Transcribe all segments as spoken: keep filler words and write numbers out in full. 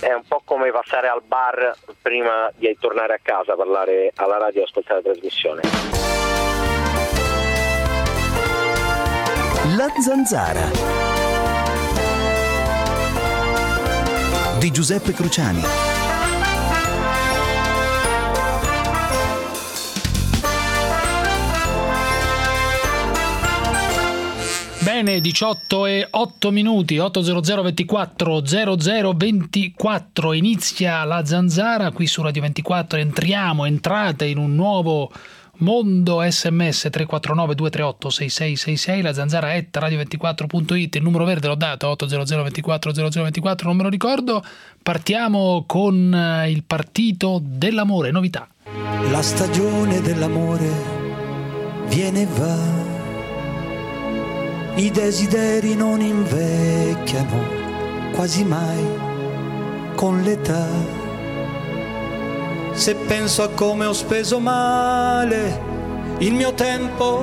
è un po' come passare al bar prima di tornare a casa, parlare alla radio e ascoltare la trasmissione. La Zanzara di Giuseppe Cruciani. Bene, diciotto e otto minuti, otto zero zero ventiquattro zero zero ventiquattro, inizia La Zanzara qui su Radio ventiquattro. Entriamo, entrate in un nuovo mondo. Sms tre quattro nove due tre otto sei sei sei sei, La Zanzara at radio ventiquattro punto it, il numero verde l'ho dato, otto zero zero ventiquattro zero zero ventiquattro, non me lo ricordo. Partiamo con il partito dell'amore, novità. La stagione dell'amore viene e va, i desideri non invecchiano quasi mai con l'età. Se penso a come ho speso male il mio tempo,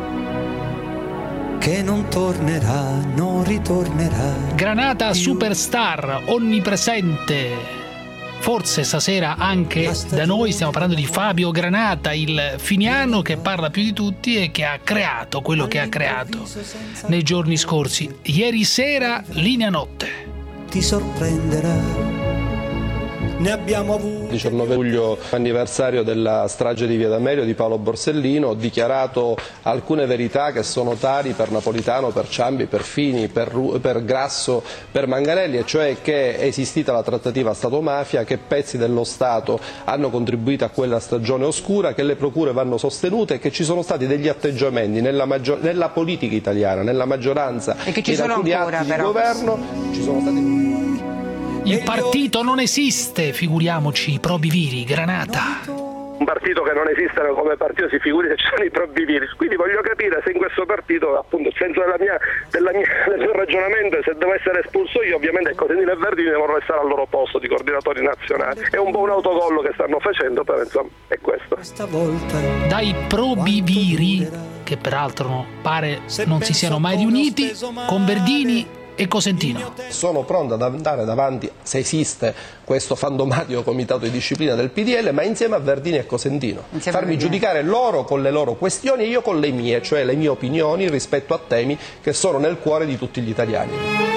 che non tornerà, non ritornerà. Granata superstar, onnipresente. Forse stasera anche da noi stiamo parlando di Fabio Granata, il finiano che parla più di tutti e che ha creato quello che ha creato nei giorni scorsi. Ieri sera, linea notte. Ti sorprenderà. Ne abbiamo avuto. diciannove luglio, anniversario della strage di Via D'Amelio di Paolo Borsellino, ho dichiarato alcune verità che sono tali per Napolitano, per Ciampi, per Fini, per, per Grasso, per Manganelli, e cioè che è esistita la trattativa Stato-mafia, che pezzi dello Stato hanno contribuito a quella stagione oscura, che le procure vanno sostenute e che ci sono stati degli atteggiamenti nella, maggior- nella politica italiana, nella maggioranza e che ci in sono alcuni ancora, atti però. di governo, ci sono stati... Il partito non esiste, figuriamoci, probiviri, Granata. Un partito che non esiste come partito, si figuri se ci sono i probiviri. Quindi voglio capire se in questo partito, appunto, il senso della mia, della mia, del mio ragionamento, se devo essere espulso io, ovviamente Cosentino e Verdini devono restare al loro posto di coordinatori nazionali. È un po' un autocollo che stanno facendo, però insomma è questo. Dai probiviri, che peraltro pare non si siano mai riuniti, con Verdini e Cosentino. Sono pronto ad andare davanti, se esiste questo fantomatico comitato di disciplina del P D L, ma insieme a Verdini e Cosentino, insieme farmi giudicare loro con le loro questioni e io con le mie, cioè le mie opinioni rispetto a temi che sono nel cuore di tutti gli italiani.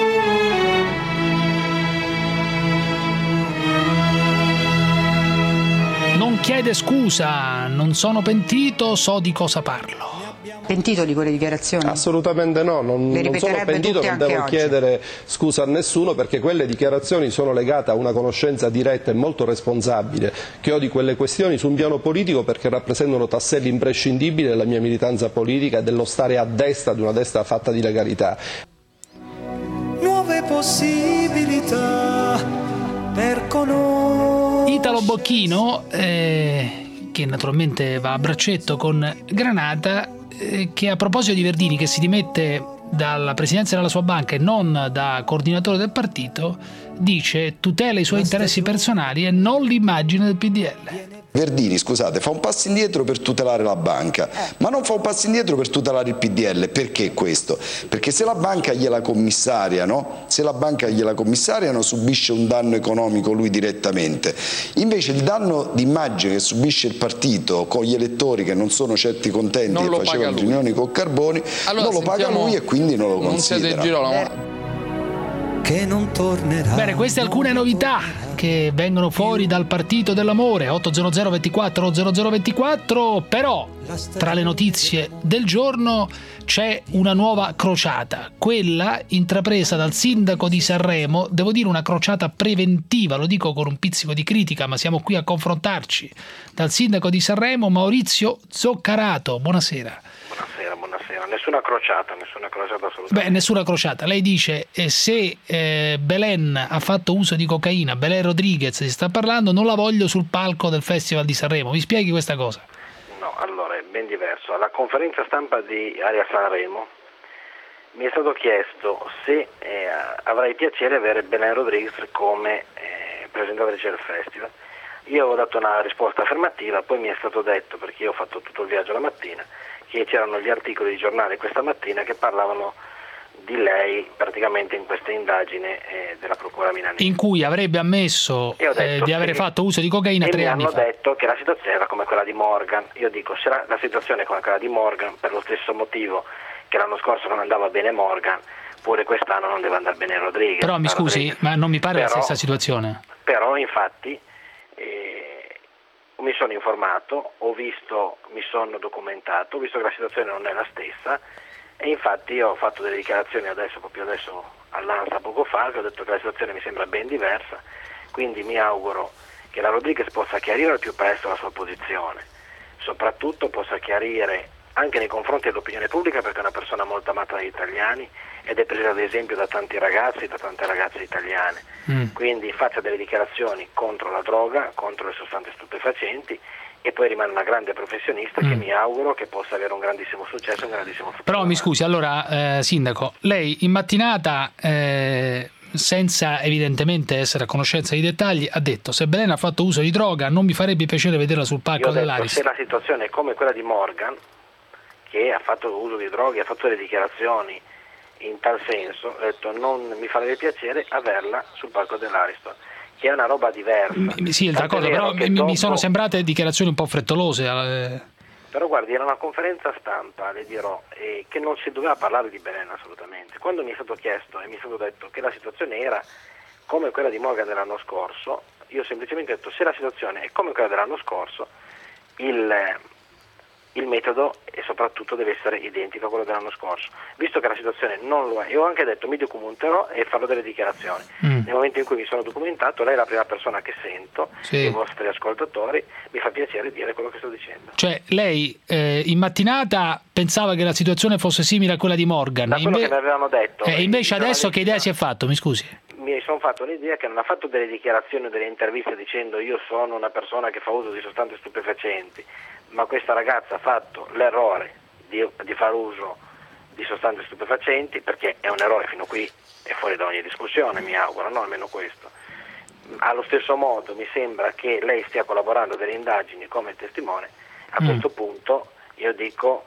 Non chiede scusa, non sono pentito, so di cosa parlo. Pentito di quelle dichiarazioni? Assolutamente no, non, non sono pentito, non devo oggi. chiedere scusa a nessuno, perché quelle dichiarazioni sono legate a una conoscenza diretta e molto responsabile che ho di quelle questioni su un piano politico, perché rappresentano tasselli imprescindibili della mia militanza politica e dello stare a destra di una destra fatta di legalità. Nuove possibilità per conoscere. Italo Bocchino, eh, che naturalmente va a braccetto con Granata, che a proposito di Verdini, che si dimette dalla presidenza della sua banca e non da coordinatore del partito, dice tutela i suoi interessi personali e non l'immagine del P D L. Verdini, scusate, fa un passo indietro per tutelare la banca, ma non fa un passo indietro per tutelare il P D L. Perché questo? Perché se la banca gliela commissariano, se la banca gliela commissariano, subisce un danno economico lui direttamente. Invece il danno d'immagine che subisce il partito con gli elettori che non sono certi contenti non che facevano riunioni con Carboni, allora, non lo paga lui e quindi non lo considera. Che non tornerà. Bene, queste alcune novità che vengono fuori dal partito dell'amore. Otto zero zero ventiquattro zero zero ventiquattro. Però tra le notizie del giorno c'è una nuova crociata, quella intrapresa dal sindaco di Sanremo. Devo dire una crociata preventiva, lo dico con un pizzico di critica, ma siamo qui a confrontarci. Dal sindaco di Sanremo, Maurizio Zoccarato. Buonasera. Buonasera, buonasera. Nessuna crociata, nessuna crociata assolutamente. Beh, nessuna crociata. Lei dice eh, se eh, Belen ha fatto uso di cocaina, Belen Rodriguez si sta parlando, non la voglio sul palco del Festival di Sanremo. Mi spieghi questa cosa? No, allora è ben diverso. Alla conferenza stampa di Area Sanremo mi è stato chiesto se eh, avrei piacere avere Belen Rodriguez come eh, presentatrice del festival. Io ho dato una risposta affermativa, poi mi è stato detto, perché io ho fatto tutto il viaggio la mattina, che c'erano gli articoli di giornale questa mattina che parlavano di lei praticamente in questa indagine eh, della procura milanese, in cui avrebbe ammesso detto, eh, di aver sì, fatto uso di cocaina e tre mi anni hanno fa. detto che la situazione era come quella di Morgan. Io dico, se la, la situazione è come quella di Morgan, per lo stesso motivo che l'anno scorso non andava bene Morgan, pure quest'anno non deve andare bene Rodriguez. Però mi scusi, Rodriguez. ma non mi pare però, la stessa situazione. Però infatti eh, mi sono informato, ho visto, mi sono documentato, ho visto che la situazione non è la stessa, e infatti io ho fatto delle dichiarazioni adesso, proprio adesso all'ANSA poco fa, che ho detto che la situazione mi sembra ben diversa, quindi mi auguro che la Rodriguez possa chiarire al più presto la sua posizione, soprattutto possa chiarire anche nei confronti dell'opinione pubblica, perché è una persona molto amata dagli italiani ed è presa ad esempio da tanti ragazzi, da tante ragazze italiane, mm. quindi faccia delle dichiarazioni contro la droga, contro le sostanze stupefacenti, e poi rimane una grande professionista mm. che mi auguro che possa avere un grandissimo successo, un grandissimo futuro. Però mi scusi, allora eh, Sindaco, lei in mattinata eh, senza evidentemente essere a conoscenza dei dettagli ha detto: se Belen ha fatto uso di droga non mi farebbe piacere vederla sul palco dell'Aris. Se la situazione è come quella di Morgan, che ha fatto uso di droghe, ha fatto delle dichiarazioni in tal senso, ho detto non mi farebbe piacere averla sul palco dell'Ariston, che è una roba diversa. Mi, sì, d'accordo, però mi, dopo... mi sono sembrate dichiarazioni un po' frettolose. Eh. Però guardi, era una conferenza stampa, le dirò, eh, che non si doveva parlare di Belen assolutamente. Quando mi è stato chiesto e mi è stato detto che la situazione era come quella di Morgan dell'anno scorso, io semplicemente ho detto: se la situazione è come quella dell'anno scorso, il... il metodo e soprattutto deve essere identico a quello dell'anno scorso, visto che la situazione non lo è. Io ho anche detto mi documenterò e farò delle dichiarazioni. Mm. Nel momento in cui mi sono documentato, lei è la prima persona che sento, sì. I vostri ascoltatori, mi fa piacere dire quello che sto dicendo. Cioè lei eh, in mattinata pensava che la situazione fosse simile a quella di Morgan, da quello Inve... che mi avevano detto, e invece adesso che idea si è fatto, mi scusi? Mi sono fatto l'idea che non ha fatto delle dichiarazioni o delle interviste dicendo io sono una persona che fa uso di sostanze stupefacenti, ma questa ragazza ha fatto l'errore di, di far uso di sostanze stupefacenti, perché è un errore fino a qui, è fuori da ogni discussione, mi auguro, no? Almeno questo. Allo stesso modo mi sembra che lei stia collaborando delle indagini come testimone. A mm. questo punto io dico,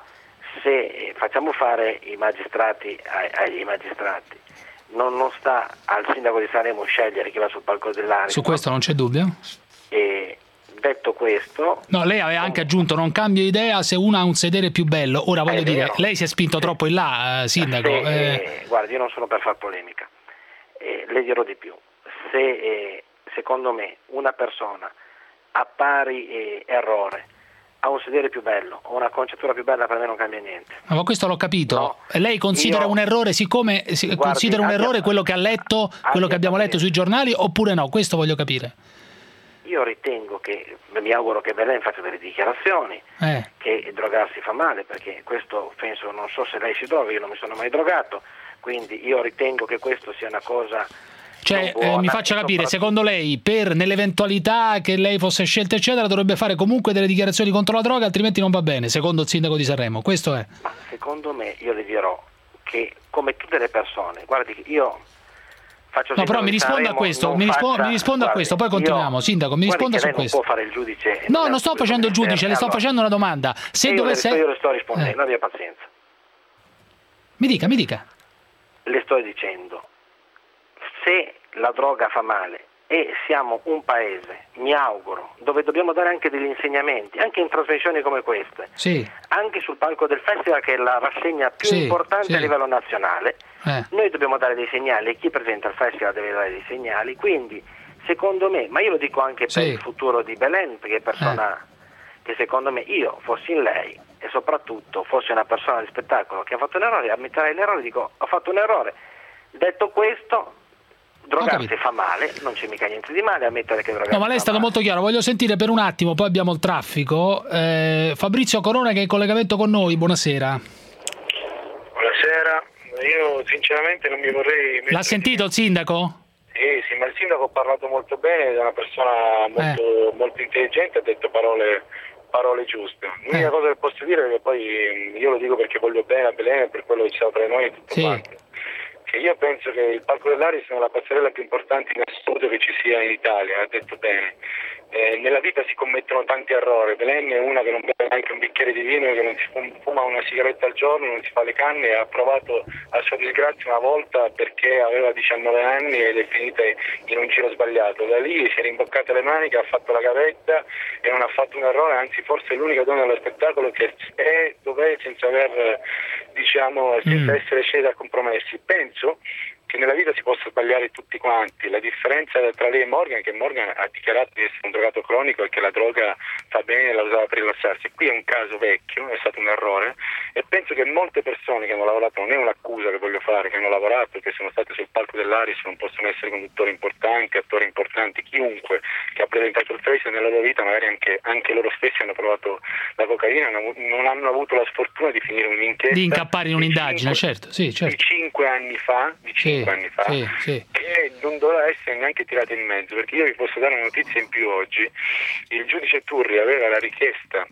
se facciamo fare i magistrati ai, ai magistrati, non, non sta al sindaco di Sanremo scegliere chi va sul palco dell'Aris. Su questo non c'è dubbio. E detto questo, no, lei aveva anche aggiunto non cambia idea se uno ha un sedere più bello. Ora voglio dire, vero. Lei si è spinto sì. troppo in là, eh, sindaco. Se, eh. Eh, guardi, io non sono per far polemica, eh, le dirò di più. Se eh, secondo me una persona a pari eh, errore ha un sedere più bello o una conciatura più bella, per me non cambia niente. Ma questo l'ho capito. No, lei considera io, un errore, siccome guardi, considera un abbia, errore quello che ha letto, quello che abbiamo letto sui giornali, oppure no? Questo voglio capire. Io ritengo che, mi auguro che Belen faccia delle dichiarazioni, eh. che drogarsi fa male, perché questo penso, non so se lei si droga, io non mi sono mai drogato, quindi io ritengo che questo sia una cosa... Cioè, eh, mi faccia capire, secondo lei, per nell'eventualità che lei fosse scelta eccetera, dovrebbe fare comunque delle dichiarazioni contro la droga, altrimenti non va bene, secondo il sindaco di Sanremo, questo è? Ma secondo me, io le dirò che come tutte le persone, guardi, io faccio... No, però mi risponda a questo, mi, rispo faccia, mi risponda guardi, a questo, poi continuiamo, io, sindaco, mi risponda su questo. Non può fare il giudice... No, non sto facendo il giudice, le sto allora, facendo una domanda. Se io, dovesse... le sto, io le sto rispondendo, eh. abbia pazienza. Mi dica, mi dica. Le sto dicendo, se la droga fa male e siamo un paese, mi auguro, dove dobbiamo dare anche degli insegnamenti, anche in trasmissioni come queste, sì. anche sul palco del festival, che è la rassegna più sì, importante sì. a livello nazionale, eh. noi dobbiamo dare dei segnali e chi presenta il festival deve dare dei segnali, quindi secondo me, ma io lo dico anche per sì. il futuro di Belen, perché è persona eh. che secondo me, io fossi in lei e soprattutto fossi una persona di spettacolo che ha fatto un errore, ammetterei l'errore e dico ho fatto un errore. Detto questo, drogarsi fa male, non c'è mica niente di male ammettere che drogarsi. No, ma lei è stato male. molto chiaro. Voglio sentire per un attimo, poi abbiamo il traffico. Eh, Fabrizio Corona che è in collegamento con noi, buonasera. Buonasera, io sinceramente non mi vorrei... L'ha sentito il sindaco? Sì, sì, ma il sindaco ha parlato molto bene, è una persona molto, eh. molto intelligente, ha detto parole, parole giuste. L'unica eh. cosa che posso dire è che poi io lo dico perché voglio bene a Belen, per quello che c'è tra noi e tutto sì. quanto. che io penso che il Parco dell'Aria sia la passerella più importante in assoluto che ci sia in Italia, ha detto bene. Eh, nella vita si commettono tanti errori. Belen è una che non beve neanche un bicchiere di vino, che non si fuma una sigaretta al giorno, non si fa le canne, e ha provato a sua disgrazia una volta perché aveva diciannove anni ed è finita in un giro sbagliato. Da lì si è rimboccata le maniche, ha fatto la gavetta e non ha fatto un errore, anzi forse è l'unica donna dello spettacolo che è dov'è senza aver, diciamo, senza Mm. essere scesa a compromessi. Penso che nella vita si possa sbagliare tutti quanti. La differenza tra lei e Morgan è che Morgan ha dichiarato di essere un drogato cronico e che la droga fa bene e la usava per rilassarsi. Qui è un caso vecchio, è stato un errore, e penso che molte persone che hanno lavorato, non è un'accusa che voglio fare, che hanno lavorato, che sono state sul palco dell'Aris, non possono essere conduttori importanti, attori importanti, chiunque che ha presentato il festival nella loro vita, magari anche, anche loro stessi hanno provato la cocaina, non hanno avuto la sfortuna di finire un'inchiesta, Di incappare in un'indagine, cinque, certo, sì, certo. di cinque anni fa, di Sì, cinque anni fa, sì, sì. che non doveva essere neanche tirata in mezzo, perché io vi posso dare una notizia in più oggi. Il giudice Turri aveva la richiesta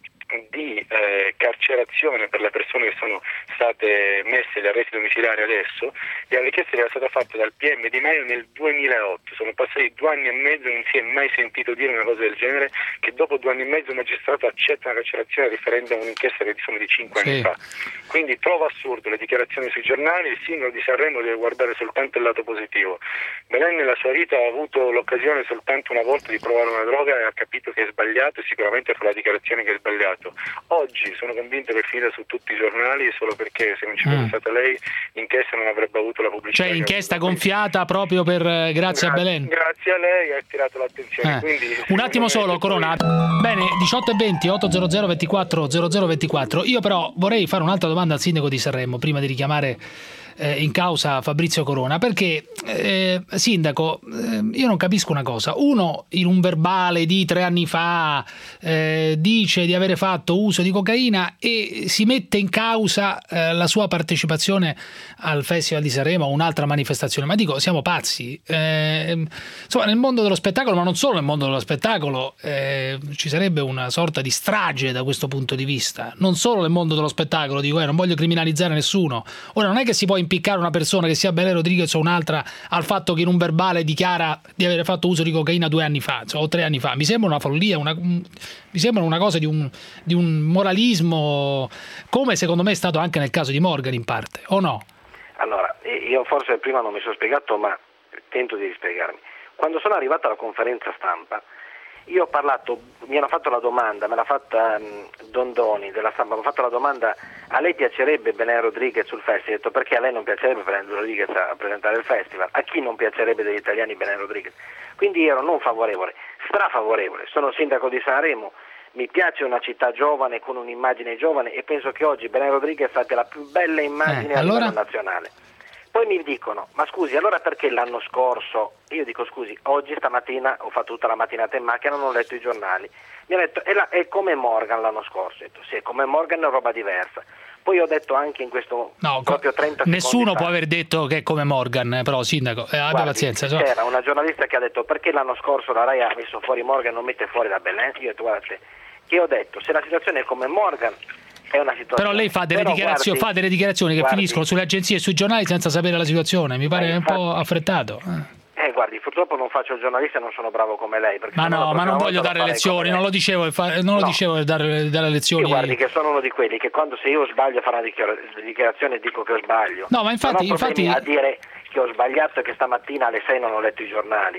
di eh, carcerazione per le persone che sono state messe agli arresti domiciliari adesso, e la richiesta era stata fatta dal P M Di Maio nel duemilaotto. Sono passati due anni e mezzo e non si è mai sentito dire una cosa del genere, che dopo due anni e mezzo il magistrato accetta una carcerazione riferendo a un'inchiesta che sono di cinque Sì. anni fa. Quindi trovo assurdo le dichiarazioni sui giornali. Il sindaco di Sanremo deve guardare soltanto il lato positivo. Belen nella sua vita ha avuto l'occasione soltanto una volta di provare una droga e ha capito che è sbagliato, e sicuramente fa la dichiarazione che è sbagliato. Oggi sono convinto che è finita su tutti i giornali solo perché se non ci fosse Mm. stata lei l'inchiesta non avrebbe avuto la pubblicità. Cioè che ha inchiesta avuto. gonfiata proprio per grazie, Grazie a Belen. Grazie a lei ha attirato l'attenzione. Eh. Quindi, Un attimo secondo me, solo, Corona. Bene, diciotto e venti, ottocento ventiquattro zero zero ventiquattro. Io però vorrei fare un'altra domanda al sindaco di Sanremo prima di richiamare eh, in causa Fabrizio Corona, perché eh, sindaco, eh, io non capisco una cosa. Uno in un verbale di tre anni fa eh, dice di avere fatto uso di cocaina e si mette in causa eh, la sua partecipazione al Festival di Sanremo o un'altra manifestazione. Ma dico, siamo pazzi. Eh, insomma, nel mondo dello spettacolo, ma non solo nel mondo dello spettacolo, eh, ci sarebbe una sorta di strage da questo punto di vista. Non solo nel mondo dello spettacolo, dico, eh, non voglio criminalizzare nessuno. Ora, non è che si può impiccare una persona, che sia Belen Rodriguez o un'altra, al fatto che in un verbale dichiara di avere fatto uso di cocaina due anni fa, insomma, o tre anni fa. Mi sembra una follia, una, mi sembra una cosa di un, di un moralismo, come secondo me è stato anche nel caso di Morgan in parte, o no? Allora, io forse prima non mi sono spiegato, ma tento di rispiegarmi. Quando sono arrivato alla conferenza stampa, io ho parlato, mi hanno fatto la domanda, me l'ha fatta um, Dondoni della stampa, mi ha fatto la domanda: a lei piacerebbe Belen Rodriguez sul festival? Ho detto: perché a lei non piacerebbe Belen Rodriguez a presentare il festival? A chi non piacerebbe degli italiani Belen Rodriguez? Quindi ero non favorevole, strafavorevole. Sono sindaco di Sanremo, mi piace una città giovane con un'immagine giovane e penso che oggi Belen Rodriguez abbia la più bella immagine Eh, a allora? livello nazionale. Poi mi dicono: ma scusi, allora perché l'anno scorso? Io dico: scusi, oggi stamattina ho fatto tutta la mattinata in macchina, non ho letto i giornali. Mi hanno detto: è, la, è come Morgan l'anno scorso. Ho detto: sì, è come Morgan, è roba diversa. Poi ho detto anche in questo No, proprio trenta nessuno secondi può fa, aver detto che è come Morgan, eh, però sindaco, eh, abbia guardi, pazienza. Insomma. C'era una giornalista che ha detto: perché l'anno scorso la Rai ha messo fuori Morgan e non mette fuori la Belen? Io ho detto: guardate, che ho detto, se la situazione è come Morgan è una situazione. Però lei fa delle, Però dichiarazioni, guardi, fa delle dichiarazioni che guardi, finiscono sulle agenzie e sui giornali senza sapere la situazione, mi pare Ma un infatti- po' affrettato. Eh. Eh, guardi, purtroppo non faccio il giornalista e non sono bravo come lei. Perché Ma sennò la no, ma prossima non volta voglio lo dare farei lezioni, come non lei. lo dicevo, fa- non lo No. dicevo dare, dare lezioni. Io guardi che sono uno di quelli che quando se io sbaglio a fare una dichiara- dichiarazione dico che ho sbaglio. No, ma infatti- non ho problemi infatti- a dire che ho sbagliato e che stamattina alle sei non ho letto i giornali.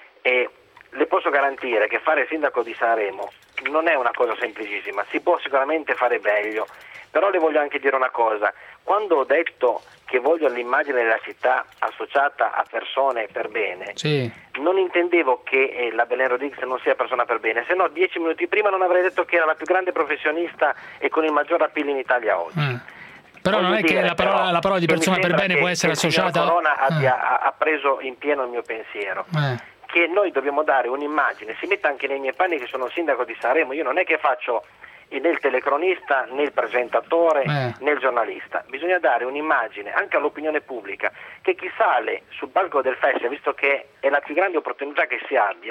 E le posso garantire che fare il sindaco di Sanremo non è una cosa semplicissima, si può sicuramente fare meglio, però le voglio anche dire una cosa: quando ho detto che voglio l'immagine della città associata a persone per bene, Sì. non intendevo che eh, la Belen Rodriguez non sia persona per bene, se no dieci minuti prima non avrei detto che era la più grande professionista e con il maggior appeal in Italia oggi. Eh. Però non Voglio è che dire, la parola, però, la parola di che mi persona per sembra bene che- può essere che il signor associata. Corona Eh. abbia, ha, ha preso in pieno il mio pensiero. Eh. Che noi dobbiamo dare un'immagine, si metta anche nei miei panni che sono il sindaco di Sanremo, io non è che faccio né il telecronista né il presentatore Eh. né il giornalista, bisogna dare un'immagine anche all'opinione pubblica che chi sale sul palco del festival, visto che è la più grande opportunità che si abbia,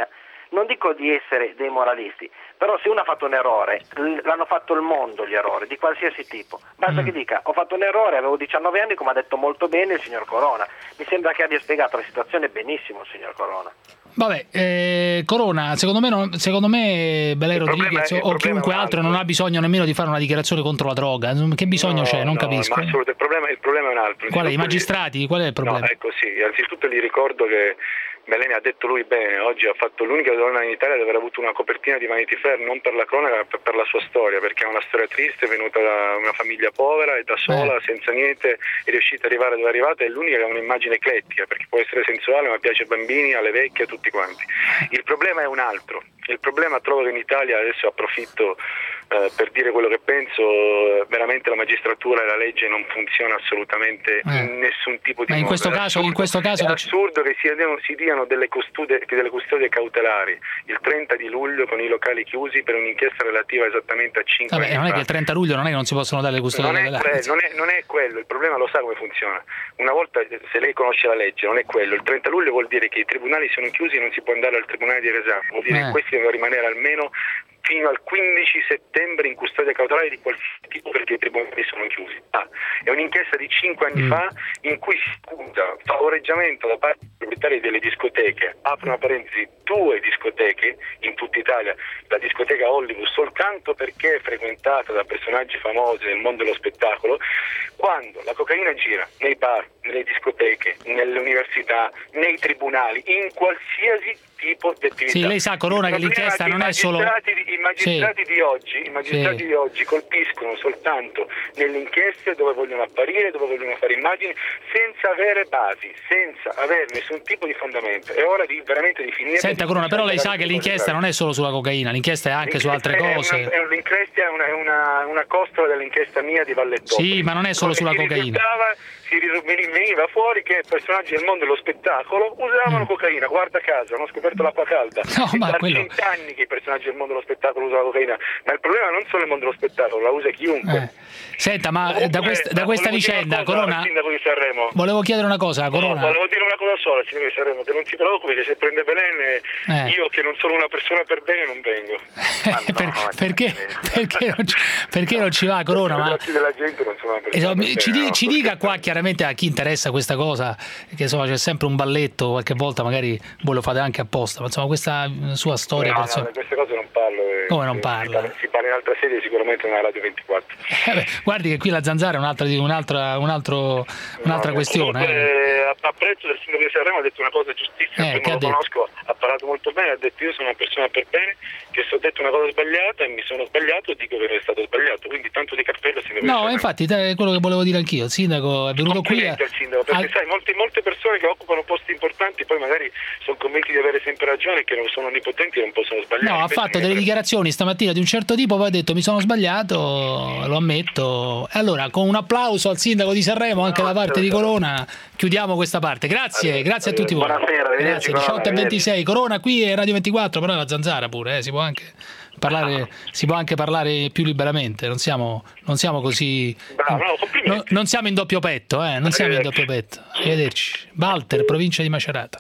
non dico di essere dei moralisti, però se uno ha fatto un errore, l'hanno fatto il mondo gli errori, di qualsiasi tipo. Basta mm. che dica, ho fatto un errore, avevo diciannove anni, come ha detto molto bene il signor Corona. Mi sembra che abbia spiegato la situazione benissimo il signor Corona. Vabbè, eh, Corona, secondo me, non, secondo me Belè Rodriguez o chiunque altro non ha bisogno nemmeno di fare una dichiarazione contro la droga. Che bisogno no, c'è? Non no, capisco. Ma assolutamente, il problema, il problema è un altro. Qual è? I magistrati? Gli... Qual è il problema? No, ecco sì, anzitutto gli ricordo che Meloni ha detto lui bene, oggi ha fatto l'unica donna in Italia ad aver avuto una copertina di Vanity Fair, non per la cronaca, ma per, per la sua storia, perché è una storia triste, è venuta da una famiglia povera e da sola, eh. senza niente, è riuscita ad arrivare dove è arrivata, è l'unica che ha un'immagine eclettica, perché può essere sensuale, ma piace ai bambini, alle vecchie, a tutti quanti. Il problema è un altro. Il problema trovo che in Italia, adesso approfitto eh, per dire quello che penso, eh, veramente la magistratura e la legge non funziona assolutamente eh. in nessun tipo di Ma in modo. questo caso, in questo caso è assurdo che si diano, si diano delle, custode, delle custodie cautelari il trenta di luglio con i locali chiusi per un'inchiesta relativa esattamente a cinque Vabbè, anni non fa. è che il trenta luglio non è che non si possono dare le custodie non cautelari. È, non, è, non è quello, il problema lo sa come funziona. Una volta, se lei conosce la legge, non è quello. Il trenta luglio vuol dire che i tribunali sono chiusi e non si può andare al tribunale di Resano, vuol dire eh. che questi devono rimanere almeno fino al quindici settembre in custodia cautelare di qualsiasi tipo, perché i tribunali sono chiusi. Ah, è un'inchiesta di cinque anni mm. fa in cui si scusa favoreggiamento da parte dei proprietari delle discoteche, apro una parentesi, due discoteche in tutta Italia, la discoteca Hollywood soltanto perché è frequentata da personaggi famosi nel mondo dello spettacolo, quando la cocaina gira nei bar, nelle discoteche, nelle università, nei tribunali, in qualsiasi tipo di attività. Sì, lei sa, Corona, che l'inchiesta non è solo... Di, I magistrati, sì. di, oggi, i magistrati sì. di oggi colpiscono soltanto nelle inchieste dove vogliono apparire, dove vogliono fare immagini, senza avere basi, senza avere nessun tipo di fondamento. È ora di veramente di finire. Senta, Corona, però lei sa che l'inchiesta non è solo sulla cocaina, l'inchiesta è anche su altre cose. È una, è l'inchiesta è una, è una, una costola dell'inchiesta mia di Vallettone. Sì, ma non è solo sulla cocaina. Si veniva fuori che personaggi del mondo dello spettacolo usavano mm. cocaina, guarda caso, hanno scoperto l'acqua calda. No, ma da quello... cent'anni che i personaggi del mondo dello spettacolo usano cocaina, ma il problema non solo nel mondo dello spettacolo, la usa chiunque. Eh. Senta, ma Comunque, da, quest- da questa vicenda, Corona, volevo chiedere una cosa, Corona. No, volevo dire una cosa sola, Sindaco di Sanremo, che non si preoccupi che se prende Belen, eh. io che non sono una persona per bene non vengo. Eh, per, no, perché, perché, non ci, perché non ci va, Corona? Ma... della gente non sono una persona esatto, per ci, bene, di, no, ci dica qua chiaramente a chi interessa questa cosa, che insomma c'è sempre un balletto, qualche volta magari voi lo fate anche apposta, ma insomma questa sua storia. No, persona... no, queste cose non parlo. Eh, Come non parla? Si, si parla in altre sedi, sicuramente nella Radio ventiquattro. Eh beh, guardi che qui la Zanzara è un'altra, un'altra, un'alro, un'altra no, questione. Comunque, eh. apprezzo del Sindaco di Sanremo, ha detto una cosa giustissima, eh, che non lo conosco, ha parlato molto bene, ha detto io sono una persona per bene, che se ho detto una cosa sbagliata e mi sono sbagliato dico che non è stato sbagliato, quindi tanto di cappello Sindaco. No, infatti è quello che volevo dire anch'io, il Sindaco è venuto qui a... al Sindaco, perché a... sai, molte, molte persone che occupano posti importanti poi magari sono convinti di avere sempre ragione, che non sono onnipotenti e non possono sbagliare. No, ha fatto delle dichiarazioni stamattina di un certo tipo, poi ha detto mi sono sbagliato, lo ammetto. E allora con un applauso al Sindaco di Sanremo anche no, da parte di Corona chiudiamo questa parte. Grazie, allora, grazie a tutti voi. Buonasera, grazie. diciotto e ventisei, Corona qui è Radio ventiquattro, però è la Zanzara pure, eh, si può anche parlare, si può anche parlare più liberamente, non siamo, non siamo così Bravo, no, no, non siamo in doppio petto, eh, non siamo in doppio petto. Arrivederci. Walter, provincia di Macerata.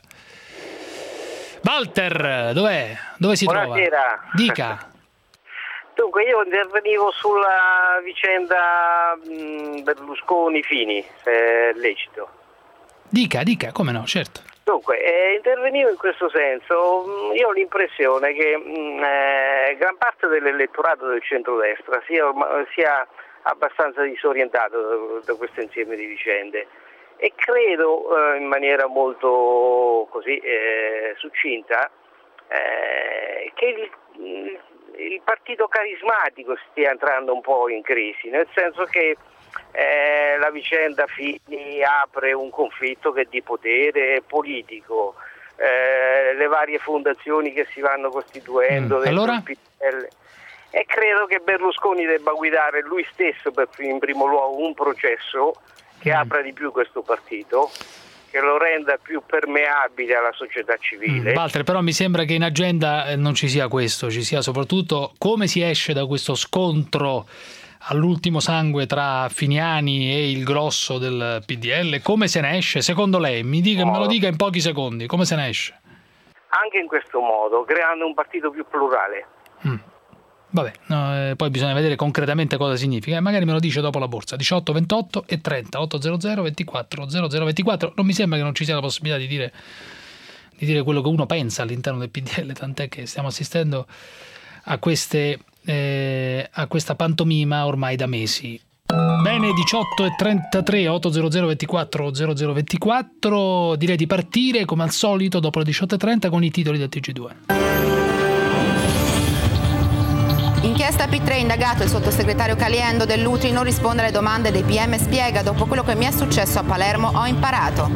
Walter, dov'è? Dove si Buonasera. trova? Dica. Dunque, io intervenivo sulla vicenda Berlusconi-Fini, se è lecito. Dica, dica, come no, certo. Dunque, eh, intervenivo in questo senso. Io ho l'impressione che mh, eh, gran parte dell'elettorato del centrodestra sia, sia abbastanza disorientato da, da questo insieme di vicende e credo eh, in maniera molto così eh, succinta eh, che il, il partito carismatico stia entrando un po' in crisi, nel senso che Eh, la vicenda Fini apre un conflitto che è di potere politico, eh, le varie fondazioni che si vanno costituendo mm. allora? del P D L, e credo che Berlusconi debba guidare lui stesso per, in primo luogo un processo che mm. apra di più questo partito, che lo renda più permeabile alla società civile. Mm, Walter, però mi sembra che in agenda non ci sia questo, ci sia soprattutto come si esce da questo scontro all'ultimo sangue tra Finiani e il grosso del P D L, come se ne esce secondo lei? Mi dica, no. me lo dica in pochi secondi, come se ne esce? anche in questo modo, creando un partito più plurale. Mm. Vabbè, no, eh, poi bisogna vedere concretamente cosa significa, magari me lo dice dopo la borsa. Diciotto, ventotto e trenta, ottocento ventiquattro zero zero ventiquattro. Non mi sembra che non ci sia la possibilità di dire, di dire quello che uno pensa all'interno del P D L, tant'è che stiamo assistendo a queste eh, a questa pantomima ormai da mesi. Bene, diciotto e trentatré, ottocento ventiquattro zero zero ventiquattro. Direi di partire come al solito dopo le diciotto e trenta con i titoli del T G due. Inchiesta P tre, indagato il sottosegretario Caliendo dell'U T I, non risponde alle domande dei P M, spiega: dopo quello che mi è successo a Palermo ho imparato.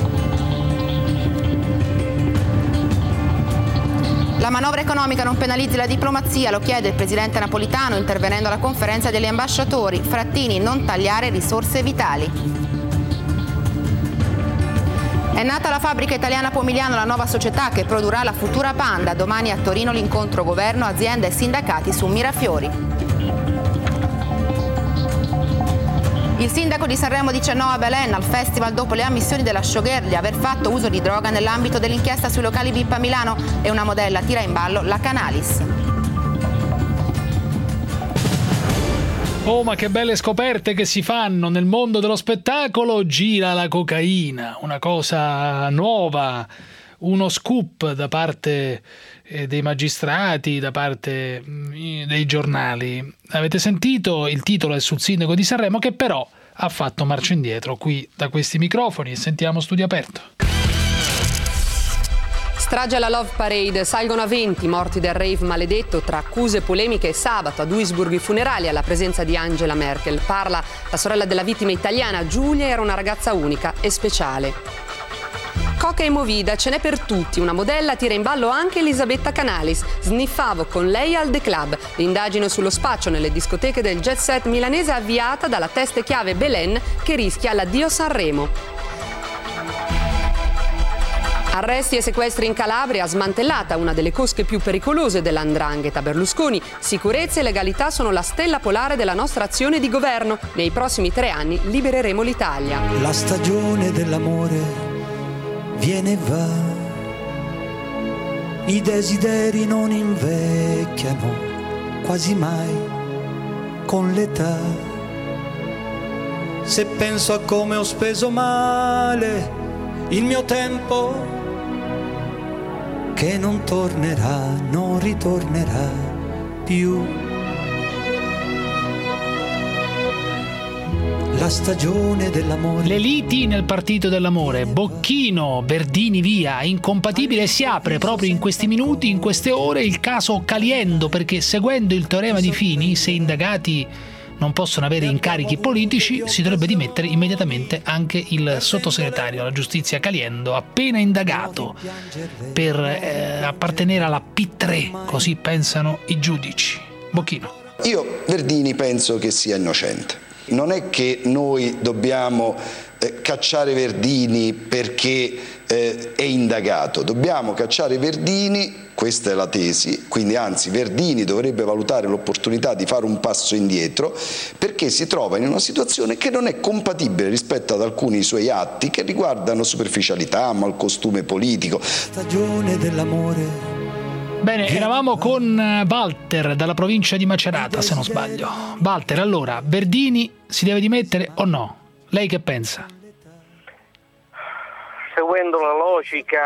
La manovra economica non penalizzi la diplomazia, lo chiede il presidente Napolitano intervenendo alla conferenza degli ambasciatori. Frattini: non tagliare risorse vitali. È nata la fabbrica italiana Pomigliano, la nuova società che produrrà la futura Panda. Domani a Torino l'incontro governo, azienda e sindacati su Mirafiori. Il sindaco di Sanremo dice no a Belen al festival dopo le ammissioni della showgirl di aver fatto uso di droga nell'ambito dell'inchiesta sui locali V I P a Milano, e una modella tira in ballo la Canalis. Oh, ma che belle scoperte che si fanno nel mondo dello spettacolo! Gira la cocaina, una cosa nuova, uno scoop da parte eh, dei magistrati, da parte mh, dei giornali. Avete sentito? Il titolo è sul sindaco di Sanremo, che però ha fatto marcia indietro qui da questi microfoni. Sentiamo Studio Aperto. Strage alla Love Parade, salgono a venti morti del rave maledetto tra accuse, polemiche. Sabato a Duisburg i funerali alla presenza di Angela Merkel. Parla la sorella della vittima italiana. Giulia era una ragazza unica e speciale. Coca e Movida, ce n'è per tutti. Una modella tira in ballo anche Elisabetta Canalis. Sniffavo con lei al The Club. L'indagine sullo spaccio nelle discoteche del jet set milanese avviata dalla testa chiave Belen che rischia l'addio Sanremo. Arresti e sequestri in Calabria, smantellata una delle cosche più pericolose dell'Andrangheta. Berlusconi: sicurezza e legalità sono la stella polare della nostra azione di governo. Nei prossimi tre anni libereremo l'Italia. La stagione dell'amore viene e va, i desideri non invecchiano quasi mai con l'età. Se penso a come ho speso male il mio tempo, che non tornerà, non ritornerà più. La stagione dell'amore. Le liti nel partito dell'amore. Bocchino, Verdini via, incompatibile. Si apre proprio in questi minuti, in queste ore, il caso Caliendo, perché seguendo il teorema di Fini, se indagati non possono avere incarichi politici, si dovrebbe dimettere immediatamente anche il sottosegretario alla giustizia Caliendo, appena indagato per eh, appartenere alla P tre, così pensano i giudici. Bocchino. Io Verdini penso che sia innocente. Non è che noi dobbiamo eh, cacciare Verdini perché eh, è indagato, dobbiamo cacciare Verdini. Questa è la tesi, quindi anzi Verdini dovrebbe valutare l'opportunità di fare un passo indietro, perché si trova in una situazione che non è compatibile rispetto ad alcuni suoi atti che riguardano superficialità, malcostume politico. Stagione dell'amore. Bene, eravamo con Walter dalla provincia di Macerata, se non sbaglio. Walter, allora, Verdini si deve dimettere o no? Lei che pensa? Seguendo la logica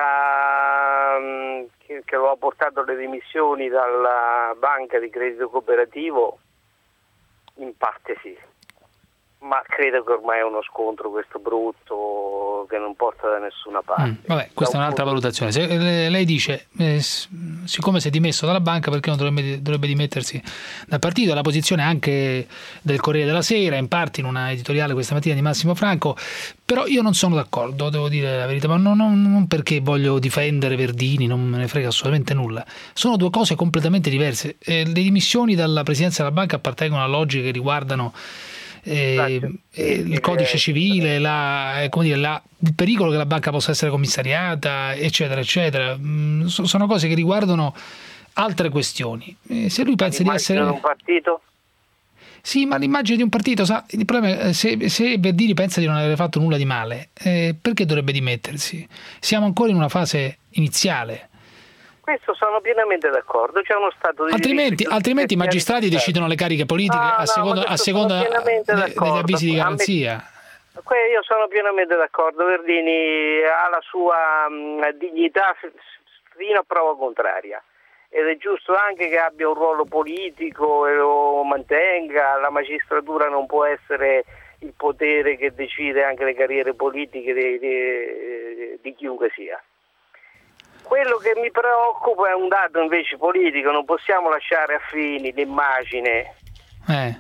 che lo ha portato alle dimissioni dalla banca di credito cooperativo, in parte sì, ma credo che ormai è uno scontro questo brutto che non porta da nessuna parte. Mm, vabbè, questa da è un'altra punto... valutazione. Se, lei dice, eh, siccome si è dimesso dalla banca, perché non dovrebbe, dovrebbe dimettersi dal partito? La posizione anche del Corriere della Sera, in parte in una editoriale questa mattina di Massimo Franco, però io non sono d'accordo, devo dire la verità, ma non, non, non perché voglio difendere Verdini, non me ne frega assolutamente nulla. Sono due cose completamente diverse. Eh, le dimissioni dalla presidenza della banca appartengono a logiche che riguardano Eh, eh, il codice civile, la, eh, come dire, la, il pericolo che la banca possa essere commissariata, eccetera, eccetera. Mm, so, sono cose che riguardano altre questioni. Eh, se lui pensa di essere un partito? Sì, ma l'immagine di un partito, sa, il problema è se, se Verdini pensa di non aver fatto nulla di male, eh, perché dovrebbe dimettersi? Siamo ancora in una fase iniziale. questo sono pienamente d'accordo. C'è uno stato di altrimenti, altrimenti i magistrati decidono le cariche politiche no, a no, seconda, a seconda de, degli avvisi di garanzia. Io sono pienamente d'accordo. Verdini ha la sua mh, dignità fino a prova contraria ed è giusto anche che abbia un ruolo politico e lo mantenga. La magistratura non può essere il potere che decide anche le carriere politiche di, di, di chiunque sia. Quello che mi preoccupa è un dato invece politico. Non possiamo lasciare a Fini l'immagine eh.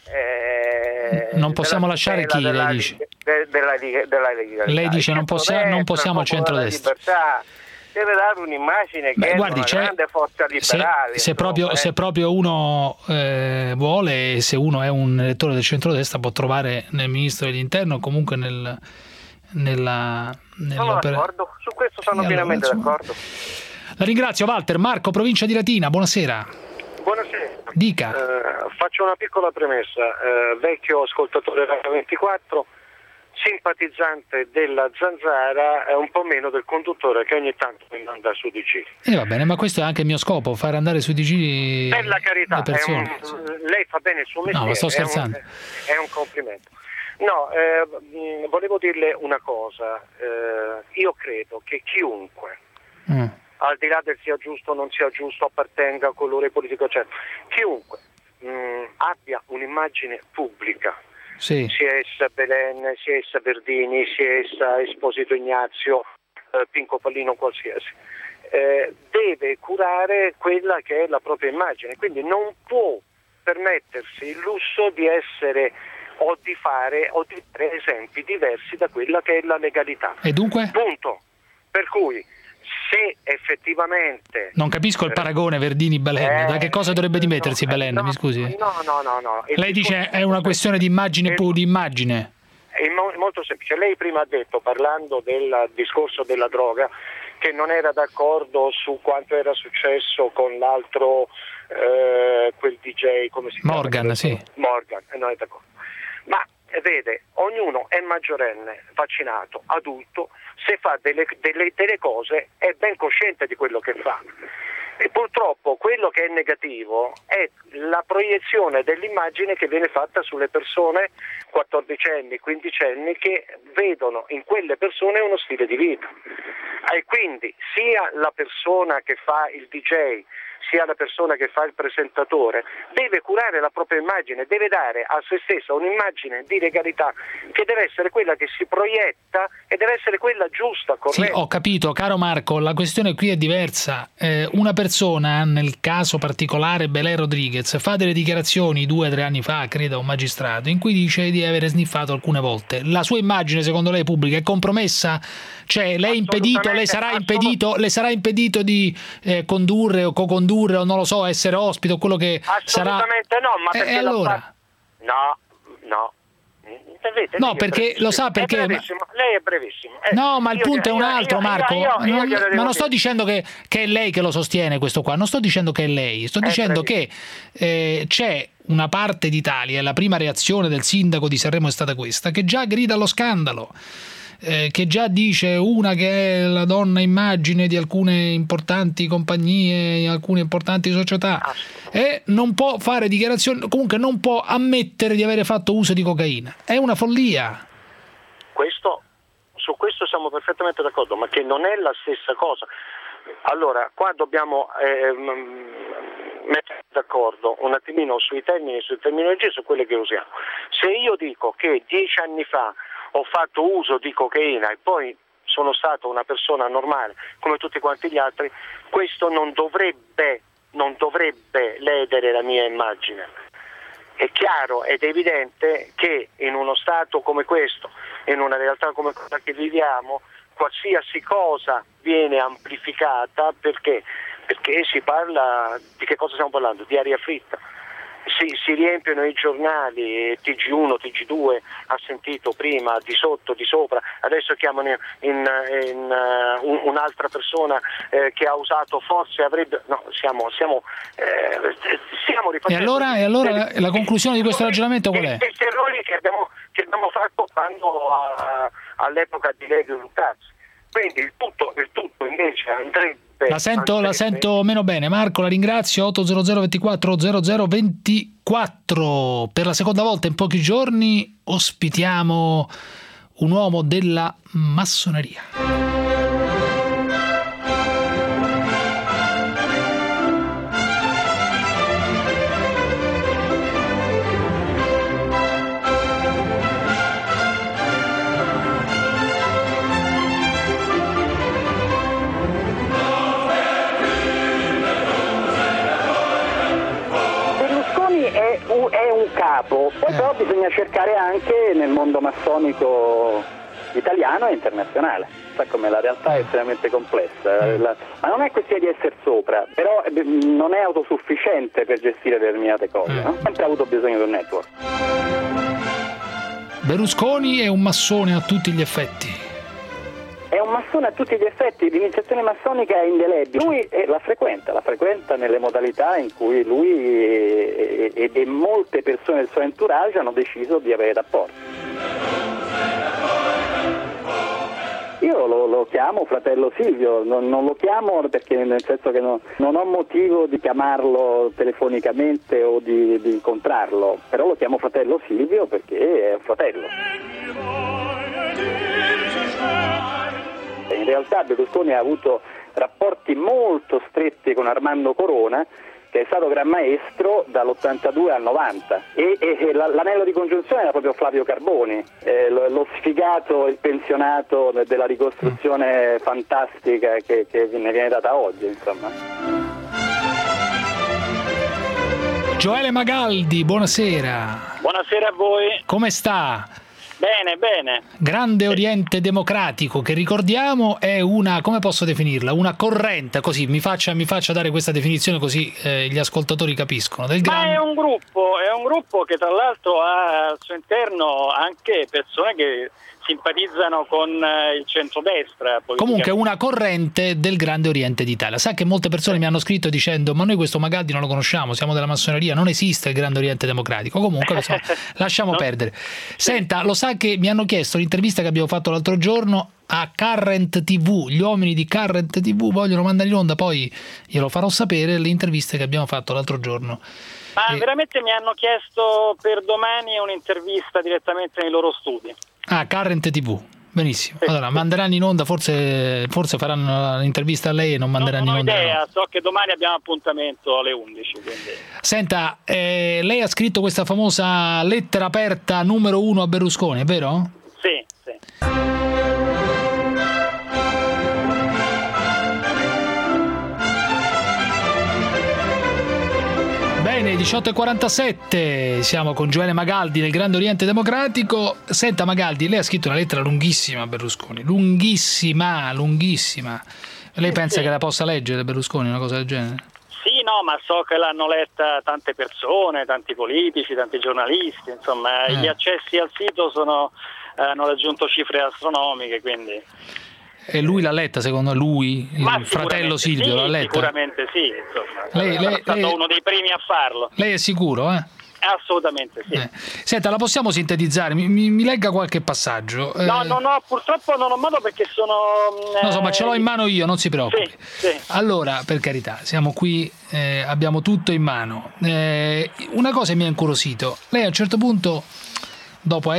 Eh, non possiamo lasciare chi, della, lei dice? De, della, della legalità. Lei dice non, possia, non possiamo al centrodestra. Deve dare un'immagine che Beh, è guardi, una grande forza liberale. Se, se, proprio, eh. se proprio uno eh, vuole, se uno è un elettore del centrodestra, può trovare nel ministro dell'interno, comunque nel, nella, sono d'accordo, su questo sono pienamente allora, d'accordo. La ringrazio, Walter. Marco, provincia di Latina, buonasera. Buonasera. Dica. Eh, faccio una piccola premessa. Eh, vecchio ascoltatore Radio ventiquattro, simpatizzante della Zanzara, è un po' meno del conduttore che ogni tanto mi manda su D G. E eh, va bene, ma questo è anche il mio scopo, fare andare su D G per la carità, le persone. È un, lei fa bene il suo mestiere. No, ma sto scherzando. È un, è un complimento. No, eh, volevo dirle una cosa. Eh, io credo che chiunque, mm. al di là del sia giusto o non sia giusto, appartenga a colore politico, eccetera, chiunque mh, abbia un'immagine pubblica, sì. sia essa Belen, sia essa Verdini, sia essa Esposito Ignazio, eh, Pinco Pallino, qualsiasi, eh, deve curare quella che è la propria immagine, quindi non può permettersi il lusso di essere o di fare o di fare esempi diversi da quella che è la legalità. E dunque? Punto. Per cui se effettivamente... Non capisco il paragone Verdini-Belen, eh, da che cosa dovrebbe dimettersi no, Belen, no, mi scusi? No, no, no. no. Lei dice è una questione di immagine pur di immagine. È molto semplice. Lei prima ha detto, parlando del discorso della droga, che non era d'accordo su quanto era successo con l'altro, eh, quel D J, come si chiama? Morgan, sì. Morgan, non è d'accordo. Ma vede, ognuno è maggiorenne, vaccinato, adulto, se fa delle, delle, delle cose è ben cosciente di quello che fa. E purtroppo quello che è negativo è la proiezione dell'immagine che viene fatta sulle persone quattordicenni, quindicenni che vedono in quelle persone uno stile di vita. E quindi sia la persona che fa il D J sia la persona che fa il presentatore deve curare la propria immagine, deve dare a se stessa un'immagine di legalità che deve essere quella che si proietta e deve essere quella giusta, corretta. Sì, ho capito, caro Marco, la questione qui è diversa. Eh, una persona, nel caso particolare Belen Rodriguez, fa delle dichiarazioni due o tre anni fa, credo, a un magistrato, in cui dice di avere sniffato alcune volte. La sua immagine, secondo lei, pubblica, è compromessa? Cioè, lei, impedito, lei, sarà, impedito, le sarà impedito di eh, condurre o co-condurre o non lo so, essere ospite o quello che sarà. Assolutamente no, ma perché e allora? Fa... No, no. Vedete, no, perché lo sa perché è brevissimo. Lei è brevissimo. Eh, no, ma il punto io, è un altro, io, Marco. io, io, non, io ma non sto dicendo che, che è lei che lo sostiene questo qua, non sto dicendo che è lei, sto è dicendo brevissimo. che eh, c'è una parte d'Italia, e la prima reazione del sindaco di Sanremo è stata questa, che già grida allo scandalo. Eh, che già dice una che è la donna immagine di alcune importanti compagnie, di alcune importanti società, e non può fare dichiarazioni, comunque non può ammettere di avere fatto uso di cocaina. È una follia. Questo, su questo siamo perfettamente d'accordo, ma che non è la stessa cosa. Allora, qua dobbiamo eh, mettere d'accordo un attimino sui termini, sui terminologie, su quelle che usiamo. Se io dico che dieci anni fa ho fatto uso di cocaina e poi sono stato una persona normale come tutti quanti gli altri, questo non dovrebbe, non dovrebbe ledere la mia immagine. È chiaro ed evidente che in uno stato come questo, in una realtà come quella che viviamo, qualsiasi cosa viene amplificata perché, perché si parla, di che cosa stiamo parlando? Di aria fritta. Si, si riempiono i giornali, T G uno, T G due ha sentito prima, di sotto, di sopra, adesso chiamano in, in, in uh, un, un'altra persona eh, che ha usato forse avrebbe, no, siamo siamo, eh, stiamo rifacendo. E allora, e allora la, la conclusione di questo ragionamento qual è? Questi errori che abbiamo, che abbiamo fatto quando a, all'epoca di Legio Luttazzi. Quindi il tutto, il tutto invece andrebbe. La sento, la sento meno bene. Marco, la ringrazio. otto zero zero ventiquattro zero zero ventiquattro. Per la seconda volta in pochi giorni ospitiamo un uomo della massoneria. È un capo, poi eh. però bisogna cercare anche nel mondo massonico italiano e internazionale. Sa come la realtà è estremamente complessa, eh. la, ma non è questione di essere sopra, però eh, non è autosufficiente per gestire determinate cose, eh. no? Sempre ha avuto bisogno di un network. Berlusconi è un massone a tutti gli effetti. È un massone a tutti gli effetti, l'iniziazione massonica è indelebile. Lui eh, la frequenta, la frequenta nelle modalità in cui lui e, e, e molte persone del suo entourage hanno deciso di avere rapporti. Io lo, lo chiamo fratello Silvio, non, non lo chiamo perché nel senso che no, non ho motivo di chiamarlo telefonicamente o di, di incontrarlo, però lo chiamo fratello Silvio perché è un fratello. In realtà Berlusconi ha avuto rapporti molto stretti con Armando Corona, che è stato Gran Maestro dall'ottantadue al novanta, e, e l'anello di congiunzione era proprio Flavio Carboni, eh, lo, lo sfigato, il pensionato della ricostruzione fantastica che, che ne viene data oggi, insomma. Gioele Magaldi, buonasera. Buonasera a voi. Come sta? Bene, bene. Grande Oriente Democratico, che ricordiamo è una, come posso definirla? Una corrente, così mi faccia, mi faccia dare questa definizione così eh, gli ascoltatori capiscono. Del Ma grande... è un gruppo, è un gruppo che tra l'altro ha al suo interno anche persone che simpatizzano con il centrodestra. Comunque una corrente del Grande Oriente d'Italia. Sa che molte persone mi hanno scritto dicendo ma noi questo Magaldi non lo conosciamo, siamo della massoneria, non esiste il Grande Oriente Democratico. Comunque insomma, lasciamo no? perdere. Senta, lo sa che mi hanno chiesto l'intervista che abbiamo fatto l'altro giorno a Current tivù, gli uomini di Current tivù vogliono mandare in onda, poi glielo farò sapere, le interviste che abbiamo fatto l'altro giorno. Ma e... veramente mi hanno chiesto per domani un'intervista direttamente nei loro studi. Ah, Current tivù, benissimo. Sì. Allora manderanno in onda, forse, forse faranno l'intervista a lei e non manderanno non in onda. Non ho idea, so che domani abbiamo appuntamento alle undici. Quindi. Senta, eh, lei ha scritto questa famosa lettera aperta numero uno a Berlusconi, è vero? Sì, sì. Bene, diciotto e quarantasette, siamo con Gioele Magaldi del Grande Oriente Democratico. Senta Magaldi, lei ha scritto una lettera lunghissima a Berlusconi, lunghissima, lunghissima. Lei eh pensa sì. che la possa leggere Berlusconi, una cosa del genere? Sì, no, ma so che l'hanno letta tante persone, tanti politici, tanti giornalisti, insomma, eh. gli accessi al sito sono, hanno raggiunto cifre astronomiche, quindi... E lui l'ha letta, secondo lui? Il Ma fratello Silvio sì, l'ha letta? Sicuramente sì, insomma. Lei, lei, è stato lei... uno dei primi a farlo. Lei è sicuro, eh? Assolutamente sì. Eh. Senta, la possiamo sintetizzare? Mi, mi, mi legga qualche passaggio. No, eh... no, no, purtroppo non ho modo perché sono... Eh... No, so, ma ce l'ho in mano io, non si preoccupi. Sì, sì. Allora, per carità, siamo qui, eh, abbiamo tutto in mano. Eh, una cosa mi ha incuriosito. Lei a un certo punto... dopo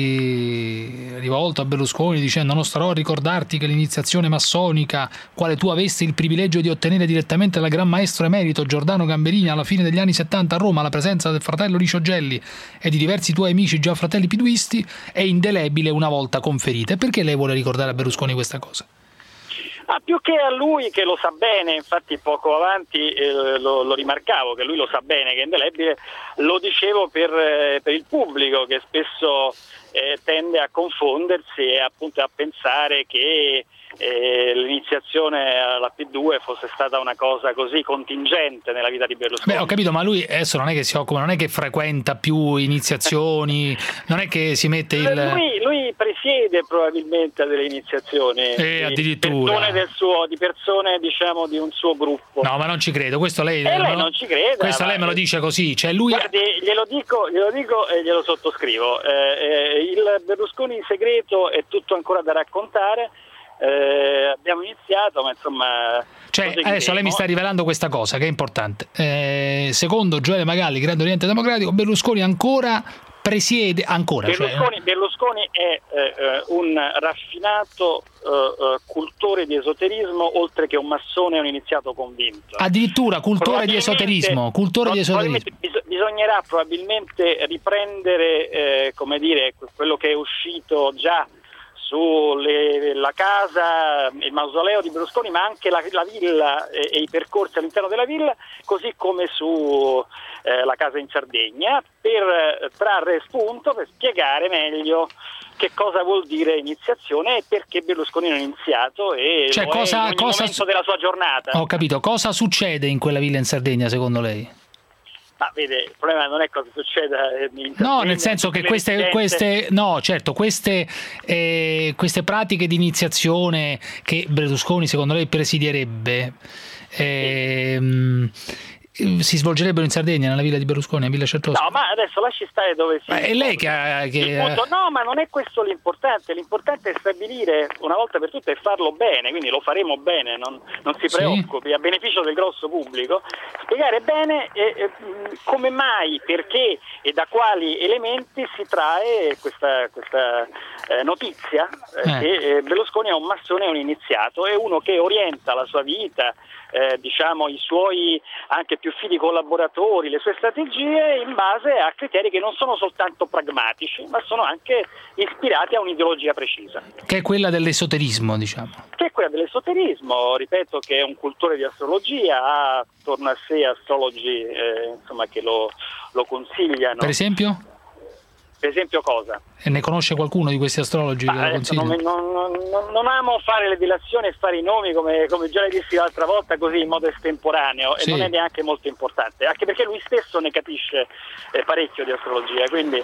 essersi rivolto a Berlusconi dicendo non starò a ricordarti che l'iniziazione massonica, quale tu avesti il privilegio di ottenere direttamente dal Gran Maestro Emerito Giordano Gamberini alla fine degli anni settanta a Roma, alla presenza del fratello Licio Gelli e di diversi tuoi amici già fratelli piduisti, è indelebile una volta conferita. E perché lei vuole ricordare a Berlusconi questa cosa? Ah, più che a lui, che lo sa bene, infatti poco avanti eh, lo, lo rimarcavo, che lui lo sa bene che è indelebile, lo dicevo per, eh, per il pubblico che spesso eh, tende a confondersi e appunto a pensare che eh, l'iniziazione alla P due fosse stata una cosa così contingente nella vita di Berlusconi. Beh, ho capito, ma lui adesso non è che si occupa, non è che frequenta più iniziazioni, non è che si mette il... Lui, lui presiede probabilmente a delle iniziazioni eh, di addirittura. persone del suo, di persone diciamo di un suo gruppo. No, ma non ci credo, questo lei, eh, lei no, non ci crede. Questo lei me lo dice così, cioè lui... Guardi, glielo dico, glielo dico e glielo sottoscrivo. Eh, eh, il Berlusconi in segreto è tutto ancora da raccontare, eh, abbiamo iniziato, ma insomma... Cioè, adesso lei mi sta rivelando questa cosa che è importante. Eh, secondo Gioele Magalli, Grande Oriente Democratico, Berlusconi ancora presiede, ancora. Berlusconi, cioè, Berlusconi è eh, un raffinato eh, cultore di esoterismo, oltre che un massone e un iniziato convinto. Addirittura cultore di esoterismo, cultore di esoterismo. Bis- bisognerà probabilmente riprendere, eh, come dire, quello che è uscito già sulla casa, il mausoleo di Berlusconi, ma anche la, la villa e, e i percorsi all'interno della villa, così come su eh, la casa in Sardegna, per eh, trarre spunto, per spiegare meglio che cosa vuol dire iniziazione e perché Berlusconi non è iniziato e cioè, lo cosa, è in ogni cosa momento su- della sua giornata. Ho capito, cosa succede in quella villa in Sardegna secondo lei? Ma vede, il problema non è cosa succeda in No, nel senso che queste, queste no, certo, queste, eh, queste pratiche di iniziazione che Berlusconi secondo lei presidierebbe ehm, si svolgerebbero in Sardegna, nella villa di Berlusconi, a Villa Certosa? No, ma adesso lasci stare dove si... Ma è lei che ha... Che Il punto, no, ma non è questo l'importante, l'importante è stabilire una volta per tutte e farlo bene, quindi lo faremo bene, non, non si preoccupi, sì. A beneficio del grosso pubblico, spiegare bene eh, eh, come mai, perché e da quali elementi si trae questa, questa eh, notizia eh, eh. che eh, Berlusconi è un massone e un iniziato, è uno che orienta la sua vita, eh, diciamo i suoi anche più fidi collaboratori, le sue strategie in base a criteri che non sono soltanto pragmatici, ma sono anche ispirati a un'ideologia precisa. Che è quella dell'esoterismo, diciamo. Che è quella dell'esoterismo, ripeto che è un cultore di astrologia, ha attorno a sé astrologi eh, insomma, che lo, lo consigliano. Per esempio? Per esempio cosa? E ne conosce qualcuno di questi astrologi che lo consigliano? Non, non, non, non amo fare le dilazioni e fare i nomi come, come già le dissi l'altra volta, così in modo estemporaneo, sì. E non è neanche molto importante, anche perché lui stesso ne capisce eh, parecchio di astrologia, quindi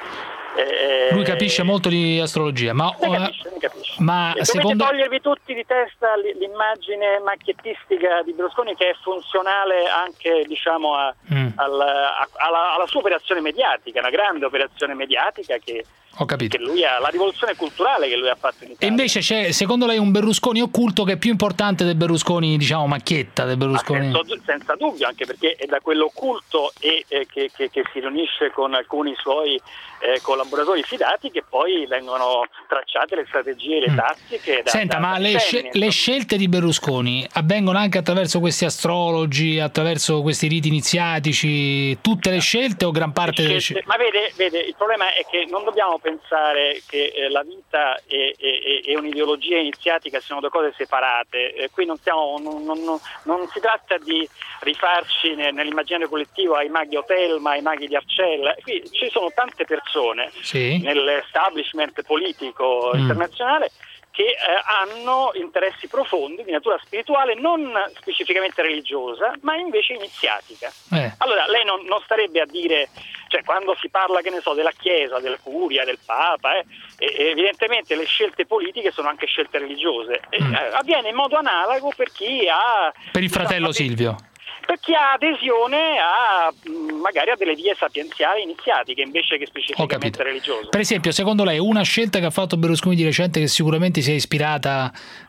eh, lui capisce molto di astrologia, ma, ne capisce, ne capisce. ma e secondo... dovete togliervi tutti di testa l'immagine macchiettistica di Berlusconi, che è funzionale anche diciamo a, mm. alla, a, alla, alla sua operazione mediatica, una grande operazione mediatica che Ho capito. Che lui ha, la rivoluzione culturale che lui ha fatto in Italia. E invece c'è, secondo lei, un Berlusconi occulto che è più importante del Berlusconi, diciamo, macchietta del Berlusconi? Senza, senza dubbio, anche perché è da quello occulto e eh, che, che, che si riunisce con alcuni suoi eh, collaboratori fidati che poi vengono tracciate le strategie e le tattiche. Da, Senta, da, ma da le, sce- le scelte di Berlusconi avvengono anche attraverso questi astrologi, attraverso questi riti iniziatici, tutte le scelte o gran parte le delle scelte? Ma vede, vede, il problema è che non dobbiamo pensare che eh, la vita e, e, e un'ideologia iniziatica siano due cose separate. Eh, qui non, siamo, non, non, non si tratta di rifarci ne, nell'immaginario collettivo ai maghi Otelma, ai maghi di Arcella. Qui ci sono tante persone sì. nell'establishment politico mm. internazionale che eh, hanno interessi profondi di natura spirituale, non specificamente religiosa, ma invece iniziatica. Eh. Allora, lei non, non starebbe a dire, cioè quando si parla, che ne so, della Chiesa, della Curia, del Papa, eh, eh, evidentemente le scelte politiche sono anche scelte religiose. Mm. Eh, avviene in modo analogo per chi ha... Per il fratello diciamo, Silvio. Per chi ha adesione a magari a delle vie sapienziali iniziatiche invece che specificamente religiose. Per esempio, secondo lei una scelta che ha fatto Berlusconi di recente che sicuramente si è ispirata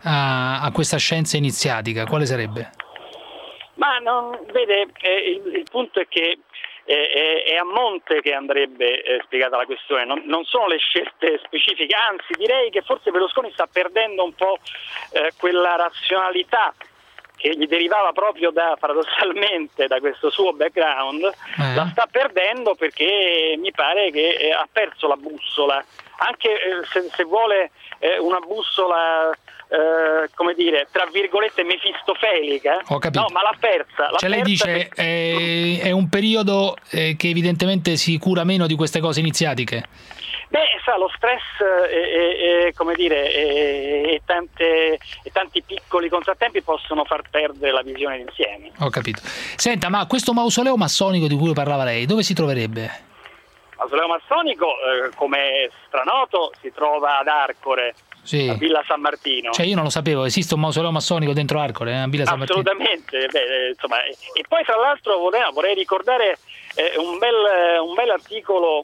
a, a questa scienza iniziatica, quale sarebbe? Ma non, vede, eh, il, il punto è che eh, è a monte che andrebbe eh, spiegata la questione, non, non sono le scelte specifiche, anzi direi che forse Berlusconi sta perdendo un po' eh, quella razionalità che gli derivava proprio da, paradossalmente, da questo suo background, eh. la sta perdendo perché mi pare che eh, ha perso la bussola, anche eh, se, se vuole eh, una bussola, eh, come dire, tra virgolette mefistofelica, Ho capito. No, ma l'ha persa. L'ha cioè lei persa dice perché... è, è un periodo eh, che evidentemente si cura meno di queste cose iniziatiche? Beh, sa, lo stress e, e, e come dire, e, e, tante, e tanti piccoli contrattempi possono far perdere la visione d'insieme. Ho capito. Senta, ma questo mausoleo massonico di cui parlava lei, dove si troverebbe? Il mausoleo massonico, eh, come è stranoto, si trova ad Arcore, sì. a Villa San Martino. Cioè io non lo sapevo, esiste un mausoleo massonico dentro Arcore, eh, a Villa San Martino? Assolutamente, beh, insomma, e, e poi tra l'altro vorrei, vorrei ricordare eh, un, bel, un bel articolo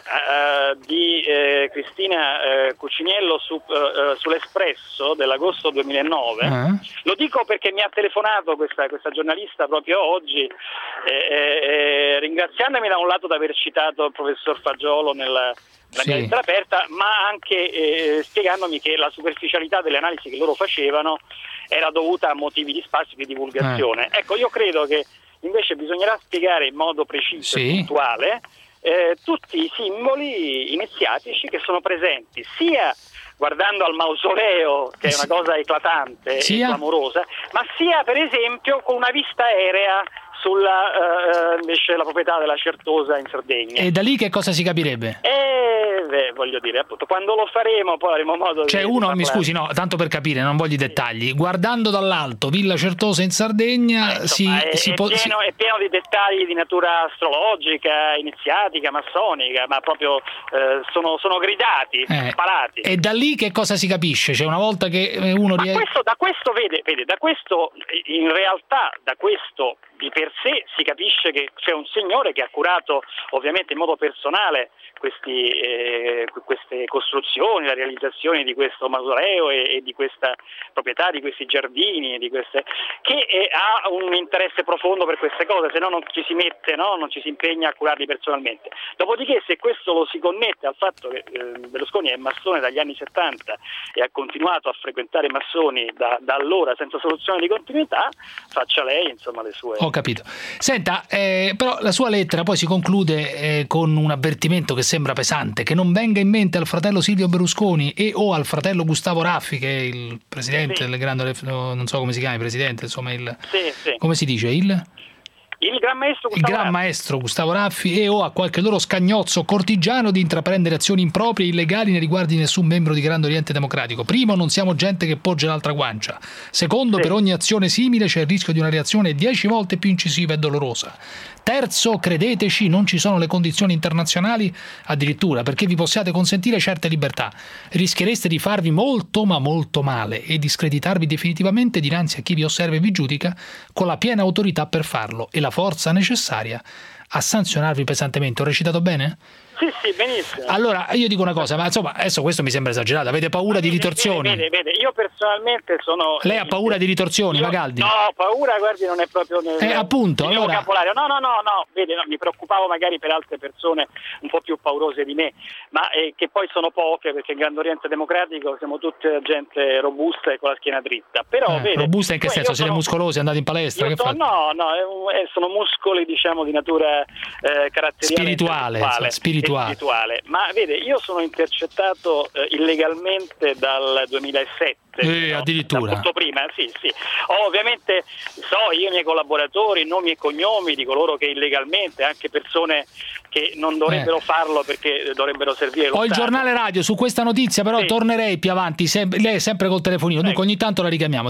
eh, di eh, Cristina eh, Cuciniello su, eh, sull'Espresso dell'agosto duemilanove. Uh-huh. Lo dico perché mi ha telefonato questa, questa giornalista proprio oggi, eh, eh, ringraziandomi da un lato di aver citato il professor Fagiolo nella la mia lettera aperta, ma anche eh, spiegandomi che la superficialità delle analisi che loro facevano era dovuta a motivi di spazio e di divulgazione. Eh. Ecco, io credo che invece bisognerà spiegare in modo preciso sì. e puntuale eh, tutti i simboli iniziatici che sono presenti, sia guardando al mausoleo, che è una cosa eclatante sia. e clamorosa, ma sia per esempio con una vista aerea sulla uh, invece la proprietà della Certosa in Sardegna. E da lì che cosa si capirebbe? Eh, beh, voglio dire, appunto, quando lo faremo poi avremo modo cioè, di... Cioè uno, mi scusi, no, tanto per capire, non voglio i dettagli, guardando dall'alto Villa Certosa in Sardegna eh, insomma, si, è, si è, può, pieno, si... è pieno di dettagli di natura astrologica, iniziatica, massonica, ma proprio eh, sono, sono gridati, eh, sparati. E da lì che cosa si capisce? Cioè una volta che uno ma riesce... questo, da questo vede, vede, da questo in realtà da questo di per sé si capisce che c'è un signore che ha curato ovviamente in modo personale questi, eh, queste costruzioni, la realizzazione di questo mausoleo e, e di questa proprietà, di questi giardini, di queste, che eh, ha un interesse profondo per queste cose, se no non ci si mette, no? non ci si impegna a curarli personalmente. Dopodiché se questo lo si connette al fatto che eh, Berlusconi è massone dagli anni settanta e ha continuato a frequentare massoni da, da allora senza soluzione di continuità, faccia lei insomma le sue... Ho capito. Senta, eh, però la sua lettera poi si conclude eh, con un avvertimento che sembra pesante, che non venga in mente al fratello Silvio Berlusconi e o al fratello Gustavo Raffi, che è il presidente sì. del grande, non so come si chiama, il presidente, insomma il... Sì, sì. Come si dice? Il... Il gran maestro Gustavo, il gran Raffi. maestro Gustavo Raffi e o a qualche loro scagnozzo cortigiano di intraprendere azioni improprie e illegali nei riguardi di nessun membro di Grande Oriente Democratico. Primo, non siamo gente che poggia l'altra guancia. Secondo, sì. per ogni azione simile c'è il rischio di una reazione dieci volte più incisiva e dolorosa. Terzo, credeteci, non ci sono le condizioni internazionali addirittura perché vi possiate consentire certe libertà. Rischiereste di farvi molto ma molto male e di screditarvi definitivamente dinanzi a chi vi osserva e vi giudica con la piena autorità per farlo e la forza necessaria a sanzionarvi pesantemente. Ho recitato bene? Sì, sì, benissimo. Allora, io dico una cosa, ma insomma, adesso questo mi sembra esagerato. Avete paura vede, di ritorsioni? Vede, vede, vede, io personalmente sono... Lei ha paura di ritorsioni, io, Magaldi? No, paura, guardi, non è proprio nel, eh, appunto, nel allora... vocabolario. No, no, no, no, vede, no, mi preoccupavo magari per altre persone un po' più paurose di me, ma eh, che poi sono poche, perché in Grande Oriente Democratico siamo tutte gente robusta e con la schiena dritta. Però, eh, vede, robusta in che senso? Siete sono, muscolosi, andate in palestra? Che sono, fate? No, no, è un, è, sono muscoli, diciamo, di natura eh, caratteriale spirituale, spirituale, spirituale. spirituale. Ma vede, io sono intercettato eh, illegalmente dal duemilasette. Eh, no? addirittura. Molto prima, sì, sì. Ho, ovviamente so io e i miei collaboratori, nomi e cognomi di coloro che illegalmente, anche persone che non dovrebbero eh. farlo perché dovrebbero servire lo Ho Stato. Il giornale radio su questa notizia, però sì. tornerei più avanti, sem- lei è sempre col telefonino, Prego. Dunque ogni tanto la richiamiamo.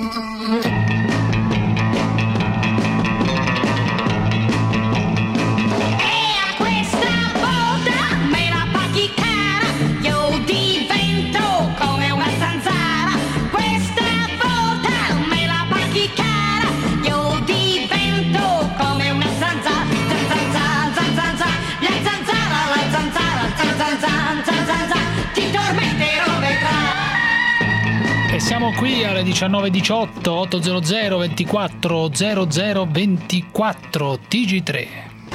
Siamo qui alle diciannove e diciotto, ottocento ventiquattro zero zero ventiquattro T G tre.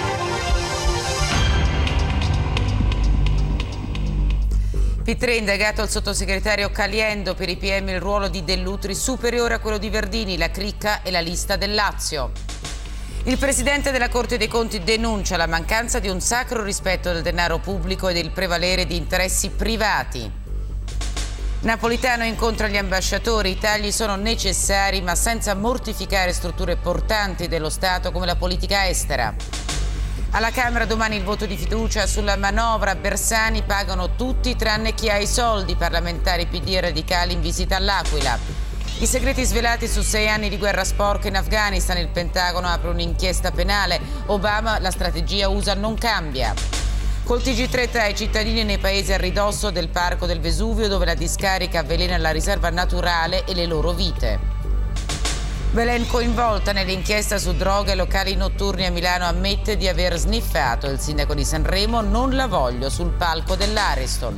P tre indagato il sottosegretario Caliendo per i P M il ruolo di Dell'Utri superiore a quello di Verdini, la cricca e la lista del Lazio. Il presidente della Corte dei Conti denuncia la mancanza di un sacro rispetto del denaro pubblico e del prevalere di interessi privati. Napolitano incontra gli ambasciatori, i tagli sono necessari ma senza mortificare strutture portanti dello Stato come la politica estera. Alla Camera domani il voto di fiducia sulla manovra, Bersani pagano tutti tranne chi ha i soldi, parlamentari P D e radicali in visita all'Aquila. I segreti svelati su sei anni di guerra sporca in Afghanistan, il Pentagono apre un'inchiesta penale, Obama la strategia U S A non cambia. Col T G tre tra i cittadini nei paesi a ridosso del Parco del Vesuvio dove la discarica avvelena la riserva naturale e le loro vite. Belen coinvolta nell'inchiesta su droghe e locali notturni a Milano ammette di aver sniffato. Il sindaco di Sanremo: non la voglio sul palco dell'Ariston.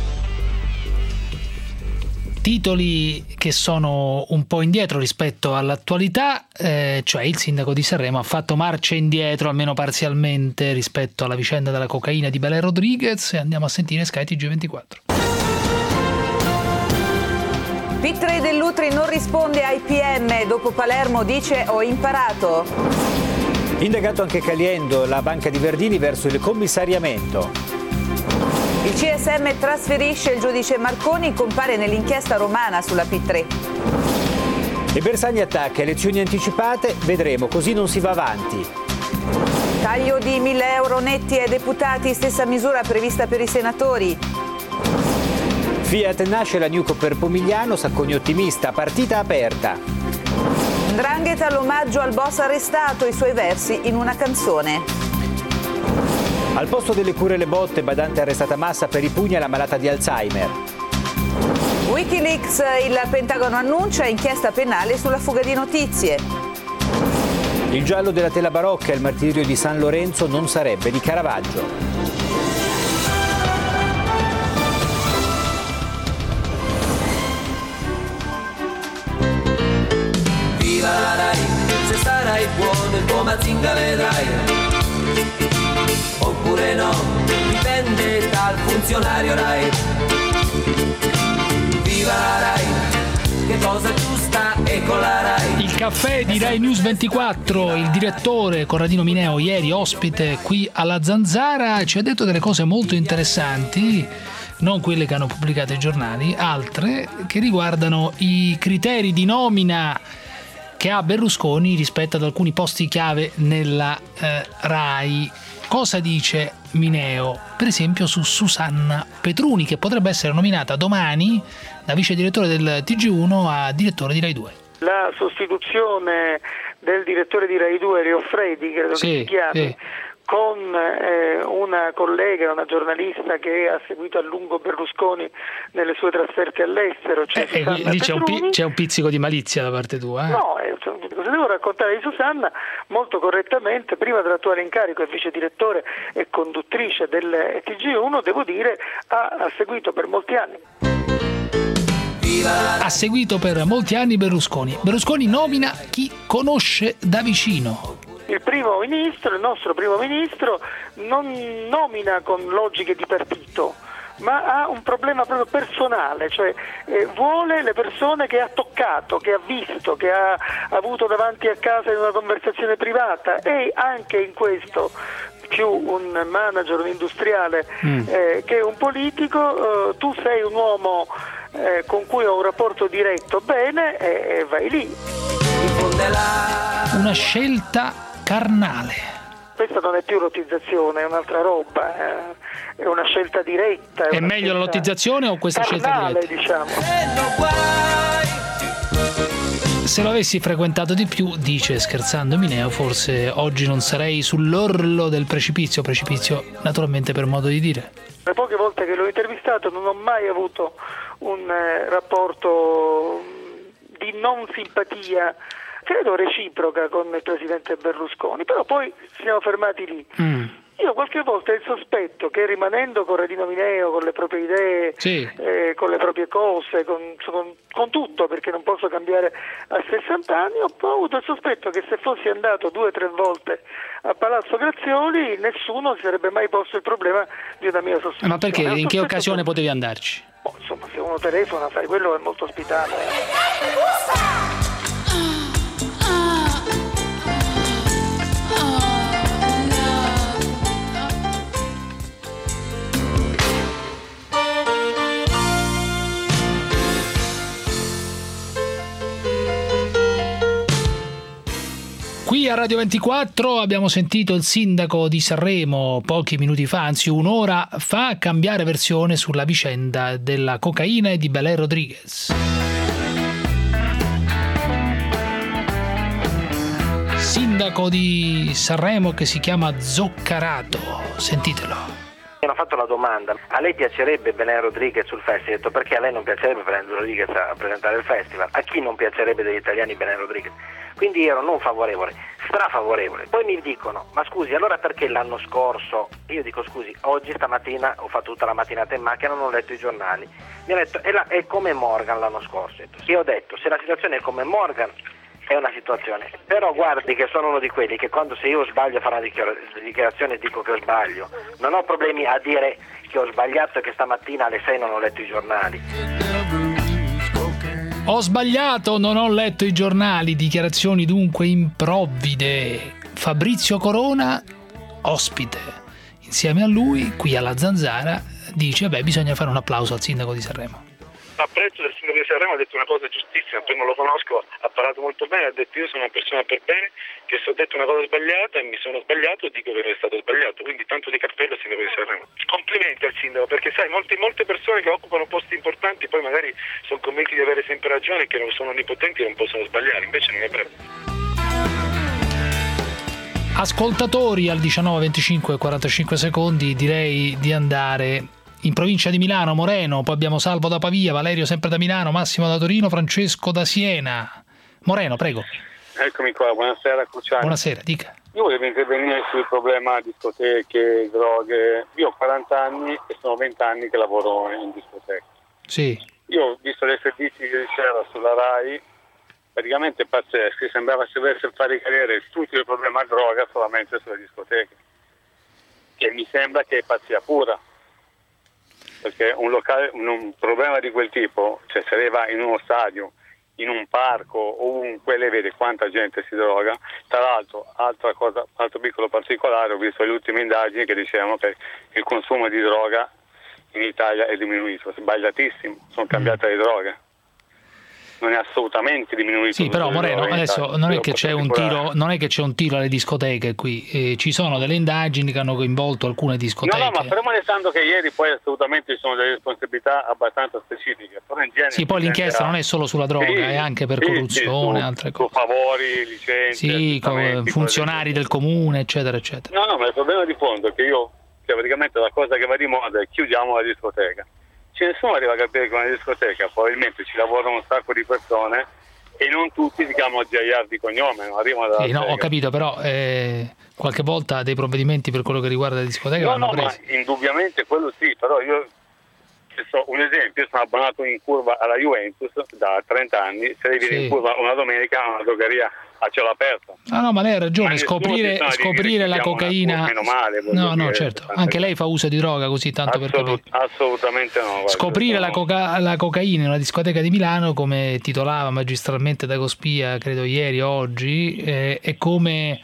Titoli che sono un po' indietro rispetto all'attualità, eh, cioè il sindaco di Sanremo ha fatto marcia indietro, almeno parzialmente, rispetto alla vicenda della cocaina di Belen Rodriguez, e andiamo a sentire Sky T G ventiquattro. P tre Dell'Utri non risponde ai P M, dopo Palermo dice ho imparato. Indagato anche Caliendo, la banca di Verdini verso il commissariamento. Il C S M trasferisce il giudice Marconi, compare nell'inchiesta romana sulla P tre. E Bersani attacca, elezioni anticipate, vedremo, così non si va avanti. Taglio di mille euro netti ai deputati, stessa misura prevista per i senatori. Fiat nasce la Newco per Pomigliano, Sacconi ottimista, partita aperta. 'Ndrangheta l'omaggio al boss arrestato, i suoi versi in una canzone. Al posto delle cure le botte, badante arrestata massa per i pugni alla malata di Alzheimer. Wikileaks, il Pentagono annuncia inchiesta penale sulla fuga di notizie. Il giallo della tela barocca, il martirio di San Lorenzo non sarebbe di Caravaggio. Viva la Rai, se starai buono il tuo Mazinga vedrai. Oppure no, dipende dal funzionario Rai. Viva la Rai, che cosa giusta e con la Rai. Il caffè di Rai News ventiquattro, il direttore Corradino Mineo, ieri ospite qui alla Zanzara, ci ha detto delle cose molto interessanti, non quelle che hanno pubblicato i giornali, altre che riguardano i criteri di nomina che ha Berlusconi rispetto ad alcuni posti chiave nella eh, Rai. Cosa dice Mineo? Per esempio su Susanna Petruni, che potrebbe essere nominata domani da vice direttore del T G uno a direttore di Rai due. La sostituzione del direttore di Rai due, Leo Fredi, credo sì, che si chiami, sì. con eh, una collega, una giornalista che ha seguito a lungo Berlusconi nelle sue trasferte all'estero, cioè eh, Susanna lì c'è un, Petruni. pi- c'è un pizzico di malizia da parte tua. Eh? No, eh, cosa devo raccontare di Susanna? Molto correttamente, prima dell'attuale incarico è vice direttore e conduttrice del T G uno, devo dire, ha, ha seguito per molti anni. Ha seguito per molti anni Berlusconi. Berlusconi nomina chi conosce da vicino. Il primo ministro, il nostro primo ministro, non nomina con logiche di partito, ma ha un problema proprio personale, cioè eh, vuole le persone che ha toccato, che ha visto, che ha avuto davanti a casa in una conversazione privata, e anche in questo più un manager, un industriale mm. eh, che un politico. Eh, tu sei un uomo eh, con cui ho un rapporto diretto, bene, e eh, vai lì. Una scelta carnale. Questa non è più lottizzazione, è un'altra roba, eh. È una scelta diretta. È, è meglio la lottizzazione o questa carnale, scelta diretta? Diciamo. Se lo avessi frequentato di più, dice scherzando Mineo, forse oggi non sarei sull'orlo del precipizio, precipizio naturalmente per modo di dire. Le poche volte che l'ho intervistato non ho mai avuto un eh, rapporto di non simpatia, credo reciproca, con il presidente Berlusconi, però poi ci siamo fermati lì. Mm. Io qualche volta ho il sospetto che, rimanendo Corradino Mineo con le proprie idee, sì. eh, con le proprie cose, con, con, con tutto, perché non posso cambiare a sessanta anni, ho avuto il sospetto che se fossi andato due o tre volte a Palazzo Grazioli nessuno si sarebbe mai posto il problema di una mia sostituzione. Ma perché? In che occasione che... potevi andarci? Oh, insomma, se uno telefona, sai, quello è molto ospitale. Qui a Radio ventiquattro abbiamo sentito il sindaco di Sanremo pochi minuti fa, anzi un'ora fa, cambiare versione sulla vicenda della cocaina e di Belen Rodriguez. Sindaco di Sanremo che si chiama Zoccarato, sentitelo. Mi hanno fatto la domanda: a lei piacerebbe Belen Rodriguez sul festival? Ho detto: perché a lei non piacerebbe Belen Rodriguez a presentare il festival? A chi non piacerebbe degli italiani Belen Rodriguez? Quindi ero non favorevole, strafavorevole. Poi mi dicono: ma scusi, allora perché l'anno scorso? Io dico: scusi, oggi stamattina ho fatto tutta la mattinata in macchina, non ho letto i giornali. Mi ha detto: è, la, è come Morgan l'anno scorso. Io ho detto: se la situazione è come Morgan è una situazione, però guardi che sono uno di quelli che quando se io sbaglio a fare una dichiarazione e dico che ho sbaglio, non ho problemi a dire che ho sbagliato e che stamattina alle sei non ho letto i giornali. Ho sbagliato, non ho letto i giornali, dichiarazioni dunque improvvide. Fabrizio Corona, ospite, insieme a lui, qui alla Zanzara, dice: beh, bisogna fare un applauso al sindaco di Sanremo. L'apprezzo del sindaco di Sanremo, ha detto una cosa giustissima, poi non lo conosco, ha parlato molto bene, ha detto: io sono una persona per bene, che se ho detto una cosa sbagliata e mi sono sbagliato dico che non è stato sbagliato, quindi tanto di cappello al sindaco di Sanremo. Complimenti al sindaco, perché sai, molte, molte persone che occupano posti importanti poi magari sono convinti di avere sempre ragione, che non sono onnipotenti e non possono sbagliare, invece non è vero. Ascoltatori al diciannove venticinque e quarantacinque secondi, direi di andare in provincia di Milano, Moreno, poi abbiamo Salvo da Pavia, Valerio sempre da Milano, Massimo da Torino, Francesco da Siena. Moreno, prego. Eccomi qua, buonasera Cruciani. Buonasera, dica. Io volevo intervenire sul problema discoteche, droghe. Io ho quaranta anni e sono venti anni che lavoro in discoteca. Sì. Io ho visto le servizi ieri sera sulla Rai, praticamente pazzeschi, sembrava si volesse fare ricadere tutto il problema droga solamente sulle discoteche, che mi sembra che è pazzia pura. Perché un locale, un, un problema di quel tipo, cioè se arriva in uno stadio, in un parco, ovunque, lei vede quanta gente si droga. Tra l'altro, altra cosa, altro piccolo particolare, ho visto le ultime indagini che dicevano che il consumo di droga in Italia è diminuito, sbagliatissimo, sono cambiate le droghe. Non è assolutamente diminuito. Sì, però Moreno, adesso non è che c'è un tiro, non è che c'è un tiro alle discoteche qui, eh, ci sono delle indagini che hanno coinvolto alcune discoteche. No, no, ma fermo restando che ieri poi assolutamente ci sono delle responsabilità abbastanza specifiche. Però in genere sì, poi l'inchiesta non è solo sulla droga, sì, è anche per sì, corruzione, sì, su, altre cose. Su favori, licenze, sì, con funzionari del comune, eccetera, eccetera. No, no, ma il problema di fondo è che io, cioè praticamente la cosa che va di moda è chiudiamo la discoteca. Ce nessuno arriva a capire che una discoteca probabilmente ci lavorano un sacco di persone e non tutti si chiamano Giaiar di cognome, non arrivano dalla sì, no, ho capito, però eh, qualche volta dei provvedimenti per quello che riguarda le discoteche no, vanno no, presi. Ma indubbiamente quello sì, però io so, un esempio, io sono abbonato in curva alla Juventus da trenta anni, se devi sì. in curva una domenica a una drogheria a cielo aperto. Ah no, ma lei ha ragione, ma scoprire, scoprire la cocaina. Meno male, no, no, dire, certo. Anche lei fa uso di droga, così tanto Assolut- per capire. Assolutamente no. Guarda, scoprire la, no. coca- la cocaina in una discoteca di Milano, come titolava magistralmente Dagospia, credo ieri o oggi, eh, è come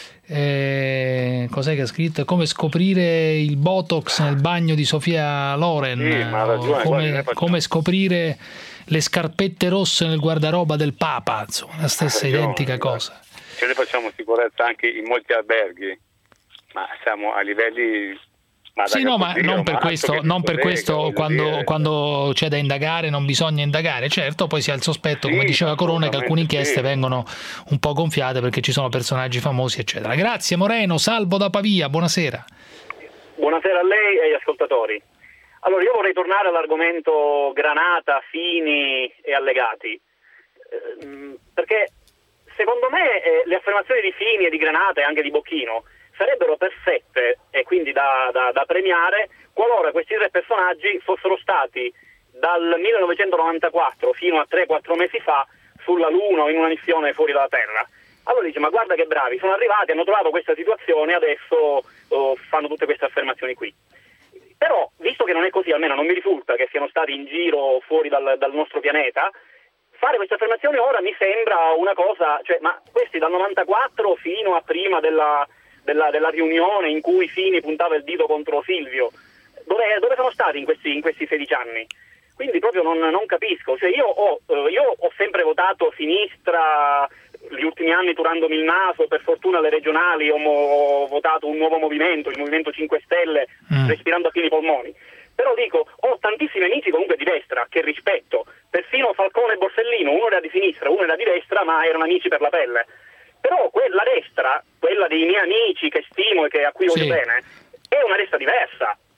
eh, cos'è che ha scritto? È come scoprire il Botox nel bagno di Sofia Loren. Sì, ma ha ragione, come, guarda, come scoprire le scarpette rosse nel guardaroba del Papa, insomma, la stessa ragione, identica cosa. Se noi facciamo sicurezza anche in molti alberghi, ma siamo a livelli. Ma sì, no, ma non per ma questo, non per questo quando, quando c'è da indagare non bisogna indagare. Certo, poi si ha il sospetto, sì, come diceva Corona, che alcune inchieste sì. vengono un po' gonfiate perché ci sono personaggi famosi, eccetera. Grazie Moreno, Salvo da Pavia, buonasera. Buonasera a lei e agli ascoltatori. Allora, io vorrei tornare all'argomento Granata, Fini e allegati, eh, perché secondo me eh, le affermazioni di Fini e di Granata e anche di Bocchino sarebbero perfette e quindi da, da, da premiare qualora questi tre personaggi fossero stati dal millenovecentonovantaquattro fino a tre quattro mesi fa sulla Luna o in una missione fuori dalla Terra. Allora dice, ma guarda che bravi, sono arrivati, hanno trovato questa situazione e adesso oh, fanno tutte queste affermazioni qui. Però, visto che non è così, almeno non mi risulta che siano stati in giro fuori dal, dal nostro pianeta, fare queste affermazioni ora mi sembra una cosa, cioè, ma questi dal novantaquattro fino a prima della, della, della riunione in cui Fini puntava il dito contro Silvio, dove, dove sono stati in questi, in questi sedici anni? Quindi proprio non, non capisco, cioè io ho, io ho sempre votato sinistra, gli ultimi anni turandomi il naso, per fortuna alle regionali ho, ho votato un nuovo movimento, il Movimento cinque Stelle, mm. respirando a pieni polmoni. Però dico, ho tantissimi amici comunque di destra, che rispetto, perfino Falcone e Borsellino, uno era di sinistra, uno era di destra, ma erano amici per la pelle. Però quella destra, quella dei miei amici che stimo e che, a cui voglio sì. bene, è una destra diversa.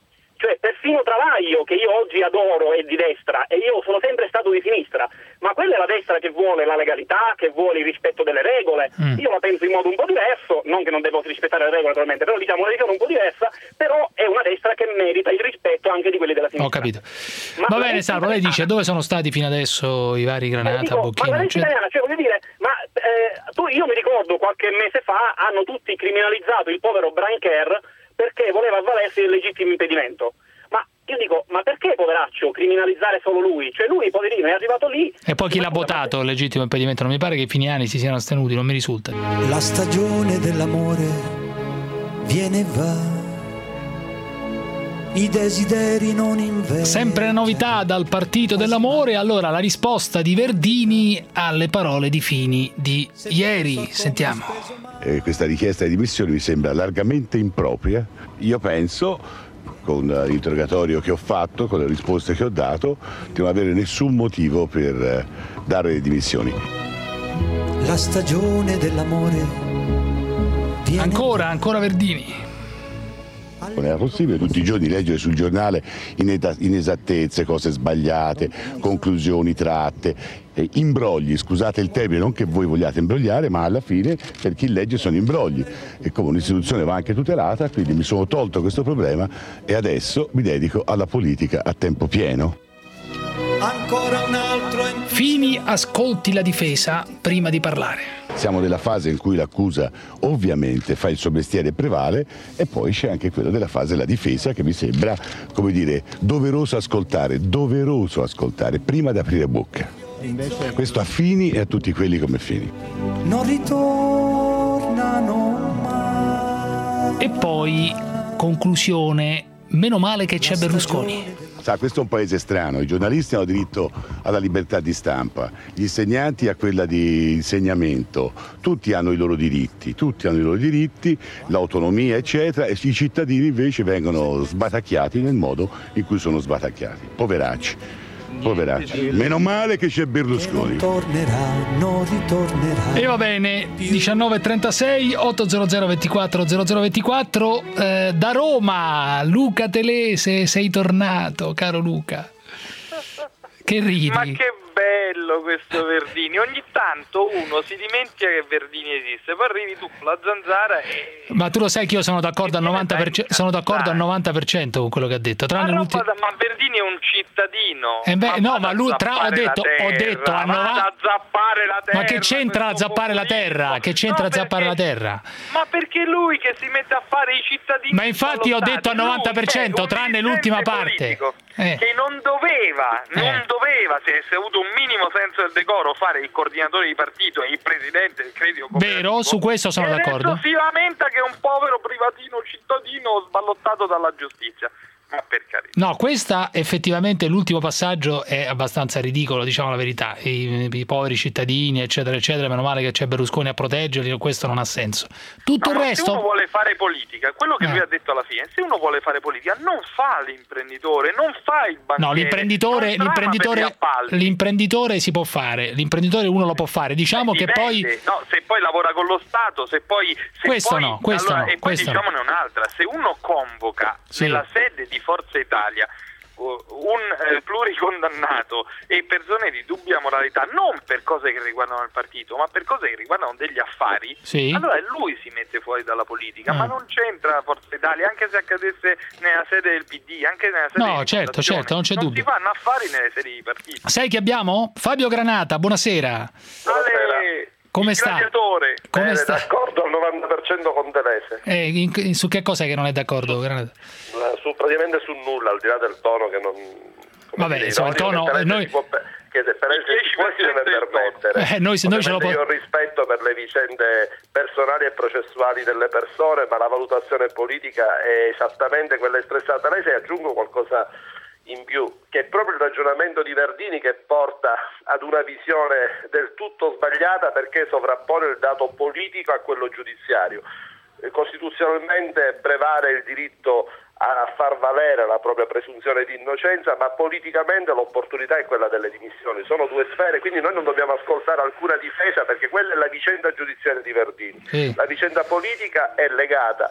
Cioè perfino Travaglio, che io oggi adoro, è di destra e io sono sempre stato di sinistra, ma quella è la destra che vuole la legalità, che vuole il rispetto delle regole. Mm. Io la penso in modo un po' diverso, non che non devo rispettare le regole naturalmente, però diciamo una visione un po' diversa, però è una destra che merita il rispetto anche di quelli della sinistra. Ho capito. Ma Va bene, Salvo, lei dice dove sono stati fino adesso i vari Granata, dico, Bocchino? Ma la legge cioè... italiana, cioè voglio dire, ma eh, tu, io mi ricordo qualche mese fa hanno tutti criminalizzato il povero Brian Kerr perché voleva avvalersi del legittimo impedimento. Ma io dico, ma perché poveraccio criminalizzare solo lui? Cioè lui, poverino, è arrivato lì. E poi chi l'ha votato il legittimo impedimento? Non mi pare che i Finiani si siano astenuti, non mi risulta. La stagione dell'amore viene e va, i desideri non invecchiano. Sempre novità dal Partito dell'Amore. Allora la risposta di Verdini alle parole di Fini di ieri. Sentiamo. Eh, questa richiesta di dimissioni mi sembra largamente impropria. Io penso, con l'interrogatorio che ho fatto, con le risposte che ho dato, di non avere nessun motivo per eh, dare le dimissioni. La stagione dell'amore viene... Ancora, ancora Verdini. Non era possibile tutti i giorni leggere sul giornale inesattezze, cose sbagliate, conclusioni tratte, eh, imbrogli, scusate il termine, non che voi vogliate imbrogliare, ma alla fine per chi legge sono imbrogli e come un'istituzione va anche tutelata, quindi mi sono tolto questo problema e adesso mi dedico alla politica a tempo pieno. Ancora un altro Fini ascolti la difesa prima di parlare. Siamo nella fase in cui l'accusa ovviamente fa il suo mestiere e prevale e poi c'è anche quello della fase della difesa che mi sembra, come dire, doveroso ascoltare, doveroso ascoltare prima di aprire bocca. Questo a Fini e a tutti quelli come Fini. Non ritornano mai. E poi, conclusione, meno male che c'è Berlusconi. Sa, questo è un paese strano, i giornalisti hanno diritto alla libertà di stampa, gli insegnanti a quella di insegnamento, tutti hanno i loro diritti, tutti hanno i loro diritti, l'autonomia eccetera, e i cittadini invece vengono sbatacchiati nel modo in cui sono sbatacchiati. Poveracci, poveracci. Meno male che c'è Berlusconi. Non tornerà, non ritornerà. E va bene, diciannove e trentasei, ottocento ventiquattro zero zero ventiquattro, eh, da Roma, Luca Telese, sei tornato, caro Luca. Che ridi? Ma che bello questo Verdini, ogni tanto uno si dimentica che Verdini esiste, poi arrivi tu con la Zanzara e... Ma tu lo sai che io sono d'accordo al novanta per cento, sono d'accordo al novanta per cento con quello che ha detto, tranne ma, l'ultimo... ma Verdini è un cittadino. Eh beh, ma no, ma lui tra... ho detto, terra, ho detto a novanta... a zappare la terra. Ma che c'entra a zappare la terra? Che c'entra no, a zappare perché... la terra? Ma perché lui che si mette a fare i cittadini? Ma infatti ho detto al novanta per cento, tranne l'ultima parte. Eh. Che non doveva, non eh. doveva, se avesse avuto un minimo senso del decoro, fare il coordinatore di partito e il presidente del credito cooperativo. Vero, su questo sono e d'accordo. Adesso si lamenta che è un povero privatino cittadino sballottato dalla giustizia. Ma per carità. No, questa effettivamente l'ultimo passaggio è abbastanza ridicolo, diciamo la verità. I, i poveri cittadini, eccetera, eccetera, meno male che c'è Berlusconi a proteggerli, questo non ha senso. Tutto no, il resto. Se uno vuole fare politica, quello che eh. lui ha detto alla fine, se uno vuole fare politica, non fa l'imprenditore, non fa il banchiere. No, l'imprenditore, l'imprenditore, l'imprenditore si può fare, l'imprenditore uno lo può fare. Diciamo Beh, che poi. No, se poi lavora con lo Stato, se poi. Se questo poi, no, questo allora, no. E poi questo diciamone no. un'altra, se uno convoca sì. nella sede di Forza Italia un eh, pluricondannato e persone di dubbia moralità, non per cose che riguardano il partito ma per cose che riguardano degli affari, sì. allora lui si mette fuori dalla politica, ah. ma non c'entra Forza Italia, anche se accadesse nella sede del P D, anche nella sede no di certo certo non c'è non dubbio, si fanno affari nelle sedi di partito. Sai che abbiamo? Fabio Granata, buonasera. Ale, come sta? Come Bene, sta? d'accordo al novanta per cento con Telese. Eh, in, in, su che cosa è che non è d'accordo Granata? Su, praticamente su nulla, al di là del tono che non... Vabbè, dire, insomma, il tono... Noi... Può, che Telese si può si deve permettere. Eh, noi, noi ce lo può... Io ho rispetto per le vicende personali e processuali delle persone, ma la valutazione politica è esattamente quella espressa da Telese, e aggiungo qualcosa in più, che è proprio il ragionamento di Verdini che porta ad una visione del tutto sbagliata, perché sovrappone il dato politico a quello giudiziario. Costituzionalmente prevale il diritto a far valere la propria presunzione di innocenza, ma politicamente l'opportunità è quella delle dimissioni. Sono due sfere, quindi noi non dobbiamo ascoltare alcuna difesa, perché quella è la vicenda giudiziaria di Verdini. Sì. La vicenda politica è legata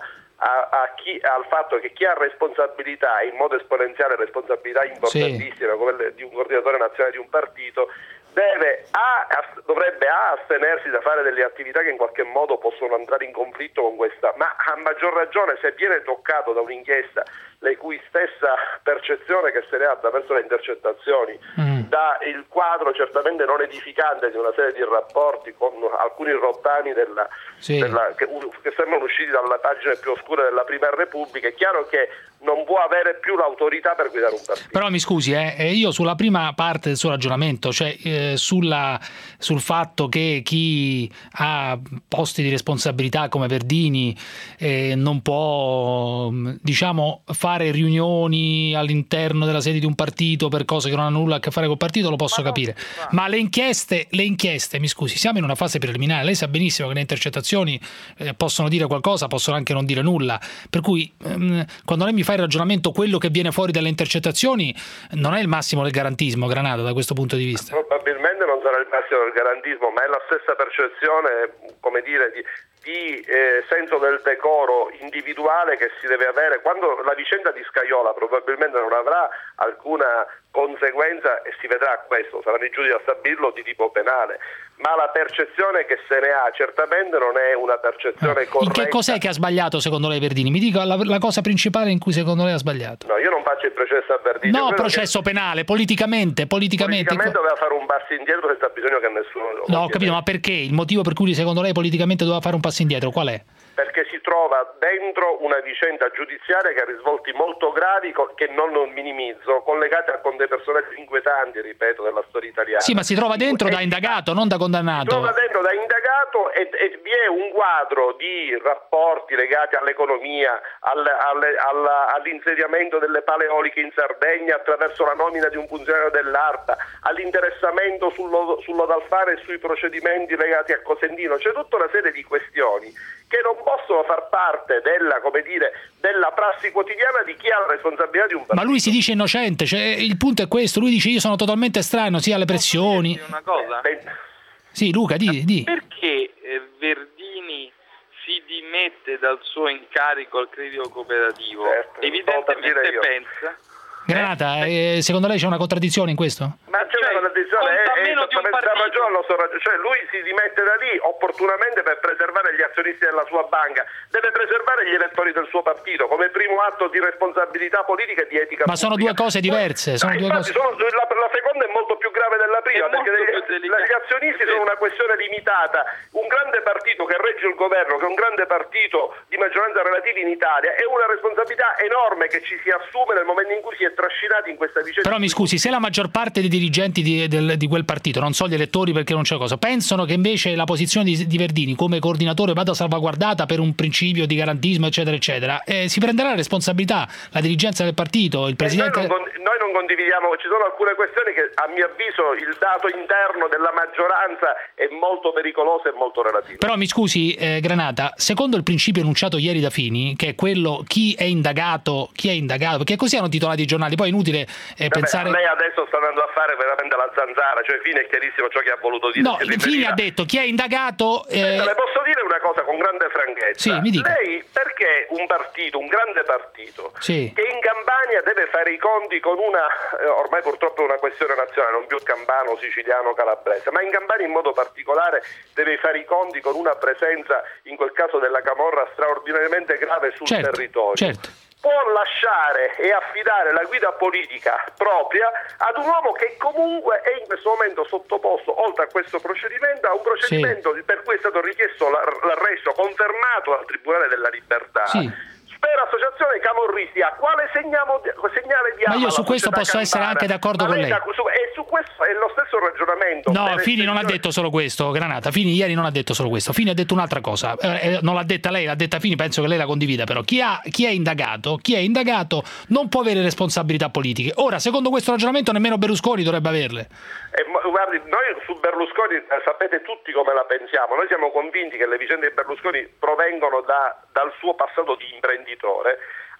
a, a chi, al fatto che chi ha responsabilità, in modo esponenziale responsabilità importantissime, sì, come le, di un coordinatore nazionale di un partito, deve a, dovrebbe a astenersi da fare delle attività che in qualche modo possono andare in conflitto con questa, ma a maggior ragione se viene toccato da un'inchiesta le cui stessa percezione che se ne ha attraverso le intercettazioni mm. dà il quadro certamente non edificante di una serie di rapporti con alcuni rottami della, sì. della, che, che sembrano usciti dalle pagine più oscure della Prima Repubblica. È chiaro che non può avere più l'autorità per guidare un partito. Però mi scusi, eh, io sulla prima parte del suo ragionamento, cioè eh, sulla, sul fatto che chi ha posti di responsabilità come Verdini eh, non può, diciamo, fare riunioni all'interno della sede di un partito per cose che non hanno nulla a che fare col partito, lo posso Ma capire. No. Ma le inchieste, le inchieste, mi scusi, siamo in una fase preliminare, lei sa benissimo che le intercettazioni eh, possono dire qualcosa, possono anche non dire nulla, per cui ehm, quando lei mi fa il ragionamento, quello che viene fuori dalle intercettazioni non è il massimo del garantismo, Granata, da questo punto di vista. Probabilmente non sarà il massimo del garantismo, ma è la stessa percezione, come dire, di, di eh, senso del decoro individuale che si deve avere quando la vicenda di Scajola probabilmente non avrà alcuna conseguenza, e si vedrà questo, saranno i giudici a stabilirlo, di tipo penale, ma la percezione che se ne ha certamente non è una percezione corretta. In che cos'è che ha sbagliato secondo lei Verdini? Mi dica la, la cosa principale in cui secondo lei ha sbagliato. No, io non faccio il processo a Verdini. No, processo penale, politicamente, politicamente. Politicamente doveva fare un passo indietro senza bisogno che nessuno lo No, ho capito, ma perché? Il motivo per cui secondo lei politicamente doveva fare un passo indietro, qual è? Perché si trova dentro una vicenda giudiziaria che ha risvolti molto gravi, che non minimizzo, collegati a con dei personaggi inquietanti, ripeto, della storia italiana. Sì, ma si trova dentro e da indagato, non da condannato. Si trova dentro da indagato e, e vi è un quadro di rapporti legati all'economia, al, alle, alla, all'insediamento delle paleoliche in Sardegna attraverso la nomina di un funzionario dell'ARPA, all'interessamento sullo, sull'Odalfare e sui procedimenti legati a Cosentino. C'è tutta una serie di questioni che non possono far parte della, come dire, della prassi quotidiana di chi ha la responsabilità di un partito. Ma lui si dice innocente, cioè, il punto è questo, lui dice io sono totalmente estraneo sia alle pressioni. Una cosa? Beh, sì, Luca, di, di. Perché eh, Verdini si dimette dal suo incarico al credito cooperativo? Certo, evidentemente pensa... Granata, eh, secondo lei c'è una contraddizione in questo? Ma c'è una contraddizione, è, è esattamente da ragione, cioè lui si dimette da lì opportunamente per preservare gli azionisti della sua banca, deve preservare gli elettori del suo partito come primo atto di responsabilità politica e di etica Ma pubblica. sono due cose diverse. Sono no, due infatti cose... sono, la, la seconda è molto più grave della prima, perché gli, gli azionisti sono una questione limitata. Un grande partito che regge il governo, che è un grande partito di maggioranza relativa in Italia, è una responsabilità enorme che ci si assume nel momento in cui si è trascinati in questa vicenda. Però mi scusi, se la maggior parte dei dirigenti di, del, di quel partito, non so gli elettori perché non c'è cosa, pensano che invece la posizione di, di Verdini come coordinatore vada salvaguardata per un principio di garantismo eccetera eccetera, eh, si prenderà la responsabilità la dirigenza del partito, il presidente... Noi non, noi non condividiamo, ci sono alcune questioni che a mio avviso il dato interno della maggioranza è molto pericoloso e molto relativo. Però mi scusi eh, Granata, secondo il principio enunciato ieri da Fini, che è quello chi è indagato, chi è indagato, perché così hanno titolato i giornali, poi è inutile eh, Vabbè, pensare... Lei adesso sta andando a fare veramente la zanzara, cioè Fini è chiarissimo ciò che ha voluto dire. No, Fini ha detto chi è indagato... Eh... Senta, le posso dire una cosa con grande franchezza? Sì, mi dica. Lei perché un partito, un grande partito, sì. che in Campania deve fare i conti con una, eh, ormai purtroppo è una questione nazionale, non più campano, siciliano, calabrese, ma in Campania in modo particolare deve fare i conti con una presenza, in quel caso della camorra, straordinariamente grave sul certo, territorio. Certo. Può lasciare e affidare la guida politica propria ad un uomo che comunque è in questo momento sottoposto, oltre a questo procedimento, a un procedimento sì. per cui è stato richiesto l'arresto confermato dal Tribunale della Libertà. Sì. Per associazione camorristica, quale segnamo, segnale diamo? Ma io su questo posso campana? essere anche d'accordo Ma con lei. Da, su, e su questo è lo stesso ragionamento. No, Fini non ha detto solo questo, Granata. Fini ieri non ha detto solo questo. Fini ha detto un'altra cosa. Eh, non l'ha detta lei, l'ha detta Fini, penso che lei la condivida però. Chi, ha, chi è indagato, chi è indagato non può avere responsabilità politiche. Ora, secondo questo ragionamento, nemmeno Berlusconi dovrebbe averle. Eh, guardi, noi su Berlusconi eh, sapete tutti come la pensiamo. Noi siamo convinti che le vicende di Berlusconi provengono da, dal suo passato di imprenditore.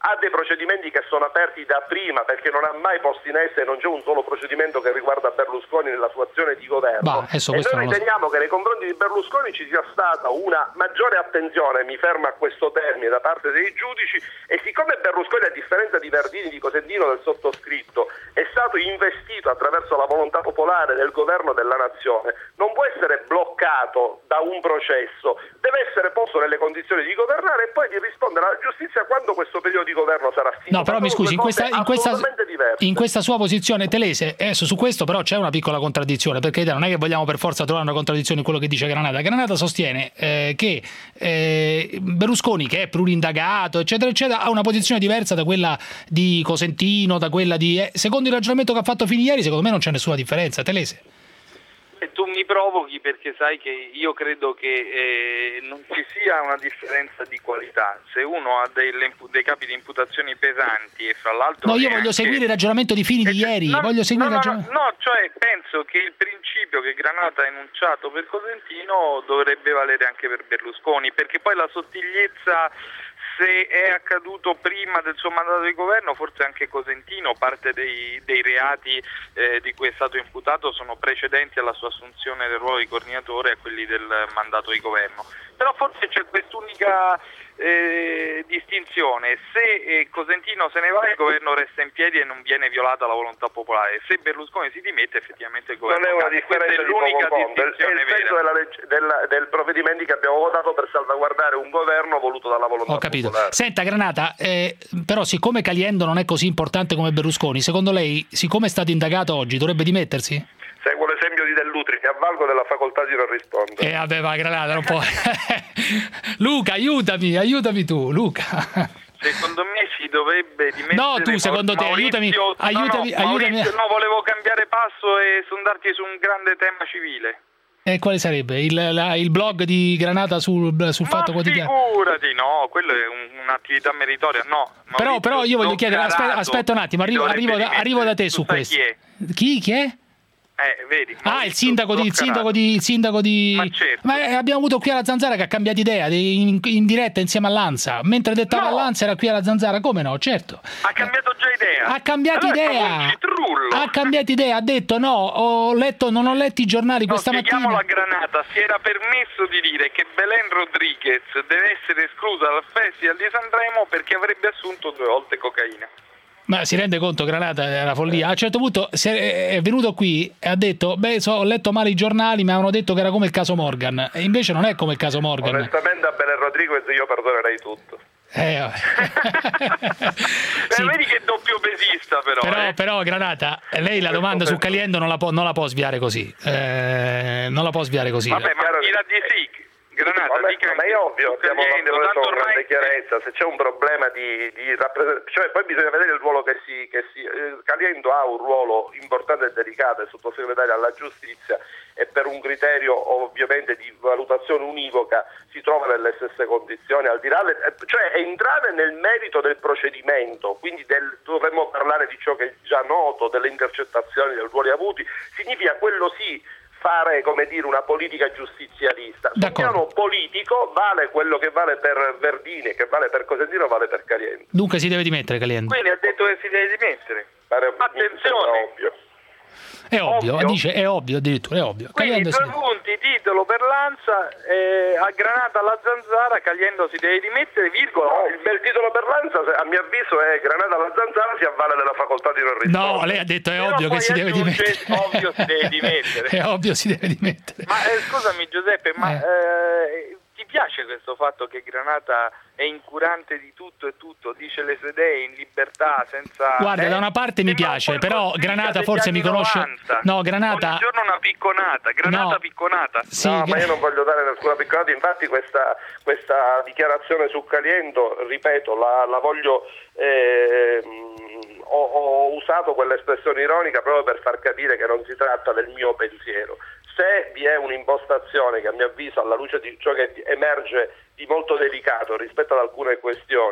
ha dei procedimenti che sono aperti da prima perché non ha mai posto in essere, non c'è un solo procedimento che riguarda Berlusconi nella sua azione di governo. Bah, e noi riteniamo che nei confronti di Berlusconi ci sia stata una maggiore attenzione, mi fermo a questo termine, da parte dei giudici, e siccome Berlusconi, a differenza di Verdini, di Cosentino, del sottoscritto, è stato investito attraverso la volontà popolare del governo della nazione, non può essere bloccato da un processo, deve essere posto nelle condizioni di governare e poi di rispondere alla giustizia quando questo periodo di governo sarà finito. No, però mi scusi, in questa, in, questa, in questa sua posizione telese, adesso su questo però c'è una piccola contraddizione, perché non è che vogliamo per forza trovare una contraddizione in quello che dice Granata. Granata sostiene eh, che eh, Berlusconi, che è plurindagato, eccetera, eccetera, ha una posizione diversa da quella di Cosentino, da quella di... Eh, secondo il ragionamento che ha fatto fini ieri, secondo me non c'è nessuna differenza. Telese. E tu mi provochi perché sai che io credo che eh, non ci sia una differenza di qualità. Se uno ha delle, dei capi di imputazioni pesanti e fra l'altro... No, io voglio anche... seguire il ragionamento di Fini di ieri, no, voglio seguire no, il no, ragionamento... no, cioè penso che il principio che Granata ha enunciato per Cosentino dovrebbe valere anche per Berlusconi, perché poi la sottigliezza... Se è accaduto prima del suo mandato di governo, forse anche Cosentino, parte dei, dei reati eh, di cui è stato imputato sono precedenti alla sua assunzione del ruolo di coordinatore e a quelli del mandato di governo. Però forse c'è quest'unica eh, distinzione: se eh, Cosentino se ne va, il governo resta in piedi e non viene violata la volontà popolare. Se Berlusconi si dimette, effettivamente il governo non è una cade. differenza, Questa è l'unica di distinzione è il vera. senso della legge, della, del provvedimenti che abbiamo votato per salvaguardare un governo voluto dalla volontà Ho capito. popolare. Senta Granata, eh, però siccome Caliendo non è così importante come Berlusconi, secondo lei, siccome è stato indagato oggi, dovrebbe dimettersi? Seguo l'esempio di Dell'Utri, mi avvalgo della facoltà di non rispondere. Eh vabbè, va Granata, non può. Luca, aiutami, aiutami tu, Luca. Secondo me si dovrebbe dimettere. No, tu secondo te, Maurizio, aiutami, no, aiutami, no, aiutami. Maurizio, no, volevo cambiare passo e sondarti su un grande tema civile. E quale sarebbe? Il, la, il blog di Granata sul, sul Fatto Quotidiano? Figurati, no, quello è un, un'attività meritoria, no. Maurizio, però, però io voglio chiedere, aspetta, aspetta un attimo, arrivo, arrivo, da, arrivo da te su questo. Chi è? Chi? Chi è? Eh, vedi, ah, il sindaco di, il sindaco di, il sindaco di... Ma, certo. Ma eh, abbiamo avuto qui alla Zanzara che ha cambiato idea in, in diretta insieme a Lanza, mentre dettava no. Lanza era qui alla Zanzara, come no? Certo. Ha cambiato già idea. Ha cambiato allora idea. Ha cambiato idea, ha detto no, ho letto, non ho letto i giornali no, questa mattina. La Granata si era permesso di dire che Belen Rodriguez deve essere esclusa dal Festival di Sanremo perché avrebbe assunto due volte cocaina. Ma si rende conto, Granata è una follia. A un certo punto è venuto qui e ha detto beh, so, ho letto male i giornali, mi avevano detto che era come il caso Morgan, e invece non è come il caso Morgan. Onestamente a Belen Rodriguez io perdonerei tutto. Eh, sì. Vedi che doppio pesista però. Però, eh. però Granata, lei la domanda su Caliendo non la può, non la può sviare così. Eh, non la può sviare così. Vabbè, ma dirà di sì. Granata, ma, dica ma è ovvio, abbiamo Caliendo, detto con ormai... grande chiarezza, se c'è un problema di, di rappresentazione, cioè poi bisogna vedere il ruolo che si, che si eh, Caliendo ha un ruolo importante e delicato, è sottosegretario alla giustizia e per un criterio ovviamente di valutazione univoca si trova nelle stesse condizioni, al di là del, cioè entrare nel merito del procedimento, quindi del, dovremmo parlare di ciò che è già noto, delle intercettazioni, dei ruoli avuti, significa quello sì fare, come dire, una politica giustizialista. Sul piano politico vale quello che vale per Verdini, che vale per Cosentino, vale per Caliendo. Dunque si deve dimettere Caliendo. Quindi ha detto che si deve dimettere. Attenzione. È ovvio. È ovvio, ovvio. dice è ovvio addirittura, è ovvio. Quindi Caliendo due si... punti, titolo per Lanza, eh, a Granata alla Zanzara, Caliendo si deve dimettere, virgola. No, il bel titolo per Lanza, a mio avviso, è Granata alla Zanzara si avvale della facoltà di non rispondere. No, lei ha detto è Però ovvio che si deve dimettere. Ovvio si deve dimettere. È ovvio si deve dimettere. Ma eh, scusami Giuseppe, ma eh. Eh, ti piace questo fatto che Granata è incurante di tutto e tutto, dice le sue idee in libertà, senza... Guarda, eh, da una parte mi piace, però Granata forse mi conosce... novanta. No, Granata... Ogni giorno una picconata, Granata no. picconata. Sì, no, che... ma io non voglio dare nessuna picconata, infatti questa, questa dichiarazione su Caliendo, ripeto, la, la voglio... Eh, ho, ho usato quell'espressione ironica proprio per far capire che non si tratta del mio pensiero. Se vi è un'impostazione che a mio avviso, alla luce di ciò che emerge di molto delicato rispetto ad alcune questioni,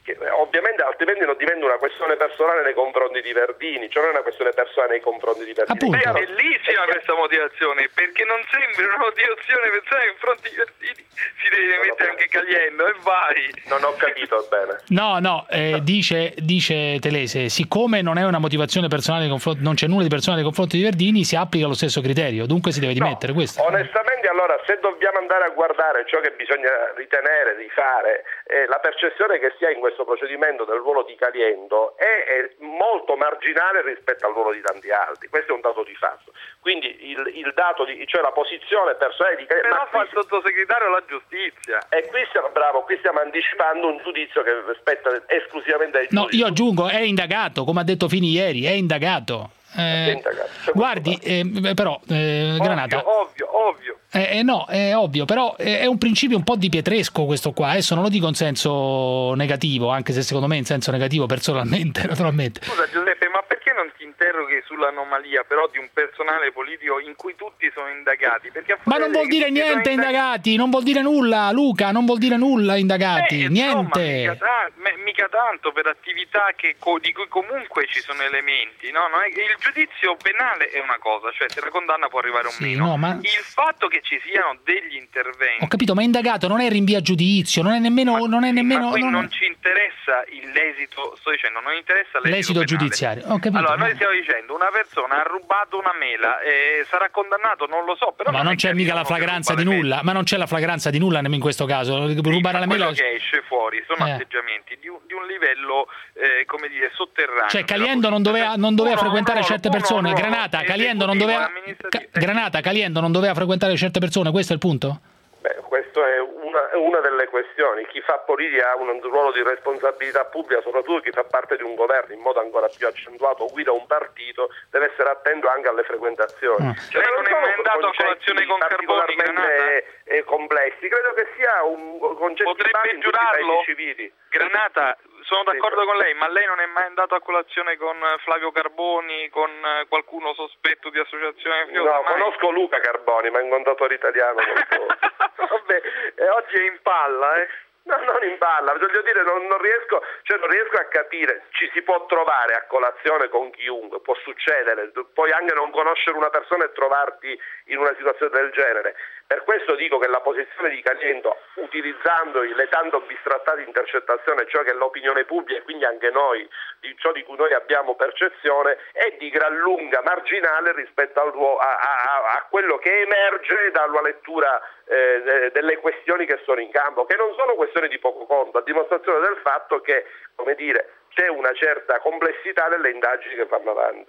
che ovviamente altrimenti non diventa una questione personale nei confronti di Verdini, cioè non è una questione personale nei confronti di Verdini. Beh, è bellissima questa motivazione, perché non sembra una motivazione personale nei confronti di Verdini, si deve mettere anche Caliendo e vai. Non ho capito bene. No, no, eh, dice, dice Telese, siccome non è una motivazione personale nei confronti, non c'è nulla di personale nei confronti di Verdini, si applica lo stesso criterio, dunque si deve dimettere. No, questo. Onestamente, allora, se dobbiamo andare a guardare ciò che bisogna ritenere di fare, eh, la percezione che si ha in questo procedimento del ruolo di Caliendo è, è molto marginale rispetto al ruolo di tanti altri. Questo è un dato di fatto. Quindi il, il dato di, cioè la posizione personale di Caliendo. Però fa il sottosegretario alla giustizia. E qui stiamo, bravo, qui stiamo anticipando un giudizio che spetta esclusivamente ai No, giudici. io aggiungo, è indagato, come ha detto Fini ieri, è indagato. Eh, guardi, eh, però, eh, ovvio, Granata. Ovvio, ovvio. Eh, eh, no, è ovvio, però è un principio un po' di Pietresco questo qua. Adesso non lo dico in senso negativo, anche se secondo me in senso negativo personalmente, naturalmente. Scusa Giuseppe, ma perché non ti interroghi sull'anomalia però di un personale politico in cui tutti sono indagati? Perché Ma non vuol dire niente indagati, non vuol dire nulla, Luca, non vuol dire nulla indagati, eh, niente. Insomma, mica, ta- mica tanto per attività che co- di cui comunque ci sono elementi, no? Non è che il giudizio penale è una cosa, cioè se la condanna può arrivare o Sì, meno. no, ma- Il fatto che ci siano degli interventi. Ho capito, ma indagato non è rinvio a giudizio, non è nemmeno... Ma, non è nemmeno ma qui non- non ci interessa il- l'esito, sto dicendo, non interessa l'esito, l'esito penale. giudiziario. Ho capito, allora, ma- noi stiamo dicendo, una persona ha rubato una mela e sarà condannato, non lo so, però ma non è c'è che mica la uno che flagranza ruba di le nulla, ma non c'è la flagranza di nulla nemmeno in questo caso. Rubare la mela... Quello che esce fuori sono Eh. atteggiamenti di un, di un livello, eh, come dire, sotterraneo. Cioè Caliendo non doveva, non doveva Uno, frequentare uno, certe uno, persone, uno, Granata, uno, Caliendo non doveva Ca- Granata, Caliendo non doveva frequentare certe persone, questo è il punto? Beh, questo è una, è una delle questioni. Chi fa politica ha un ruolo di responsabilità pubblica, soprattutto chi fa parte di un governo in modo ancora più accentuato, guida un partito, deve essere attento anche alle frequentazioni. Mm. Cioè, Lei non è mai andato a concetti colazione con Carboni, particolarmente eh, complessi. Credo che sia un concetto Potrebbe giurarlo? civili. Granata, sono Sì, d'accordo sì. con lei, ma lei non è mai andato a colazione con Flavio Carboni, con eh, qualcuno sospetto di associazione mafiosa? No, Mai? conosco Luca Carboni, ma è un contatore italiano. non so. Vabbè, e oggi è in palla, eh? No, non in palla, voglio dire, non, non riesco, cioè non riesco a capire, ci si può trovare a colazione con chiunque, può succedere, puoi anche non conoscere una persona e trovarti in una situazione del genere. Per questo dico che la posizione di Caliendo, utilizzando le tanto bistrattate intercettazioni, cioè che l'opinione pubblica e quindi anche noi, di ciò di cui noi abbiamo percezione, è di gran lunga marginale rispetto al ruolo, a, a, a quello che emerge dalla lettura eh, delle questioni che sono in campo, che non sono questioni di poco conto, a dimostrazione del fatto che, come dire, c'è una certa complessità nelle indagini che vanno avanti.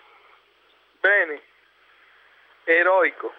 Bene, eroico.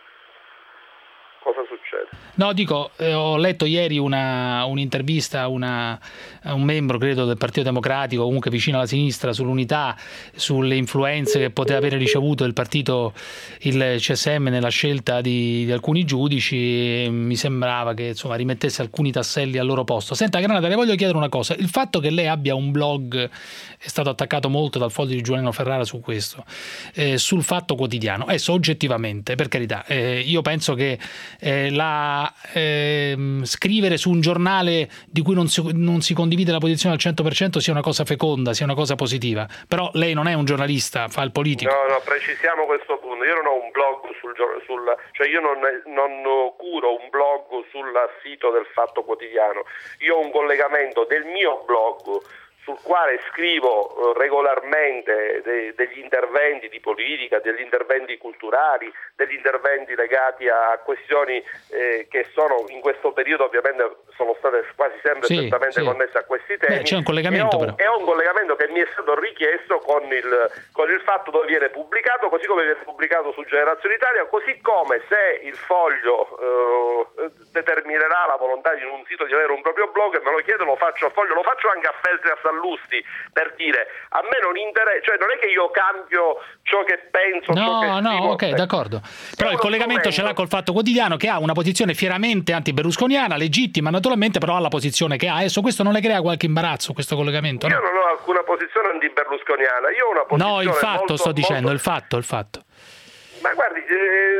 Cosa succede? No, dico, eh, ho letto ieri una, un'intervista a, una, a un membro, credo, del Partito Democratico, comunque vicino alla sinistra, sull'unità, sulle influenze che poteva avere ricevuto il partito, il C S M nella scelta di, di alcuni giudici, e mi sembrava che insomma rimettesse alcuni tasselli al loro posto. Senta Granata, le voglio chiedere una cosa, il fatto che lei abbia un blog, è stato attaccato molto dal Foglio di Giuliano Ferrara su questo, eh, sul Fatto Quotidiano, adesso oggettivamente, per carità, eh, io penso che Eh, la, eh, scrivere su un giornale di cui non si, non si condivide la posizione al cento per cento sia una cosa feconda, sia una cosa positiva, però lei non è un giornalista, fa il politico. No, no, precisiamo questo punto, io non ho un blog sul, sul cioè io non, non curo un blog sul sito del Fatto Quotidiano, io ho un collegamento del mio blog sul quale scrivo regolarmente de, degli interventi di politica, degli interventi culturali, degli interventi legati a questioni eh, che sono in questo periodo ovviamente sono state quasi sempre sì, strettamente sì. connesse a questi temi. Beh, c'è un collegamento, e ho, però. e ho un collegamento che mi è stato richiesto con il, con il fatto dove viene pubblicato, così come viene pubblicato su Generazione Italia, così come se il Foglio eh, determinerà la volontà di un sito di avere un proprio blog, e me lo chiedo, lo faccio a Foglio, lo faccio anche a Feltri e a Sallusti, per dire, a me non interessa, cioè non è che io cambio ciò che penso, ciò che No, no, scrivo. ok, d'accordo. Però il collegamento ce l'ha col Fatto Quotidiano, che ha una posizione fieramente anti-berlusconiana, legittima naturalmente, però ha la posizione che ha. Adesso questo non le crea qualche imbarazzo, questo collegamento? Io No, non ho alcuna posizione anti-berlusconiana, io ho una posizione no il fatto molto, sto dicendo, molto... il fatto, il fatto. Ma guardi, eh, su che,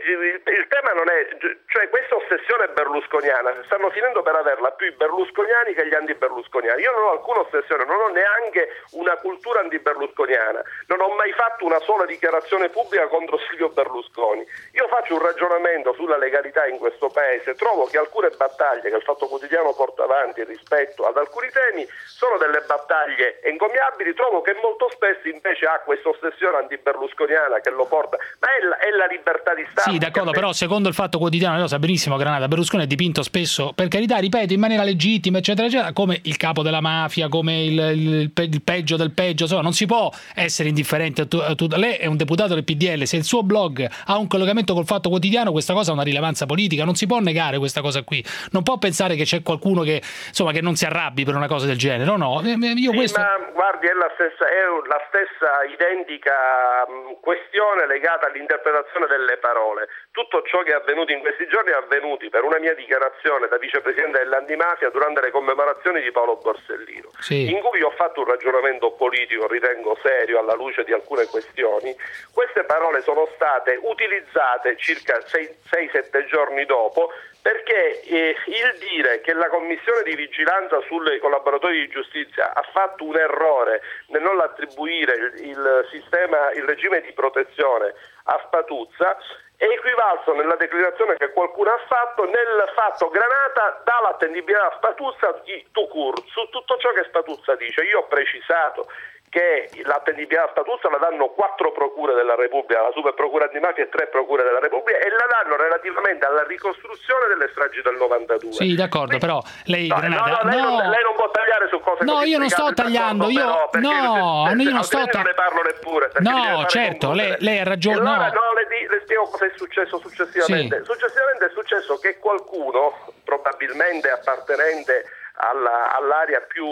il, il tema non è, cioè questa ossessione berlusconiana, stanno finendo per averla più i berlusconiani che gli anti-berlusconiani. Io non ho alcuna ossessione, non ho neanche una cultura anti-berlusconiana, non ho mai fatto una sola dichiarazione pubblica contro Silvio Berlusconi. Io faccio un ragionamento sulla legalità in questo paese, trovo che alcune battaglie che il Fatto Quotidiano porta avanti rispetto ad alcuni temi sono delle battaglie encomiabili, trovo che molto spesso invece ha questa ossessione anti-berlusconiana che lo porta, ma è la, è la libertà di Stato. Sì, d'accordo, però secondo il Fatto Quotidiano, lo sa benissimo Granata, Berlusconi è dipinto spesso, per carità, ripeto, in maniera legittima, eccetera, eccetera, come il capo della mafia, come il, il, il peggio del peggio, insomma, non si può essere indifferente a tutto. Lei è un deputato del P D L, se il suo blog ha un collegamento col Fatto Quotidiano, questa cosa ha una rilevanza politica, non si può negare questa cosa qui, non può pensare che c'è qualcuno che, insomma, che non si arrabbi per una cosa del genere, no, no, io sì, questo... ma guardi, è la stessa, è la stessa identica mh, questione legata all'interpretazione delle parole. Tutto ciò che è avvenuto in questi giorni è avvenuto per una mia dichiarazione da vicepresidente dell'antimafia durante le commemorazioni di Paolo Borsellino, sì. in cui ho fatto un ragionamento politico, ritengo serio, alla luce di alcune questioni. Queste parole sono state utilizzate circa sei sette giorni dopo, perché eh, il dire che la commissione di vigilanza sui collaboratori di giustizia ha fatto un errore nel non attribuire il, il sistema, il regime di protezione a Spatuzza è equivalso nella declinazione che qualcuno ha fatto nel fatto Granata dà l'attendibilità a Spatuzza di Tucur su tutto ciò che Spatuzza dice. Io ho precisato che l'attendibilità a Spatuzza la danno quattro procure della Repubblica, la super procura antimafia e tre procure della Repubblica, e la danno relativamente alla ricostruzione delle stragi del novantadue. Sì, d'accordo, però lei no, Granata, no, no, lei, no. Non, lei non può tagliare su cose no, così io non sto tagliando, io però, no, perché, io non sto ta- non ne parlo neppure. No, certo, lei, lei ha ragione. Allora, no. no, le, le spiego cosa è successo successivamente. Sì. Successivamente è successo che qualcuno, probabilmente appartenente alla, all'area più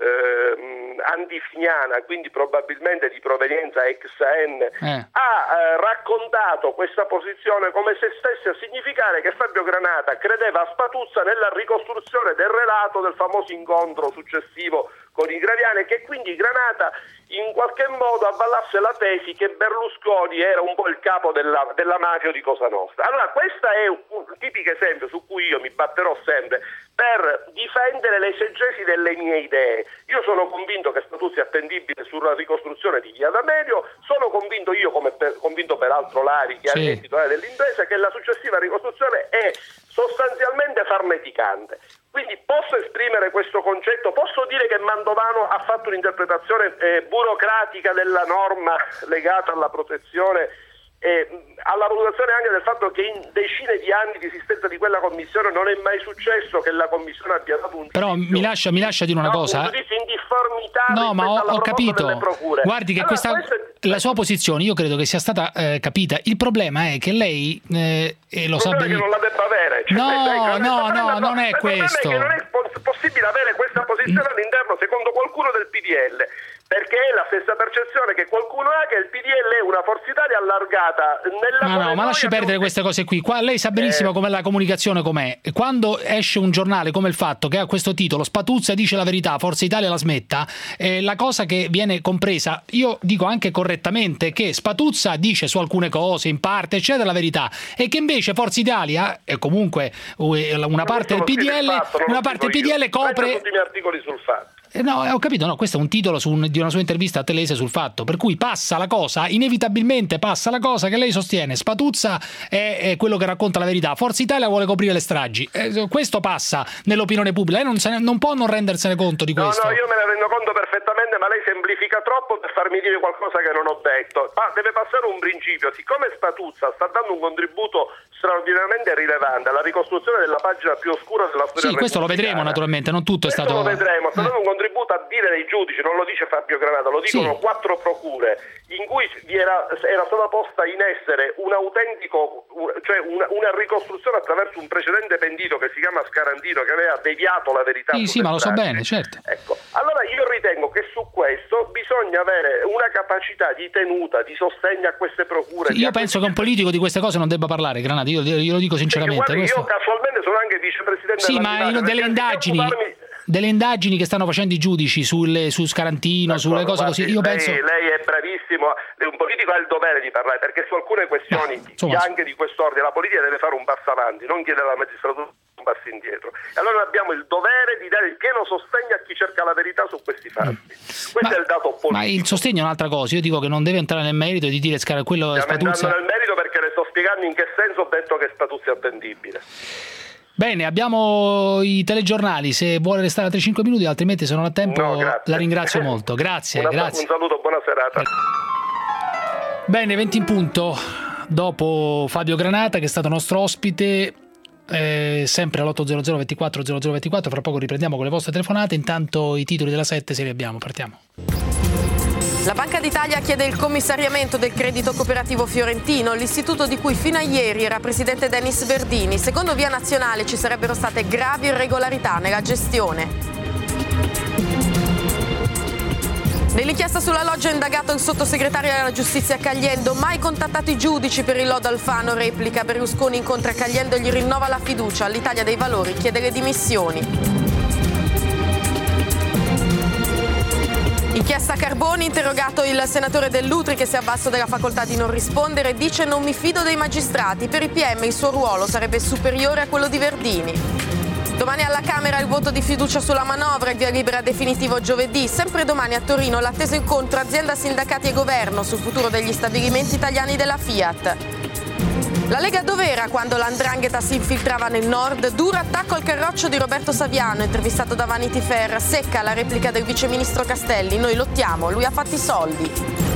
eh, antifiniana, quindi probabilmente di provenienza ex A N, eh. ha eh, raccontato questa posizione come se stesse a significare che Fabio Granata credeva a Spatuzza nella ricostruzione del relato del famoso incontro successivo con i Graviani, e che quindi Granata in qualche modo avvallasse la tesi che Berlusconi era un po' il capo della, della mafia di Cosa Nostra. Allora questo è un, un tipico esempio su cui io mi batterò sempre per difendere l'esegesi delle mie idee. Io sono convinto che Spatuzza sia attendibile sulla ricostruzione di Via D'Amelio, sono convinto io, come per, convinto peraltro Lari, che sì. è il titolare dell'impresa, che la successiva ricostruzione è sostanzialmente farneticante. Quindi posso esprimere questo concetto, posso dire che Mantovano ha fatto un'interpretazione eh, burocratica della norma legata alla protezione, eh, alla valutazione anche del fatto che in decine di anni di esistenza di quella commissione non è mai successo che la commissione abbia dato un giudizio. Però mi lascia, mi lascia dire una no, cosa. Un giudizio in difformità. No, ma ho, ho capito. Guardi che allora, questa è... la sua posizione io credo che sia stata eh, capita. Il problema è che lei eh, e lo sa benissimo. che non la debba avere. Cioè, no, lei, no, no, no, non è questo. Il problema è che non è possibile avere questa posizione all'interno, secondo qualcuno, del P D L. Perché è la stessa percezione che qualcuno ha, che il P D L è una Forza Italia allargata nella... Ma no, ma lasci perdere un... queste cose qui. Qua lei sa benissimo eh... com'è la comunicazione, com'è. Quando esce un giornale come Il Fatto che ha questo titolo, Spatuzza dice la verità, Forza Italia la smetta, eh, la cosa che viene compresa, io dico anche correttamente, che Spatuzza dice su alcune cose, in parte, eccetera, la verità, e che invece Forza Italia, e comunque una parte del P D L, fatto, una parte del P D L copre... tutti i miei articoli sul Fatto. Eh no, ho capito, no, questo è un titolo su un, di una sua intervista a Telese sul Fatto, per cui passa la cosa, inevitabilmente passa la cosa che lei sostiene, Spatuzza è, è quello che racconta la verità, Forza Italia vuole coprire le stragi, eh, questo passa nell'opinione pubblica, lei non, se ne, non può non rendersene conto di questo. No, no, io me ne rendo conto perfettamente, ma lei semplifica troppo per farmi dire qualcosa che non ho detto. Ma deve passare un principio, siccome Spatuzza sta dando un contributo straordinariamente rilevante alla ricostruzione della pagina più oscura della storia. Sì, questo lo vedremo naturalmente, non tutto questo è stato... lo vedremo, sta dando un contributo a dire dei giudici, non lo dice Fabio Granata, lo dicono sì. quattro procure, in cui vi era, era stata posta in essere un autentico, cioè una, una ricostruzione attraverso un precedente pentito che si chiama Scarantino, che aveva deviato la verità. Sì, sì, ma lo so bene, certo. Ecco, allora io ritengo che su questo bisogna avere una capacità di tenuta, di sostegno a queste procure. Sì, io penso che un politico di queste cose non debba parlare, Granata, io glielo dico sinceramente. Guardi, questo... io casualmente sono anche vicepresidente sì, della ma in, delle indagini... delle indagini che stanno facendo i giudici sulle, su Scarantino, D'accordo, sulle cose guardi, così. Io lei, penso... lei è bravissimo, un politico ha il dovere di parlare, perché su alcune questioni, no, insomma, anche di quest'ordine, la politica deve fare un passo avanti, non chiedere alla magistratura un passo indietro. E allora abbiamo il dovere di dare il pieno sostegno a chi cerca la verità su questi fatti. Questo ma, è il dato politico. Ma il sostegno è un'altra cosa. Io dico che non deve entrare nel merito di dire Scar- quello Stiamo Spatuzza. entrando nel merito perché le sto spiegando in che senso ho detto che Spatuzza è attendibile. Bene, abbiamo i telegiornali, se vuole restare altri cinque minuti, altrimenti se non ha tempo no, la ringrazio molto. Grazie, Una, grazie. Un saluto, buona serata. Bene, venti in punto, dopo Fabio Granata che è stato nostro ospite, eh, sempre all'otto zero zero ventiquattro zero zero ventiquattro, fra poco riprendiamo con le vostre telefonate, intanto i titoli della sette se li abbiamo, partiamo. La Banca d'Italia chiede il commissariamento del credito cooperativo fiorentino, l'istituto di cui fino a ieri era presidente Denis Verdini. Secondo Via Nazionale ci sarebbero state gravi irregolarità nella gestione. Nell'inchiesta sulla loggia è indagato il sottosegretario della giustizia Cagliendo, mai contattato i giudici per il lodo Alfano, replica Berlusconi incontra Cagliendo e gli rinnova la fiducia, l'Italia dei Valori chiede le dimissioni. Inchiesta Carboni, interrogato il senatore Dell'Utri che si è avvalso della facoltà di non rispondere, dice non mi fido dei magistrati, per i P M il suo ruolo sarebbe superiore a quello di Verdini. Domani alla Camera il voto di fiducia sulla manovra, il via libera definitivo giovedì, sempre domani a Torino l'atteso incontro azienda, sindacati e governo sul futuro degli stabilimenti italiani della Fiat. La Lega dov'era quando l'Andrangheta si infiltrava nel nord? Duro attacco al carroccio di Roberto Saviano, intervistato da Vanity Fair. Secca la replica del viceministro Castelli. Noi lottiamo, lui ha fatto i soldi.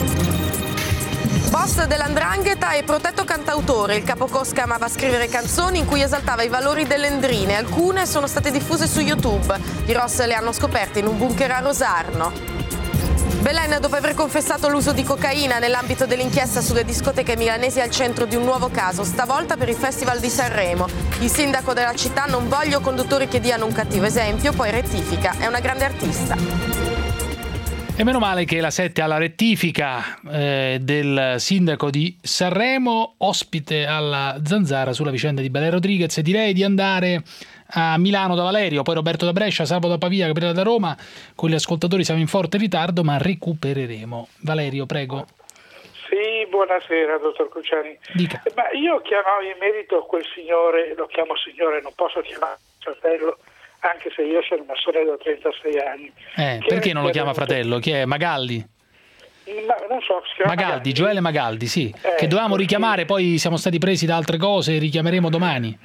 Boss dell'Andrangheta e protetto cantautore. Il capocosca amava scrivere canzoni in cui esaltava i valori delle endrine. Alcune sono state diffuse su YouTube. I Ross le hanno scoperte in un bunker a Rosarno. Belen, dopo aver confessato l'uso di cocaina nell'ambito dell'inchiesta sulle discoteche milanesi, al centro di un nuovo caso, stavolta per il Festival di Sanremo. Il sindaco della città: non voglio conduttori che diano un cattivo esempio, poi rettifica, è una grande artista. E meno male che la sette ha la rettifica eh, del sindaco di Sanremo, ospite alla Zanzara sulla vicenda di Belen Rodriguez. Direi di andare a Milano da Valerio, poi Roberto da Brescia, Salvo da Pavia, Gabriele da Roma. Con gli ascoltatori siamo in forte ritardo, ma recupereremo. Valerio, prego. Sì, buonasera, dottor Cruciani. Dica. Ma io chiamavo in merito a quel signore, lo chiamo signore, non posso chiamare fratello, anche se io sono una sorella da trentasei anni. Eh, perché non lo chiama fratello? Chi è? Magaldi? Ma non so, si chiama Magaldi, Magaldi. Gioele Magaldi, sì. Eh, che dovevamo così. richiamare, poi siamo stati presi da altre cose e richiameremo domani.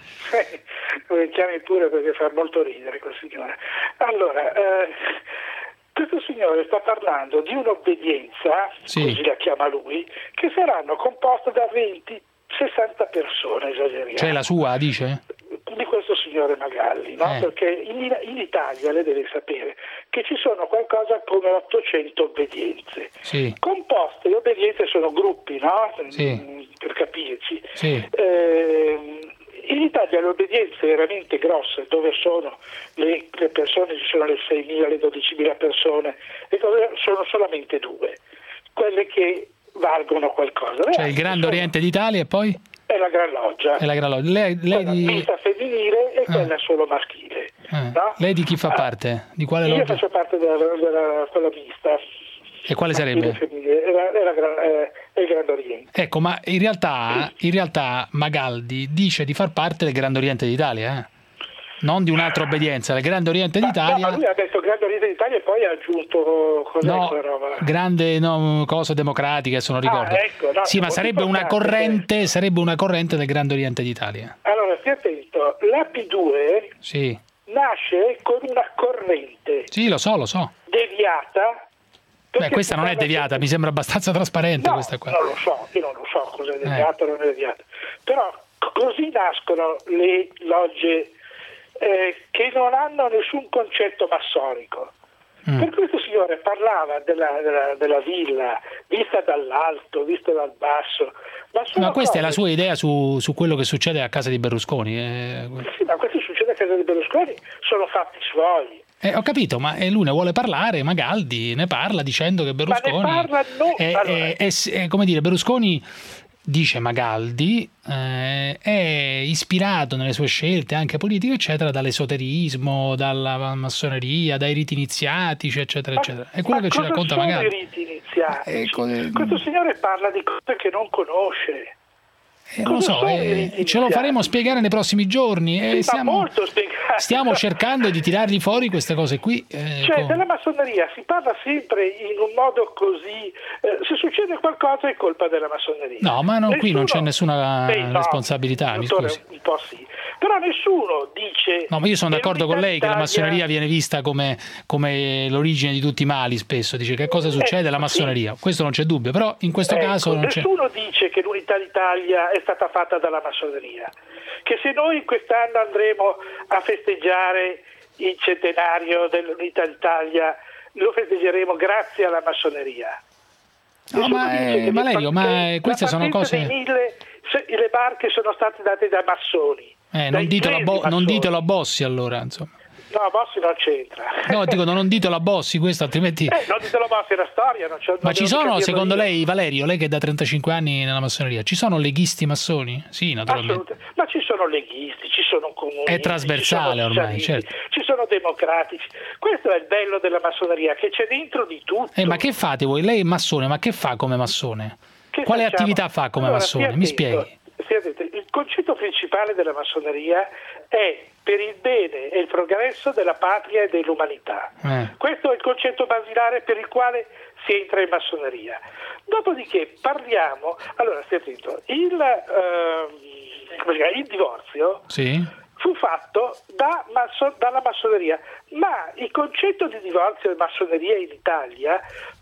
Lo chiami pure perché fa molto ridere quel signore. Allora, eh, questo signore sta parlando di un'obbedienza, sì, così la chiama lui, che saranno composte da venti sessanta persone, esageriamo. Cioè la sua, dice? Di questo signore Magalli, no? Eh. Perché in, in Italia lei deve sapere che ci sono qualcosa come ottocento obbedienze. Sì. Composte, le obbedienze sono gruppi, no? Sì. Per capirci. Sì. Eh, in Italia le obbedienze veramente grosse, dove sono le, le persone, ci sono le seimila, le dodicimila persone, le cose sono solamente due, quelle che valgono qualcosa. Cioè il Grande sono, Oriente d'Italia e poi? È la Gran Loggia. È la Gran Loggia. Lei, lei quella di... mista femminile e quella solo maschile. Eh. No? Lei di chi fa parte? Di quale Io loggia? faccio parte della, della quella mista. E quale sarebbe? Femminile, è, la, è, la, è, è il Grande Oriente. Ecco, ma in realtà, in realtà Magaldi dice di far parte del Grande Oriente d'Italia, eh? Non di un'altra obbedienza, del Grande Oriente d'Italia. No, ma lui ha detto Grande Oriente d'Italia e poi ha aggiunto cos'è no, quella roba? grande no, cosa democratica, se non ricordo. Ah, ecco, no, sì, ma sarebbe una corrente, sarebbe una corrente del Grande Oriente d'Italia. Allora, stia attento, la P due sì. nasce con una corrente. Sì, lo so, lo so. Deviata. Beh, questa non è deviata, che... mi sembra abbastanza trasparente no, questa qua. non lo so, io non lo so cosa è deviata o eh. non è deviata. Però così nascono le logge eh, che non hanno nessun concetto massonico. Mm. Per questo signore parlava della, della, della villa vista dall'alto, vista dal basso. Ma, ma questa cose... è la sua idea su, su quello che succede a casa di Berlusconi? Eh... Sì, ma questo succede a casa di Berlusconi, sono fatti suoi. Eh, ho capito, ma lui ne vuole parlare, Magaldi ne parla dicendo che Berlusconi ma ne parla, no. è, allora. è, è, è, come dire, Berlusconi dice Magaldi, eh, è ispirato nelle sue scelte anche politiche, eccetera, dall'esoterismo, dalla massoneria, dai riti iniziatici, eccetera, ma, eccetera. È quello che ci racconta sono Magaldi. I riti iniziatici? Eh, co- Questo signore parla di cose che non conosce. Eh, non lo so, eh, ce lo faremo spiegare nei prossimi giorni. Eh, sì, stiamo, molto spiegato. stiamo cercando di tirargli fuori queste cose qui. Eh, cioè, con... della massoneria si parla sempre in un modo così. Eh, se succede qualcosa è colpa della massoneria. No, ma no, nessuno... qui non c'è nessuna Beh, no, responsabilità, mi dottore, scusi. Un po' sì. Però nessuno dice. No, ma io sono d'accordo con lei Italia... che la massoneria viene vista come, come l'origine di tutti i mali, spesso. Dice che cosa succede alla eh, massoneria. sì. Questo non c'è dubbio, però in questo ecco, caso non c'è. Nessuno dice che l'unità d'Italia è stata fatta dalla massoneria, che se noi quest'anno andremo a festeggiare il centenario dell'unità d'Italia lo festeggeremo grazie alla massoneria. No, ma è, Valerio, ma che queste sono cose. Dei mille, se, le barche sono state date da massoni. Eh, non, ditelo a Bo- non ditelo a Bossi allora, insomma. No, Bossi non c'entra. No, dico, non ditelo a Bossi questo, altrimenti... Eh, non ditelo a Bossi, è la storia. Non c'è, Ma non ci sono, secondo io. lei, Valerio, lei che è da trentacinque anni nella massoneria, ci sono leghisti massoni? Sì, naturalmente. Ma ci sono leghisti, ci sono comunisti. È trasversale ormai, certo. Ci sono democratici. Questo è il bello della massoneria, che c'è dentro di tutto. Eh, ma che fate voi? Lei è massone, ma che fa come massone? Che Quale facciamo? attività fa come allora, massone? Mi spieghi. Il concetto principale della massoneria è per il bene e il progresso della patria e dell'umanità. Eh. Questo è il concetto basilare per il quale si entra in massoneria. Dopodiché parliamo, allora stia attento, il, uh, come si chiama, il divorzio sì. fu fatto da masso- dalla massoneria, ma il concetto di divorzio e massoneria in Italia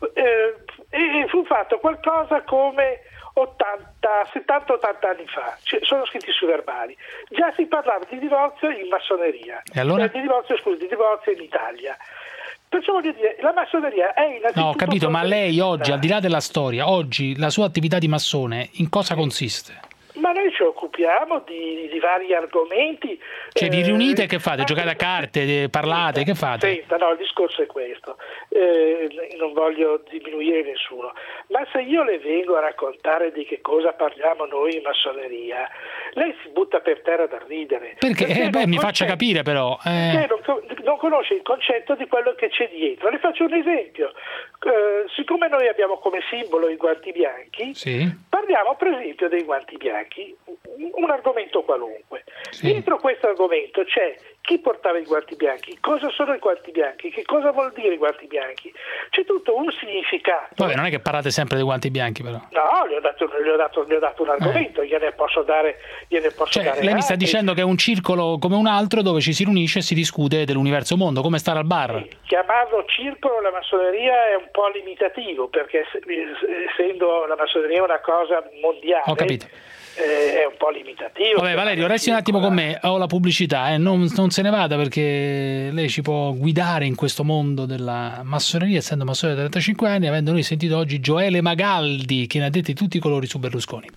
eh, fu fatto qualcosa come ottanta, settanta ottanta anni fa, cioè, sono scritti sui verbali. Già si parlava di divorzio in massoneria, e allora? eh, di divorzio, scusi, di divorzio in Italia. Perciò voglio dire, la massoneria è innanzitutto... No, ho capito, ma lei oggi, al di là della storia, oggi la sua attività di massone in cosa consiste? Ma noi ci occupiamo di, di vari argomenti. Cioè vi riunite e che fate? Giocate a carte, parlate, che fate? Senta, no, il discorso è questo. Eh, non voglio diminuire nessuno, ma se io le vengo a raccontare di che cosa parliamo noi in massoneria, lei si butta per terra da ridere. Perché? Perché eh, beh, mi concetto, faccia capire però. Eh. Non, non conosce il concetto di quello che c'è dietro. Le faccio un esempio. Eh, siccome noi abbiamo come simbolo i guanti bianchi, sì. parliamo per esempio dei guanti bianchi, un argomento qualunque. Sì. Dietro questo argomento c'è chi portava i guanti bianchi, cosa sono i guanti bianchi, che cosa vuol dire i guanti bianchi. C'è tutto un significato. Vabbè, non è che parlate sempre dei guanti bianchi però. No, gli ho dato, gli ho dato, gli ho dato un argomento, eh. gliene posso dare, gliene posso cioè, dare lei mi sta altri. dicendo che è un circolo come un altro dove ci si riunisce e si discute dell'universo mondo, come stare al bar. Sì. Chiamarlo circolo la massoneria è un po' limitativo, perché essendo la massoneria una cosa mondiale. Ho capito. È un po' limitativo. Vabbè, Valerio, resti un attimo con me, ho la pubblicità, eh. non, non se ne vada perché lei ci può guidare in questo mondo della massoneria, essendo massone da trentacinque anni, avendo noi sentito oggi Gioele Magaldi che ne ha detti tutti i colori su Berlusconi.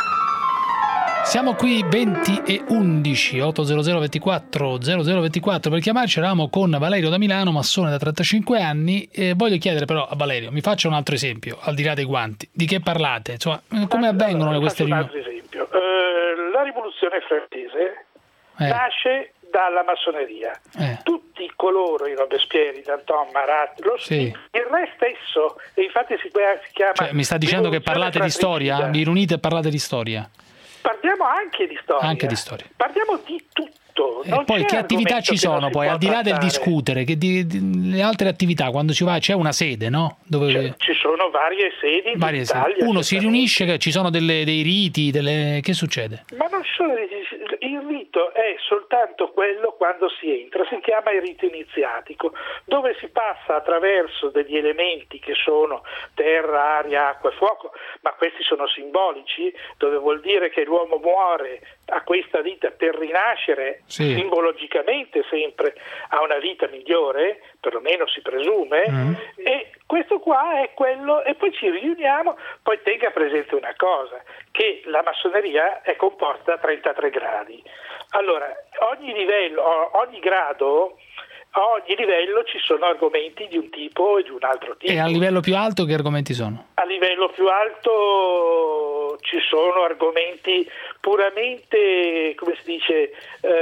Siamo qui venti e undici, ottocento ventiquattro zero zero ventiquattro per chiamarci, eravamo con Valerio da Milano, massone da trentacinque anni, e voglio chiedere però a Valerio, mi faccia un altro esempio, al di là dei guanti, di che parlate, insomma, come avvengono allora, queste riunioni? Un altro esempio, uh, la rivoluzione francese eh. nasce dalla massoneria, eh. tutti coloro, i Robespierre, Danton, Marat, lo sì. il re stesso, e infatti si, si chiama... Cioè, mi sta dicendo che parlate di storia? Vi riunite e parlate di storia? Parliamo anche di storia. Anche di storia. Parliamo di tutto. E poi che attività ci sono poi, al di là del discutere, che di, di, le altre attività, quando si va c'è una sede, no? Dove... Cioè, ci sono varie sedi in varie Italia. Sedi. Uno si riunisce, ci sono delle, dei riti, delle... che succede? Ma non ci sono riti, il rito è soltanto quello quando si entra, si chiama il rito iniziatico, dove si passa attraverso degli elementi che sono terra, aria, acqua e fuoco, ma questi sono simbolici, dove vuol dire che l'uomo muore a questa vita per rinascere sì. simbologicamente sempre a una vita migliore, perlomeno si presume, mm. e questo qua è quello, e poi ci riuniamo. Poi tenga presente una cosa, che la massoneria è composta da trentatré gradi. Allora, ogni livello, ogni grado a ogni livello ci sono argomenti di un tipo e di un altro tipo. E a livello più alto che argomenti sono? A livello più alto ci sono argomenti puramente, come si dice,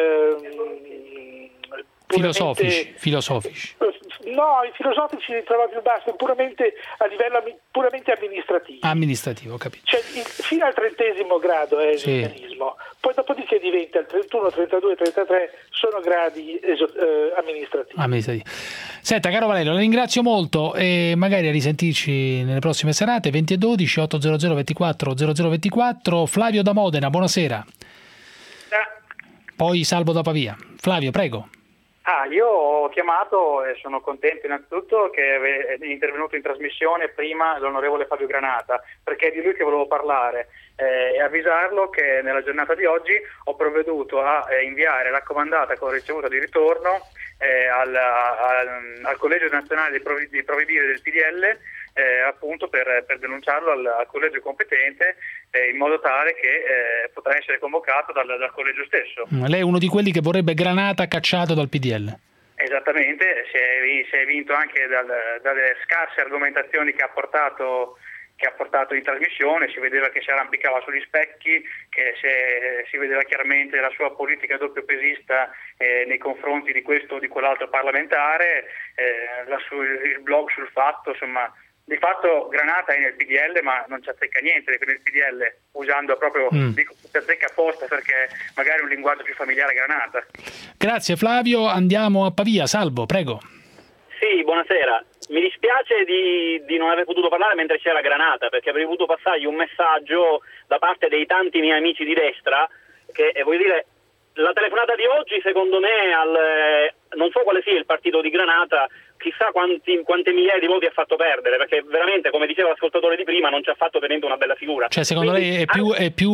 ehm, filosofici, filosofici. No, i filosofici li trova più bassi, puramente a livello puramente amministrativo. Amministrativo, capito. Cioè, il, fino al trentesimo grado è esistenzialismo, sì. Poi dopodiché diventa il trentuno, trentadue, trentatré sono gradi eso, eh, amministrativi. amministrativi. Senta, caro Valerio, la ringrazio molto e magari a risentirci nelle prossime serate. Venti e dodici, ottocento ventiquattro zero zero ventiquattro. Flavio da Modena, buonasera. Eh. Poi Salvo da Pavia. Flavio, prego. Ah, io ho chiamato e sono contento innanzitutto che è intervenuto in trasmissione prima l'onorevole Fabio Granata, perché è di lui che volevo parlare eh, e avvisarlo che nella giornata di oggi ho provveduto a eh, inviare raccomandata con ricevuta di ritorno eh, al, al, al Collegio Nazionale dei Provi, di Provvedere del P D L eh, appunto per, per denunciarlo al, al collegio competente eh, in modo tale che eh, potrà essere convocato dal, dal collegio stesso. Lei è uno di quelli che vorrebbe Granata cacciato dal P D L. Esattamente, si è, si è vinto anche dal, dalle scarse argomentazioni che ha portato che ha portato in trasmissione, si vedeva che si arrampicava sugli specchi, che se, si vedeva chiaramente la sua politica doppiopesista eh, nei confronti di questo o di quell'altro parlamentare, eh, la su, il blog sul fatto, insomma, di fatto Granata è nel P D L ma non ci azzecca niente nel P D L, usando proprio, mm. dico ci azzecca apposta perché magari è un linguaggio più familiare a Granata. Grazie Flavio, andiamo a Pavia, Salvo, prego. Sì, buonasera. Mi dispiace di, di non aver potuto parlare mentre c'era Granata, perché avrei voluto passargli un messaggio da parte dei tanti miei amici di destra, che eh, voglio dire, la telefonata di oggi secondo me al, eh, non so quale sia il partito di Granata, chissà quanti, quante migliaia di voti ha fatto perdere, perché veramente, come diceva l'ascoltatore di prima, non ci ha fatto tenendo una bella figura. Cioè secondo Quindi, lei è più, è più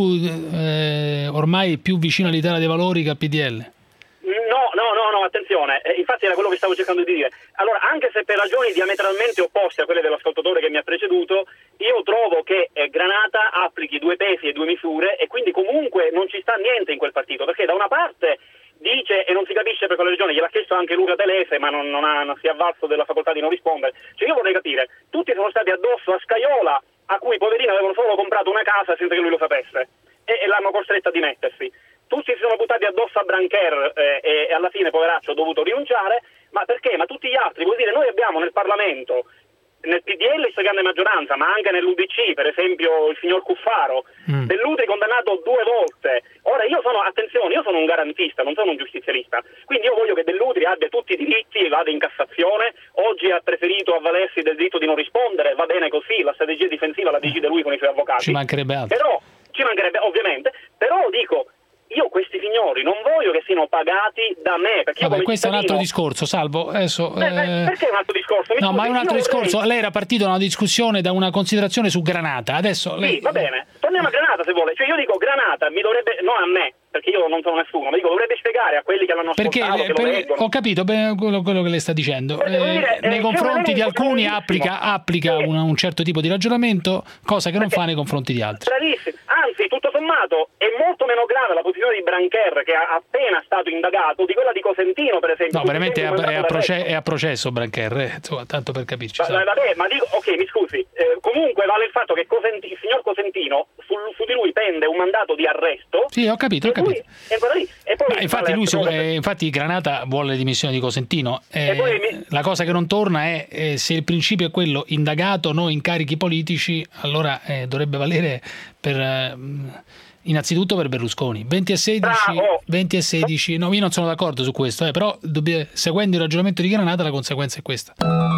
eh, ormai più vicino all'Italia dei Valori che al P D L? No, no, no, no, attenzione, eh, infatti era quello che stavo cercando di dire. Allora, anche se per ragioni diametralmente opposte a quelle dell'ascoltatore che mi ha preceduto, io trovo che eh, Granata applichi due pesi e due misure e quindi comunque non ci sta niente in quel partito, perché da una parte dice, e non si capisce per quale ragione, gliel'ha chiesto anche Luca Telese, ma non, non, ha, non si è avvalso della facoltà di non rispondere, cioè io vorrei capire, tutti sono stati addosso a Scajola, a cui poverini avevano solo comprato una casa senza che lui lo sapesse, e, e l'hanno costretta a dimettersi. Tutti si sono buttati addosso a Brancher eh, e, e alla fine, poveraccio, ha dovuto rinunciare, ma perché? Ma tutti gli altri, vuol dire, noi abbiamo nel Parlamento, nel P D L stragrande maggioranza, ma anche nell'U D C, per esempio il signor Cuffaro, mm. Dell'Utri condannato due volte. Ora io sono, attenzione, io sono un garantista, non sono un giustizialista, quindi io voglio che Dell'Utri abbia tutti i diritti e vada in Cassazione. Oggi ha preferito avvalersi del diritto di non rispondere, va bene così, la strategia difensiva la decide lui con i suoi avvocati. Ci mancherebbe altro. Però, ci mancherebbe ovviamente, però dico, io questi signori non voglio che siano pagati da me, perché Vabbè, io questo cittadino... è un altro discorso, Salvo. Adesso, Beh, eh... perché è un altro discorso? Mi no, scusi, ma è un altro discorso. vorrei... Lei era partito da una discussione, da una considerazione su Granata. Adesso lei... Sì, va bene. Torniamo a Granata se vuole. Cioè io dico Granata mi dovrebbe, non a me, perché io non sono nessuno, ma dico dovrebbe spiegare a quelli che l'hanno ascoltato, perché, che per, lo leggono. ho capito bene quello, quello che lei sta dicendo. Eh, dire, nei eh, confronti di alcuni bravissimo. applica, applica sì. un, un certo tipo di ragionamento, cosa che non perché, fa nei confronti di altri. Bravissimo. Anzi, tutto sommato, è molto meno grave la posizione di Brancher, che ha appena stato indagato, di quella di Cosentino, per esempio. No, veramente è a, è, a proce- è a processo Brancher, eh, insomma, tanto per capirci. Va, vabbè, ma dico, ok, mi scusi, eh, comunque vale il fatto che Cosenti, il signor Cosentino, sul, su di lui pende un mandato di arresto. Sì, ho capito, ho capito. E poi, lì, e poi ma infatti, lui su, eh, infatti Granata vuole le dimissioni di Cosentino. Eh, mi... La cosa che non torna è eh, se il principio è quello indagato, no incarichi politici, allora eh, dovrebbe valere per... Eh, innanzitutto per Berlusconi. venti e sedici, venti e sedici, no, io non sono d'accordo su questo, eh, però dobb- seguendo il ragionamento di Granata la conseguenza è questa.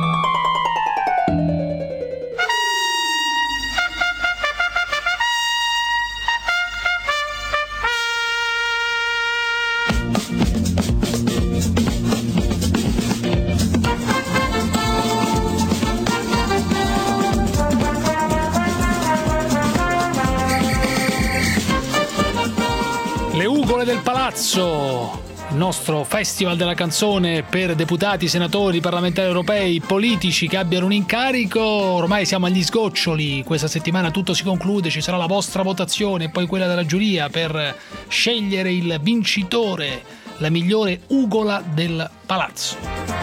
Del Palazzo, il nostro festival della canzone per deputati, senatori, parlamentari europei, politici che abbiano un incarico. Ormai siamo agli sgoccioli, questa settimana tutto si conclude, ci sarà la vostra votazione e poi quella della giuria per scegliere il vincitore la migliore ugola del palazzo.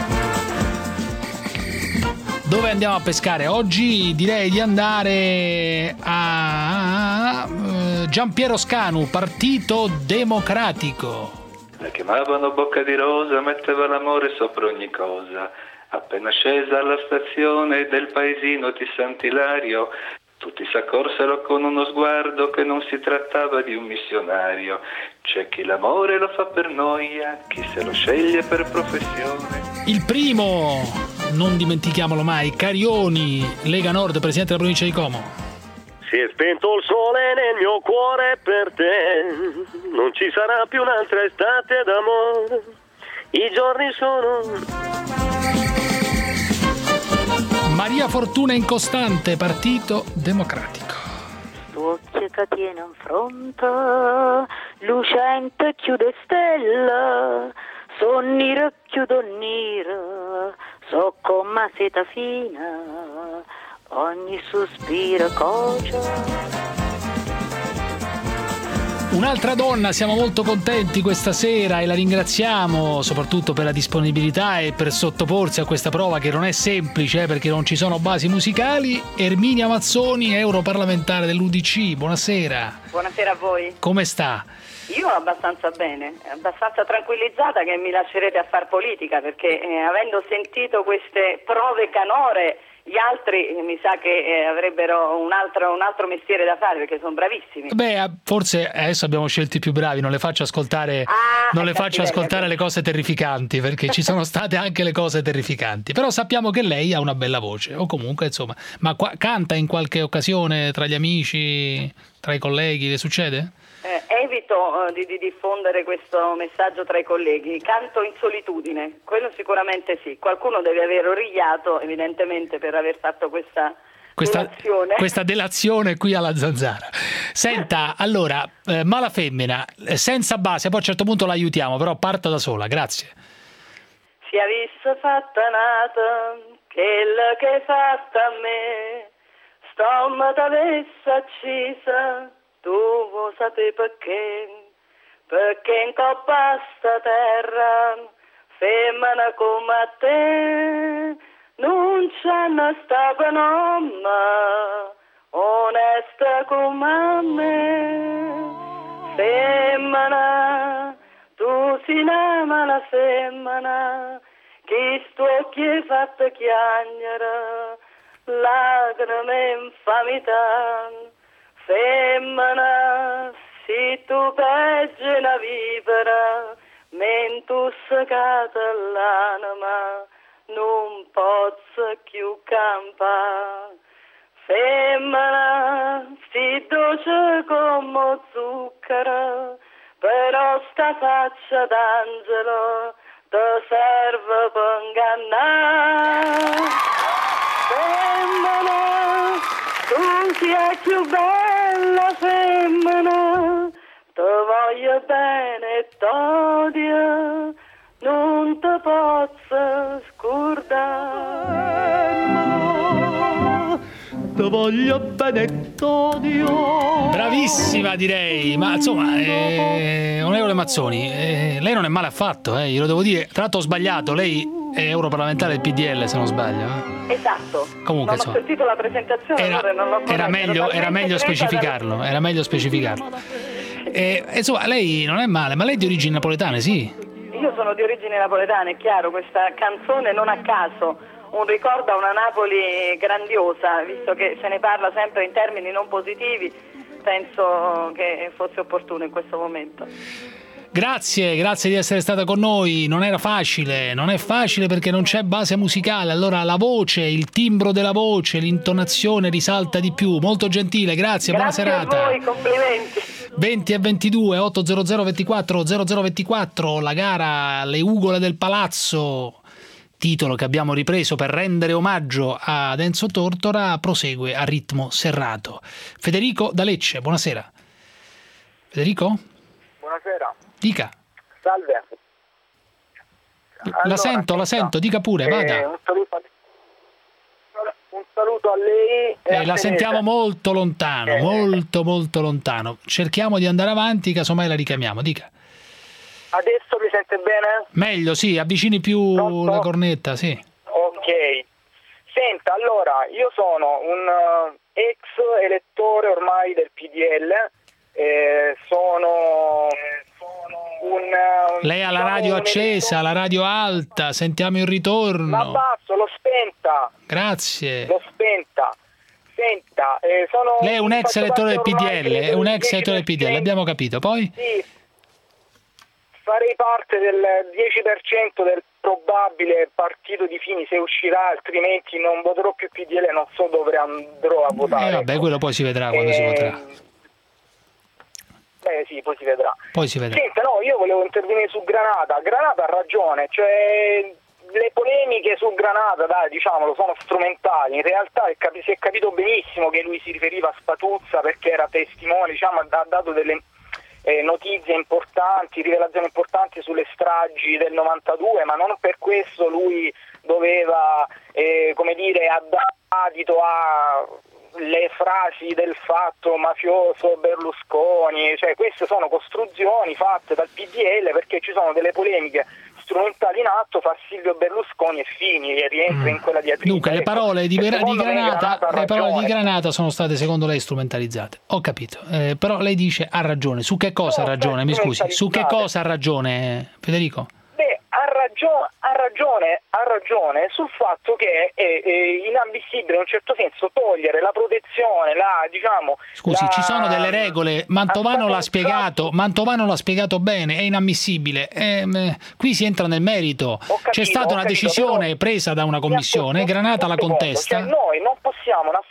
Dove andiamo a pescare oggi? Direi di andare a Giampiero Scanu, Partito Democratico. La chiamavano Bocca di Rosa, metteva l'amore sopra ogni cosa. Appena scesa alla stazione del paesino di Sant'Ilario, tutti s'accorsero con uno sguardo che non si trattava di un missionario. C'è chi l'amore lo fa per noia, chi se lo sceglie per professione. Il primo, non dimentichiamolo mai, Carioni, Lega Nord, presidente della provincia di Como. Si è spento il sole nel mio cuore per te, non ci sarà più un'altra estate d'amore, i giorni sono... Maria Fortuna Incostante, Partito Democratico. Occhio che tiene in fronte, lucente chiude stella, sonnire chiudo nera, so come seta fina, ogni sospiro cocia. Un'altra donna, siamo molto contenti questa sera e la ringraziamo soprattutto per la disponibilità e per sottoporsi a questa prova che non è semplice eh, perché non ci sono basi musicali. Erminia Mazzoni, europarlamentare dell'U D C, buonasera. Buonasera a voi. Come sta? Io abbastanza bene, abbastanza tranquillizzata che mi lascerete a far politica perché eh, avendo sentito queste prove canore gli altri eh, mi sa che eh, avrebbero un altro, un altro mestiere da fare perché sono bravissimi. Beh, forse adesso abbiamo scelto i più bravi, non le faccio ascoltare, ah, non le faccio ascoltare le cose terrificanti perché ci sono state anche le cose terrificanti, però sappiamo che lei ha una bella voce o comunque insomma, ma qua, canta in qualche occasione tra gli amici, tra i colleghi, le succede? Eh, evito uh, di, di diffondere questo messaggio tra i colleghi, canto in solitudine, quello sicuramente sì, qualcuno deve aver origliato evidentemente per aver fatto questa questa delazione, questa delazione qui alla Zanzara. Senta, allora, eh, mala femmina, eh, senza base, poi a un certo punto l'aiutiamo, però parta da sola, grazie. Si avesse fatta nata, quella che hai fatta a me, stomma t'avesse accisa, tu vuoi sapere perché, perché in coppa sta terra, femmina come a te, non c'è una sta panoma, onesta come a me. Femmina, tu si nama la femmina, che sto occhi è fatta chiagnere, lacrime infamità. Femmina, se tu peggi una vipera, mentre secata l'anima, non posso più campare. Femmina, si dolce come zucchero, però sta faccia d'angelo ti serve per ingannare. Femmina, tu sei più bella femmina, ti voglio bene e t'odio, non ti posso scordare. Ti voglio bene e t'odio. Bravissima direi, ma insomma, eh, onorevole Mazzoni, eh, lei non è male affatto, eh, glielo devo dire. Tra l'altro ho sbagliato, lei è europarlamentare del P D L se non sbaglio. Eh. Esatto. Comunque, non ho sentito la presentazione, era, allora non l'ho era meglio, era meglio specificarlo, era meglio specificarlo. Eh, insomma, lei non è male, ma lei è di origini napoletane, sì? Io sono di origini napoletane, è chiaro, questa canzone non a caso un ricordo a una Napoli grandiosa, visto che se ne parla sempre in termini non positivi, penso che fosse opportuno in questo momento. Grazie, grazie di essere stata con noi. Non era facile, non è facile perché non c'è base musicale, allora la voce, il timbro della voce, l'intonazione risalta di più. Molto gentile, grazie, grazie buona serata. Grazie a voi, complimenti. venti e ventidue, ottocento ventiquattro zero zero ventiquattro, la gara Le Ugole del Palazzo, titolo che abbiamo ripreso per rendere omaggio ad Enzo Tortora, prosegue a ritmo serrato. Federico da Lecce, buonasera. Federico? Buonasera. Dica. Salve. La allora, sento, la sento, dica pure, vada. Eh, un, saluto a... un saluto a lei. E eh, a la sentiamo molto lontano, eh. molto molto lontano. Cerchiamo di andare avanti, casomai la richiamiamo, dica. Adesso mi sente bene? Meglio, sì, avvicini più Pronto? la cornetta, sì. Ok. Senta, allora, io sono un uh, ex elettore ormai del P D L, eh, sono un... Uh, Lei ha la diciamo, radio un accesa, la radio alta, sentiamo il ritorno. Ma basso, l'ho spenta. Grazie. L'ho spenta. Senta, eh, sono... Lei è un ex faccio elettore del parte P D ormai, L, credo, è un del ex elettore del P D L, abbiamo capito. Poi? Sì, farei parte del dieci per cento del probabile partito di Fini se uscirà, altrimenti non voterò più P D L, non so dove andrò a votare. Eh vabbè, quello poi si vedrà quando Eh, si voterà. Beh sì, poi si vedrà. Poi si vedrà. Senta, no, io volevo intervenire su Granata. Granata ha ragione, cioè le polemiche su Granata, dai, diciamolo, sono strumentali. In realtà è capi- si è capito benissimo che lui si riferiva a Spatuzza perché era testimone, diciamo, ha dato delle eh, notizie importanti, rivelazioni importanti sulle stragi del novantadue, ma non per questo lui doveva, eh, come dire, addare adito a le frasi del fatto mafioso Berlusconi, cioè queste sono costruzioni fatte dal P D L perché ci sono delle polemiche strumentali in atto fra Silvio Berlusconi e Fini e rientra in quella diatriba. Dunque le parole di, E Gra- di secondo me Granata, Granata ha le parole di ragione. Granata sono state secondo lei strumentalizzate. Ho capito. Eh, però lei dice ha ragione. Su che cosa ha ragione? Mi scusi. Su che cosa ha ragione, Federico? Beh, ha ragione, ha ragione, ha ragione sul fatto che è, è inammissibile in un certo senso togliere la protezione, la diciamo. Scusi, la... ci sono delle regole, Mantovano l'ha spiegato, Mantovano l'ha spiegato bene, è inammissibile. Ehm, qui si entra nel merito. Capito, C'è stata una capito, decisione però... presa da una commissione, Granata la secondo, contesta. cioè noi non possiamo nas-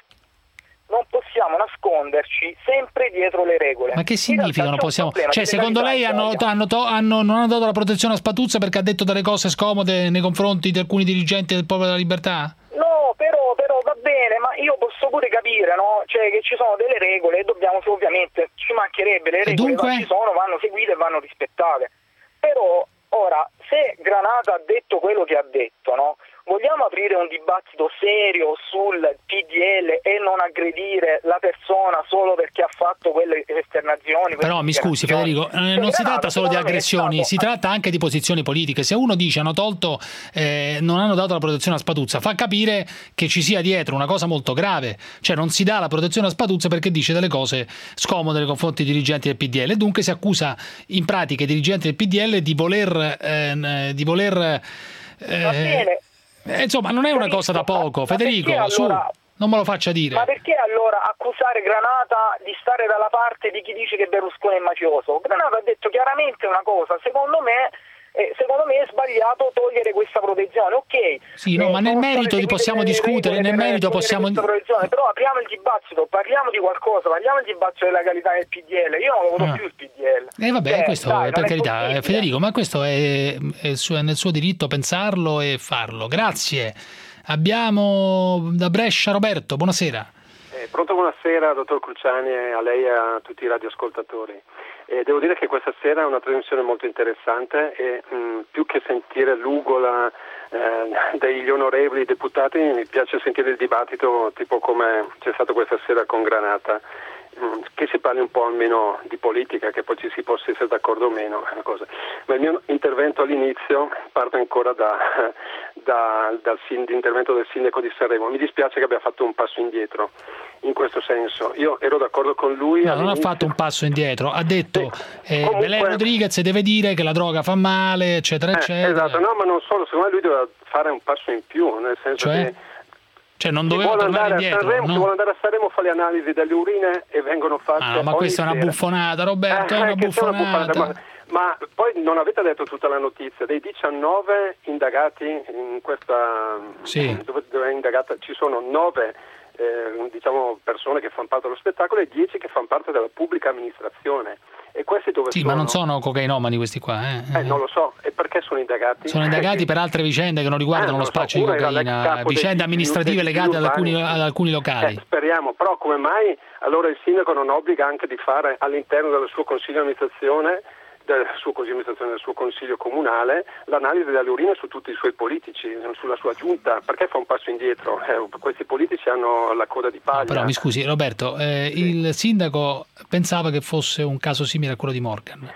non possiamo nasconderci sempre dietro le regole. Ma che significa non possiamo? Cioè, secondo lei hanno, hanno, hanno, non hanno dato la protezione a Spatuzza perché ha detto delle cose scomode nei confronti di alcuni dirigenti del Popolo della Libertà? No, però, però va bene, ma io posso pure capire, no? Cioè che ci sono delle regole e dobbiamo, ovviamente, ci mancherebbe, le regole dunque? non ci sono, vanno seguite e vanno rispettate. Però, ora, se Granata ha detto quello che ha detto, no? Vogliamo aprire un dibattito serio sul P D L e non aggredire la persona solo perché ha fatto quelle esternazioni? Però mi scusi Federico, eh, non si tratta solo di aggressioni, si tratta anche di posizioni politiche. Se uno dice hanno tolto, eh, non hanno dato la protezione a Spatuzza, fa capire che ci sia dietro una cosa molto grave. Cioè non si dà la protezione a Spatuzza perché dice delle cose scomode nei confronti dei dirigenti del P D L e dunque si accusa in pratica i dirigenti del P D L di voler... Eh, di voler eh, Va bene. Eh, insomma, non è una cosa da poco, Federico, allora, su, non me lo faccia dire. Ma perché allora accusare Granata di stare dalla parte di chi dice che Berlusconi è mafioso? Granata ha detto chiaramente una cosa, secondo me, eh, secondo me è sbagliato togliere questa protezione, ok? Sì, no, eh, ma nel merito possiamo discutere, nel merito possiamo... Però apriamo il dibattito, parliamo di qualcosa, parliamo del dibattito della legalità del P D L, io non lo voto Ah. più il P D L. Eh vabbè, Cioè, questo dai, è per non carità, possibile. Federico, ma questo è, è il suo- è nel suo diritto pensarlo e farlo. Grazie. Abbiamo da Brescia Roberto, buonasera. Eh, pronto, buonasera dottor Cruciani, a lei e a tutti i radioascoltatori. Eh, devo dire che questa sera è una trasmissione molto interessante e mh, più che sentire l'ugola eh, degli onorevoli deputati mi piace sentire il dibattito tipo come c'è stato questa sera con Granata. Che si parli un po' almeno di politica, che poi ci si possa essere d'accordo o meno, è una cosa. Ma il mio intervento all'inizio parte ancora da, da, dal intervento del sindaco di Sanremo. Mi dispiace che abbia fatto un passo indietro in questo senso. Io ero d'accordo con lui. No, non ha fatto un passo indietro, ha detto eh, comunque- Belen Rodriguez deve dire che la droga fa male, eccetera, Eh, eccetera. esatto, no, ma non solo, secondo me lui doveva fare un passo in più, nel senso Cioè? che Cioè non chi doveva vuole, tornare andare a indietro, Sanremo, no? chi vuole andare a Sanremo fa le analisi delle urine e vengono fatte Ah, no, ma ogni questa è una sera. buffonata, Roberto, Eh, è una che sia buffonata. ma, ma poi non avete detto tutta la notizia. Dei diciannove indagati in questa Sì. dove, dove è indagata ci sono nove eh, diciamo persone che fanno parte dello spettacolo e dieci che fanno parte della pubblica amministrazione. E questi dove Sì, sono? ma non sono cocainomani questi qua, eh. Eh, non lo so. E perché sono indagati? Sono indagati per altre vicende che non riguardano Eh, lo non lo so, spaccio di uno era l'ex cocaina, capo dei vicende vigili- amministrative dei vigili legate ad alcuni, urbani. ad alcuni locali. Eh, speriamo, però come mai allora il sindaco non obbliga anche di fare all'interno del suo consiglio di amministrazione, del suo consiglio di amministrazione, del suo consiglio comunale, l'analisi delle urine su tutti i suoi politici, sulla sua giunta? Perché fa un passo indietro? Eh, questi politici hanno la coda di paglia. Però mi scusi Roberto, eh, il sindaco pensava che fosse un caso simile a quello di Morgan. Sì,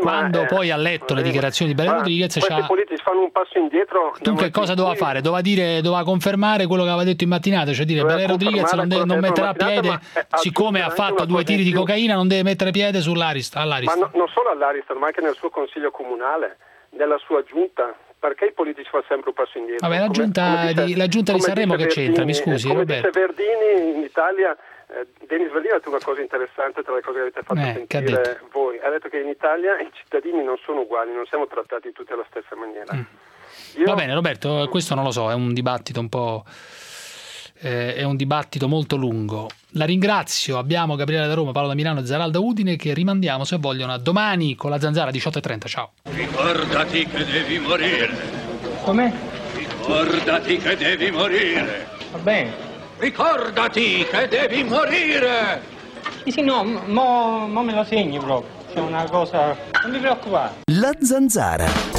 quando eh, poi ha letto le dichiarazioni di Belen Rodriguez, questi c'ha... politici fanno un passo indietro. Tu che cosa doveva fare? Doveva dire, doveva confermare quello che aveva detto in mattinata, cioè dire Belen Rodriguez non, de- non metterà piede, ma, eh, siccome ha fatto due tiri di cocaina, non deve mettere piede sull'Ariston. Ma no, non solo all'Ariston, ma anche nel suo consiglio comunale, nella sua giunta. Perché i politici fanno sempre un passo indietro? Vabbè, la come, giunta, come dice, di, la giunta di Sanremo che Verdini, c'entra, mi scusi, come Roberto. dice Verdini in Italia, eh, Denis Verdini ha detto una cosa interessante tra le cose che avete fatto eh, sentire ha voi. Ha detto che in Italia i cittadini non sono uguali, non siamo trattati tutti alla stessa maniera. Mm. Io... Va bene, Roberto, questo non lo so, è un dibattito un po'... Eh, è un dibattito molto lungo. La ringrazio, abbiamo Gabriele da Roma, Paolo da Milano e Zaralda Udine, che rimandiamo, se vogliono, a domani con la Zanzara diciotto e trenta. Ciao. Ricordati che devi morire. Come? Ricordati che devi morire. Va bene. Ricordati che devi morire. Sì, sì, no, mo, mo me lo segni proprio. C'è una cosa... Non mi preoccupare. La Zanzara.